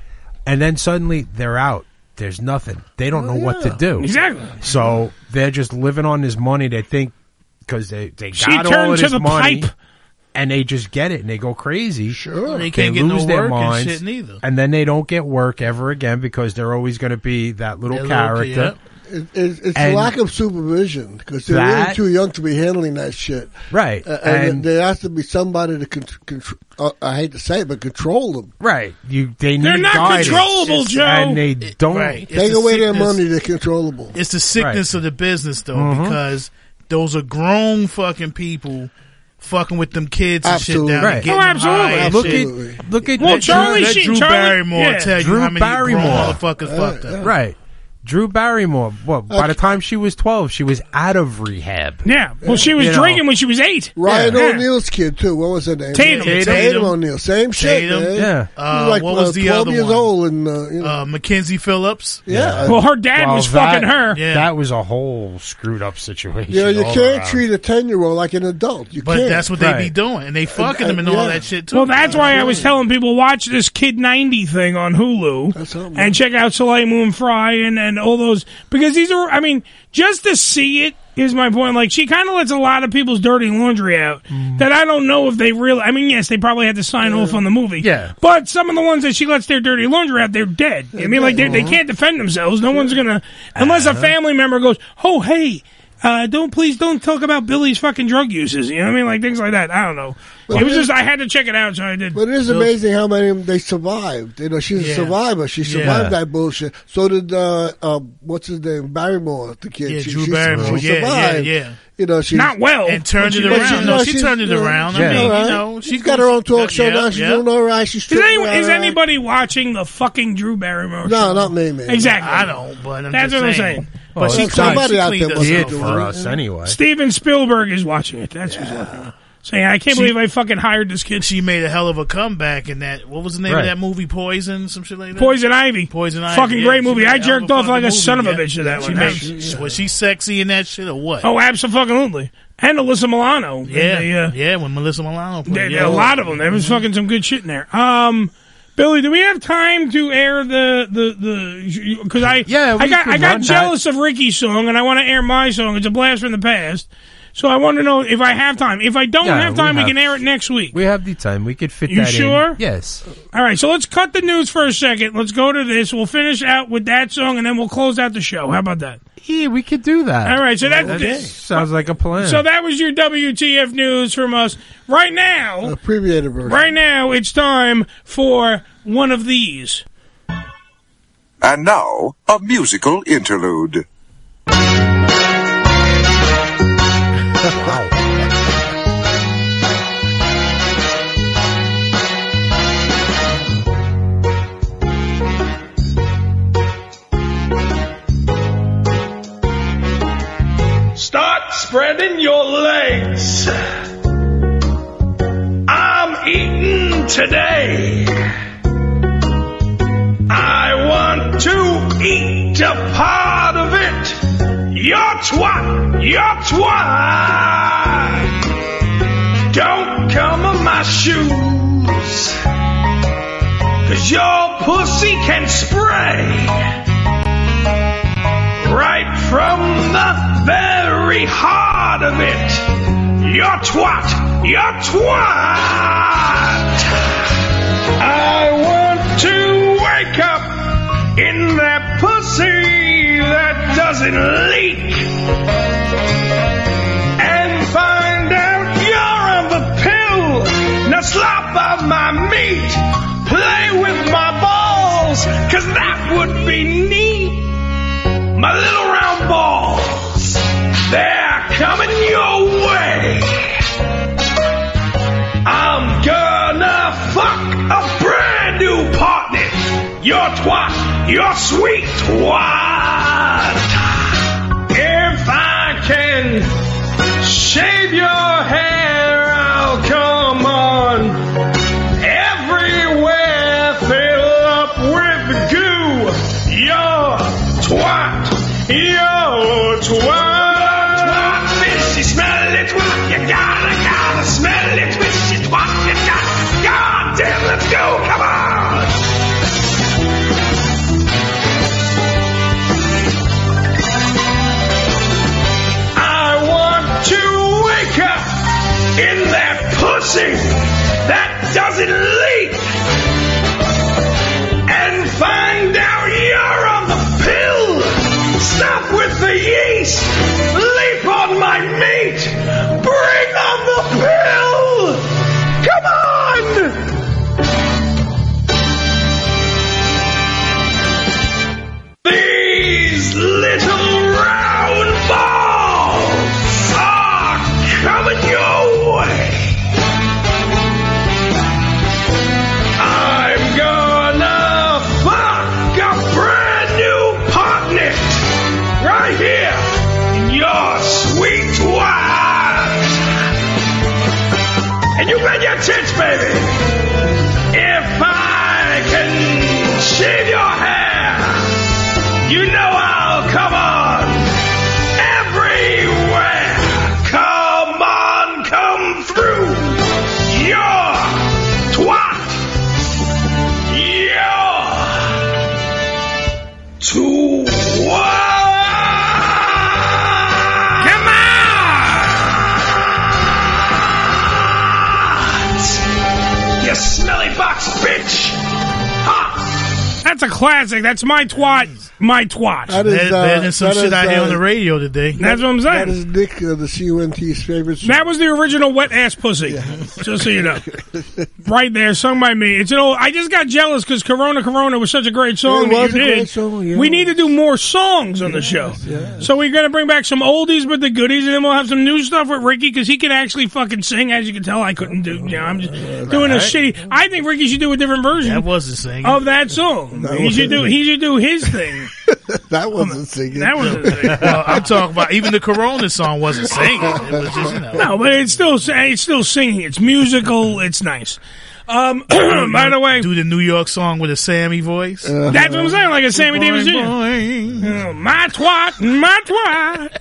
and then suddenly they're out. There's nothing. They don't know what to do. Exactly. So they're just living on this money. They think because they She got all turned of to this the money, pipe. and they just get it and they go crazy. Sure. They can't get lose no their work and minds, shit neither. and then they don't get work ever again because they're always going to be that little That character. little kid, It's a And lack of supervision because they're really that- too young to be handling that shit. Right. And And- there has to be somebody to control. I hate to say it, but control them. Right. They They're need not guidance. controllable, Joe. And they don't. Right. It's Take the away their sickness- money, they're controllable. It's the sickness of the business, though, because those are grown fucking people fucking with them kids and Absolutely. shit down Right. and getting Oh, them absolutely. high and Look shit. at look at Well, that Charlie Let Sheen- Drew Charlie- Barrymore yeah. tell you Drew how many Barrymore. grown motherfuckers fucked up. Right. Drew Barrymore. Well, by the time she was 12, she was out of rehab. Yeah. Well, she was You know. drinking when she was 8. Ryan Yeah. O'Neal's kid too. What was her name? Tatum. O'Neal. Same shit. Tatum. Man. Yeah. He was like What was the 12 other years one? old, and Mackenzie Phillips. yeah. Well, her dad Well, was fucking her. Yeah. That was a whole screwed up situation. You all can't around. treat a 10-year-old like an adult. You But can't. that's what they be Right. doing. And they fucking them and all that shit, too. Well, that's why I was telling people watch this Kid 90 thing on Hulu and check out Soleil Moon Frye and all those because these are. I mean, just to see it is my point. Like she kind of lets a lot of people's dirty laundry out that I don't know if they really. I mean, yes, they probably had to sign off on the movie. Yeah. But some of the ones that she lets their dirty laundry out, they're dead. I mean, like they can't defend themselves. No one's gonna unless a family member goes, "Oh, hey." Please don't talk about Billy's fucking drug uses. You know what I mean? Like things like that. I don't know. It was just I had to check it out, so I did. But it is amazing how many of them they survived. You know, she's a survivor. She survived that bullshit. So did what's his name, Barrymore, the kid. Drew Barrymore. She survived. Yeah. You know, she's not well and turned it around. She turned it around. I mean, you know, she's got her own talk show now. She's doing all right. She's is anybody watching the fucking Drew Barrymore show? No, not me, man. Exactly. I don't. But that's what I'm saying. Well, But she somebody out there did it for us anyway. Steven Spielberg is watching it. That's what's watching. Saying, I can't believe I fucking hired this kid. She made a hell of a comeback in that. What was the name of that movie? Poison, some shit like that. Poison Ivy. Poison Ivy. Fucking great movie. I jerked off like a movie, son of a bitch to that one. Was she sexy in that shit or what? Oh, absolutely. And Alyssa Milano. Yeah, when Melissa Milano played. A lot of them. There was fucking some good shit in there. Billy, do we have time to air the because I got jealous of Ricky's song and I want to air my song. It's a blast from the past. So I want to know if I have time. If I don't have time, we can air it next week. We have the time. We could fit you that sure? in. Yes. All right, so let's cut the news for a second. Let's go to this. We'll finish out with that song, and then we'll close out the show. How about that? Yeah, we could do that. All right, so that sounds like a plan. So that was your WTF news from us. Right now, abbreviated version. Right now, it's time for one of these. And now, a musical interlude. Wow. Start spreading your legs. I'm eating today. I want to eat a part of it. Your twat, your twat. Don't come on my shoes, 'cause your pussy can spray right from the very heart of it. Your twat, your twat. I want to wake up in that pussy that doesn't leak and find out you're on the pill. Now slop of my meat, play with my balls, 'cause that would be neat. My little round balls, they're coming your way. I'm gonna fuck a brand new partner. Your twat, your sweet twat. If I can shave your hair, I'll come on everywhere, fill up with goo. Your twat, your twat, fishy, smelly twat. You gotta smell it, fishy twat. You got, goddamn, let's go, come on. I want to wake up in that pussy that doesn't leak and find out you're on the pill. Stop with the yeast. Leap on my meat. Bring on the pill. Come on. These little round balls are coming your way. I'm gonna fuck a brand new partner right here in your sweet twat. And you got your tits, baby. If I can shave your hair, you know I'll come on everywhere. Come on, come through. Your twat. Your twat. Come on! You smelly box bitch. Ha! That's a classic. That's my twat. My twat. That is, Better than some that shit is, I hear on the radio today. That's what I'm saying. That is Nick, the CUNT's favorite song. That was the original Wet Ass Pussy. Just so you know. Right there, sung by me. It's an old. I just got jealous because Corona Corona was such a great song It that was you a did. great song, yeah. We need to do more songs on the show. So we're going to bring back some oldies but the goodies, and then we'll have some new stuff with Ricky because he can actually fucking sing. As you can tell, I couldn't do. You know, I'm just doing a shitty. I think Ricky should do a different version. That wasn't singing. Of that song. He should do his thing. That wasn't singing. That wasn't singing. Well, I'm talking about even the Corona song wasn't singing. It was just, you know. No, but it's still singing. It's musical. It's nice. By the way, do the New York song with a Sammy voice. That's what I'm saying, like a Sammy Davis Jr. My twat, my twat.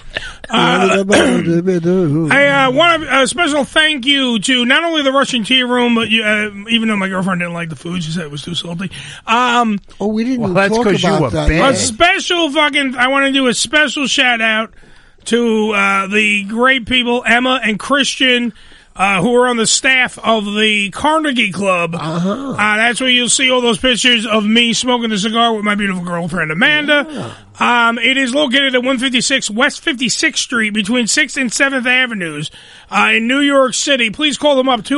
I want a special thank you to not only the Russian Tea Room, but even though my girlfriend didn't like the food, she said it was too salty. We didn't that's talk because you about were that. bad. A special I want to do a special shout out to the great people, Emma and Christian, who are on the staff of the Carnegie Club. That's where you'll see all those pictures of me smoking the cigar with my beautiful girlfriend, Amanda. It is located at 156 West 56th Street between 6th and 7th Avenues in New York City. Please call them up,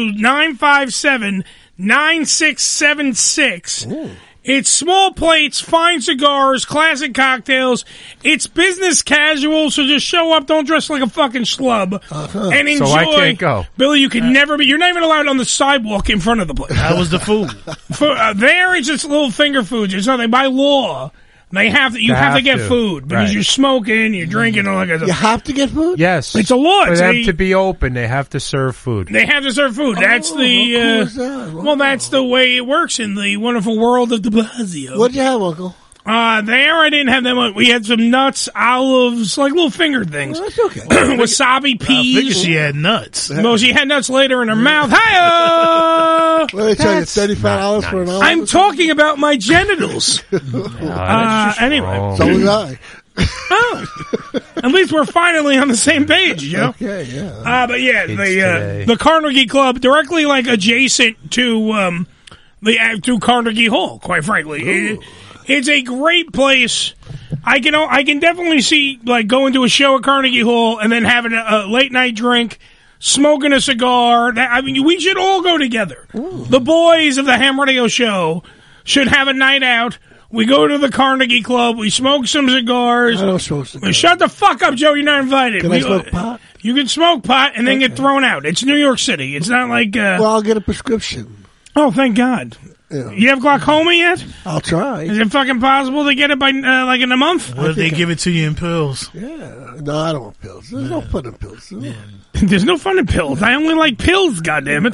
212-957-9676. It's small plates, fine cigars, classic cocktails. It's business casual, so just show up. Don't dress like a fucking schlub. And enjoy. So I can't go. Billy, you can never be. You're not even allowed on the sidewalk in front of the place. That was the food. There, it's just little finger foods. It's nothing. By law, they have to. You have to get food because Right. you're smoking, you're drinking, all that kind of You stuff. have to get food? Yes. It's a law. For It's them a- to be open, they have to serve food. They have to serve food. That's how cool is that? well, that's the way it works in the wonderful world of De Blasio. What'd you have, Uncle? There I didn't have that much. We had some nuts, olives, like little finger things. That's okay. Wasabi I figured peas. she had nuts. Well, she had nuts later in her mouth. Hi-oh! Let me tell you, $35 for an hour. I'm talking about my genitals. Anyway. So was I. Oh. At least we're finally on the same page, you know? Okay, yeah. But yeah, the Carnegie Club, directly like adjacent to to Carnegie Hall, quite frankly. It's a great place. I can definitely see like going to a show at Carnegie Hall and then having a late night drink, smoking a cigar. We should all go together. The boys of the Ham Radio Show should have a night out. We go to the Carnegie Club. We smoke some cigars. I don't smoke cigars. Shut the fuck up, Joe. You're not invited. Can I smoke pot? You can smoke pot and then get thrown out. It's New York City. It's not like... Well, I'll get a prescription. Oh, thank God. Yeah. You have glaucoma yet? I'll try. Is it fucking possible to get it by like in a month? What if they give it to you in pills? Yeah. No, I don't want pills. There's no fun in pills. There's no fun in pills. I only like pills, goddammit.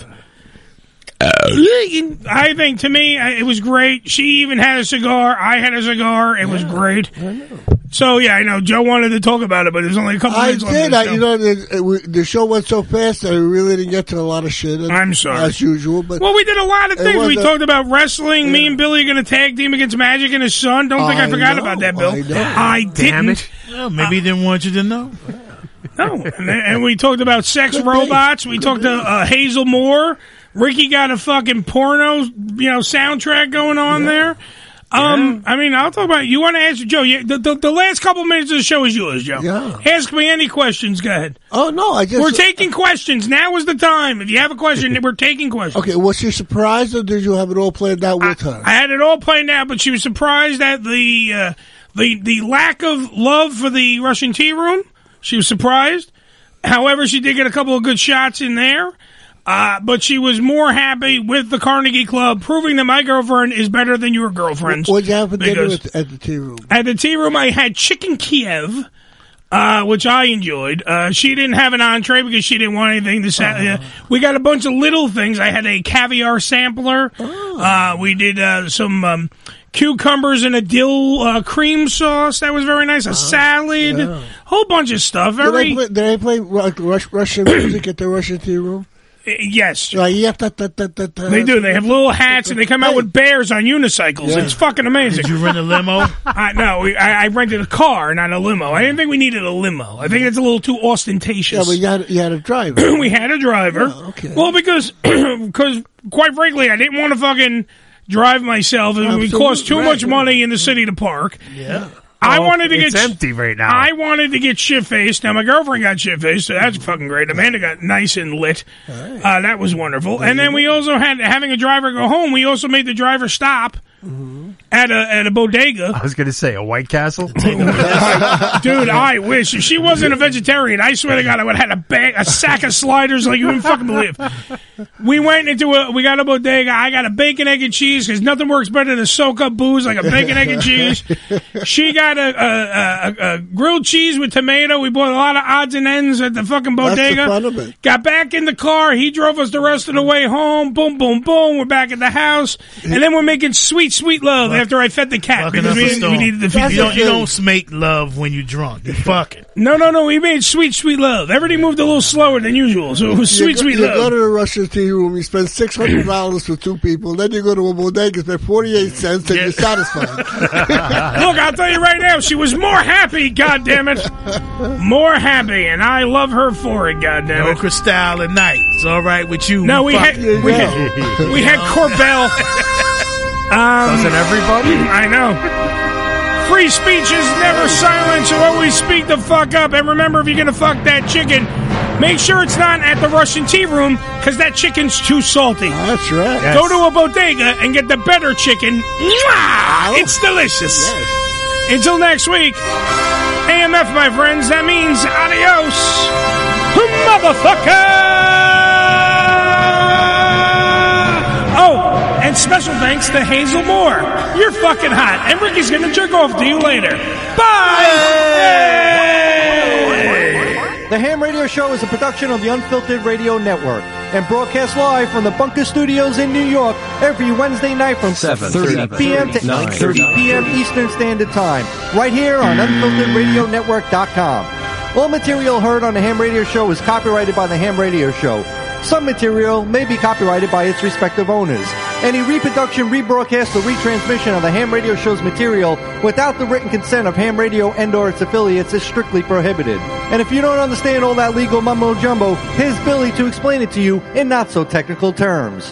I think, to me, it was great. She even had a cigar. I had a cigar. It was great. So, yeah, I know. Joe wanted to talk about it, but there's only a couple I minutes left. did. of the show. The show went so fast that we really didn't get to a lot of shit. I'm sorry. As usual. But Well, we did a lot of it things. We was talked about wrestling. Me and Billy are going to tag team against Magic and his son. Don't think I forgot about that, Bill. I didn't. Damn it. Well, maybe he didn't want you to know. No. And we talked about sex robots. We talked to Hazel Moore. Ricky got a fucking porno, soundtrack going on there. I mean, I'll talk about it. You want to answer, Joe? The last couple minutes of the show is yours, Joe. Yeah. Ask me any questions. Go ahead. Oh, no, We're taking questions. Now is the time. If you have a question, we're taking questions. Okay, was she surprised or did you have it all planned out with her? I had it all planned out, but she was surprised at the lack of love for the Russian Tea Room. She was surprised. However, she did get a couple of good shots in there. But she was more happy with the Carnegie Club, proving that my girlfriend is better than your girlfriend's. What did you have for dinner at the tea room? At the tea room, I had chicken Kiev, which I enjoyed. She didn't have an entree because she didn't want anything to we got a bunch of little things. I had a caviar sampler. We did some cucumbers and a dill cream sauce. That was very nice. A salad. Whole bunch of stuff. Did they play Russian music at the Russian tea room? Yes. They do. They have little hats and they come out with bears on unicycles. Yeah. It's fucking amazing. Did you rent a limo? No, I rented a car, not a limo. I didn't think we needed a limo. I think it's a little too ostentatious. Yeah, but you had a driver. We had a driver. Oh, okay. Well, because quite frankly, I didn't want to fucking drive myself. It would cost too much money in the city to park. Yeah. I wanted to get it's empty right now. I wanted to get shit-faced. Now, my girlfriend got shit-faced, so that's fucking great. Amanda got nice and lit. That was wonderful. And then we also had, having a driver go home, we also made the driver stop at a bodega. I was going to say, a White Castle? Dude, I wish. If she wasn't a vegetarian, I swear to God, I would have had a sack of sliders like you wouldn't fucking believe. We went we got a bodega. I got a bacon, egg, and cheese, because nothing works better than soak up booze like a bacon, egg, and cheese. She got a grilled cheese with tomato. We bought a lot of odds and ends at the fucking bodega. That's the fun of it. Got back in the car. He drove us the rest of the way home. Boom, boom, boom. We're back at the house. And then we're making sweet love after I fed the cat. Because we needed the feed. You don't make love when you're drunk. You fucking. No. We made sweet love. Everything moved a little slower than usual, so it was sweet love. You go to the Russian tea room, you spend $600 for two people, then you go to a bodega, spend 48 cents, and you're satisfied. Look, I'll tell you right now, she was more happy, goddammit. More happy, and I love her for it, goddammit. No Cristal at night. It's all right with you. No, we had Corbel. Doesn't everybody? I know. Free speech is never silent, so always speak the fuck up. And remember, if you're going to fuck that chicken, make sure it's not at the Russian tea room, because that chicken's too salty. That's right. Yes. Go to a bodega and get the better chicken. Mwah! It's delicious. Yes. Until next week, AMF, my friends, that means adios, motherfucker! Oh, and special thanks to Hazel Moore. You're fucking hot. And Ricky's going to jerk off to you later. Bye! Hey! The Ham Radio Show is a production of the Unfiltered Radio Network and broadcast live from the Bunker Studios in New York every Wednesday night from 7:30 p.m. to 8:30 p.m. Eastern Standard Time, right here on UnfilteredRadioNetwork.com. All material heard on the Ham Radio Show is copyrighted by the Ham Radio Show. Some material may be copyrighted by its respective owners. Any reproduction, rebroadcast, or retransmission of the Ham Radio Show's material without the written consent of Ham Radio and/or its affiliates is strictly prohibited. And if you don't understand all that legal mumbo-jumbo, here's Billy to explain it to you in not-so-technical terms.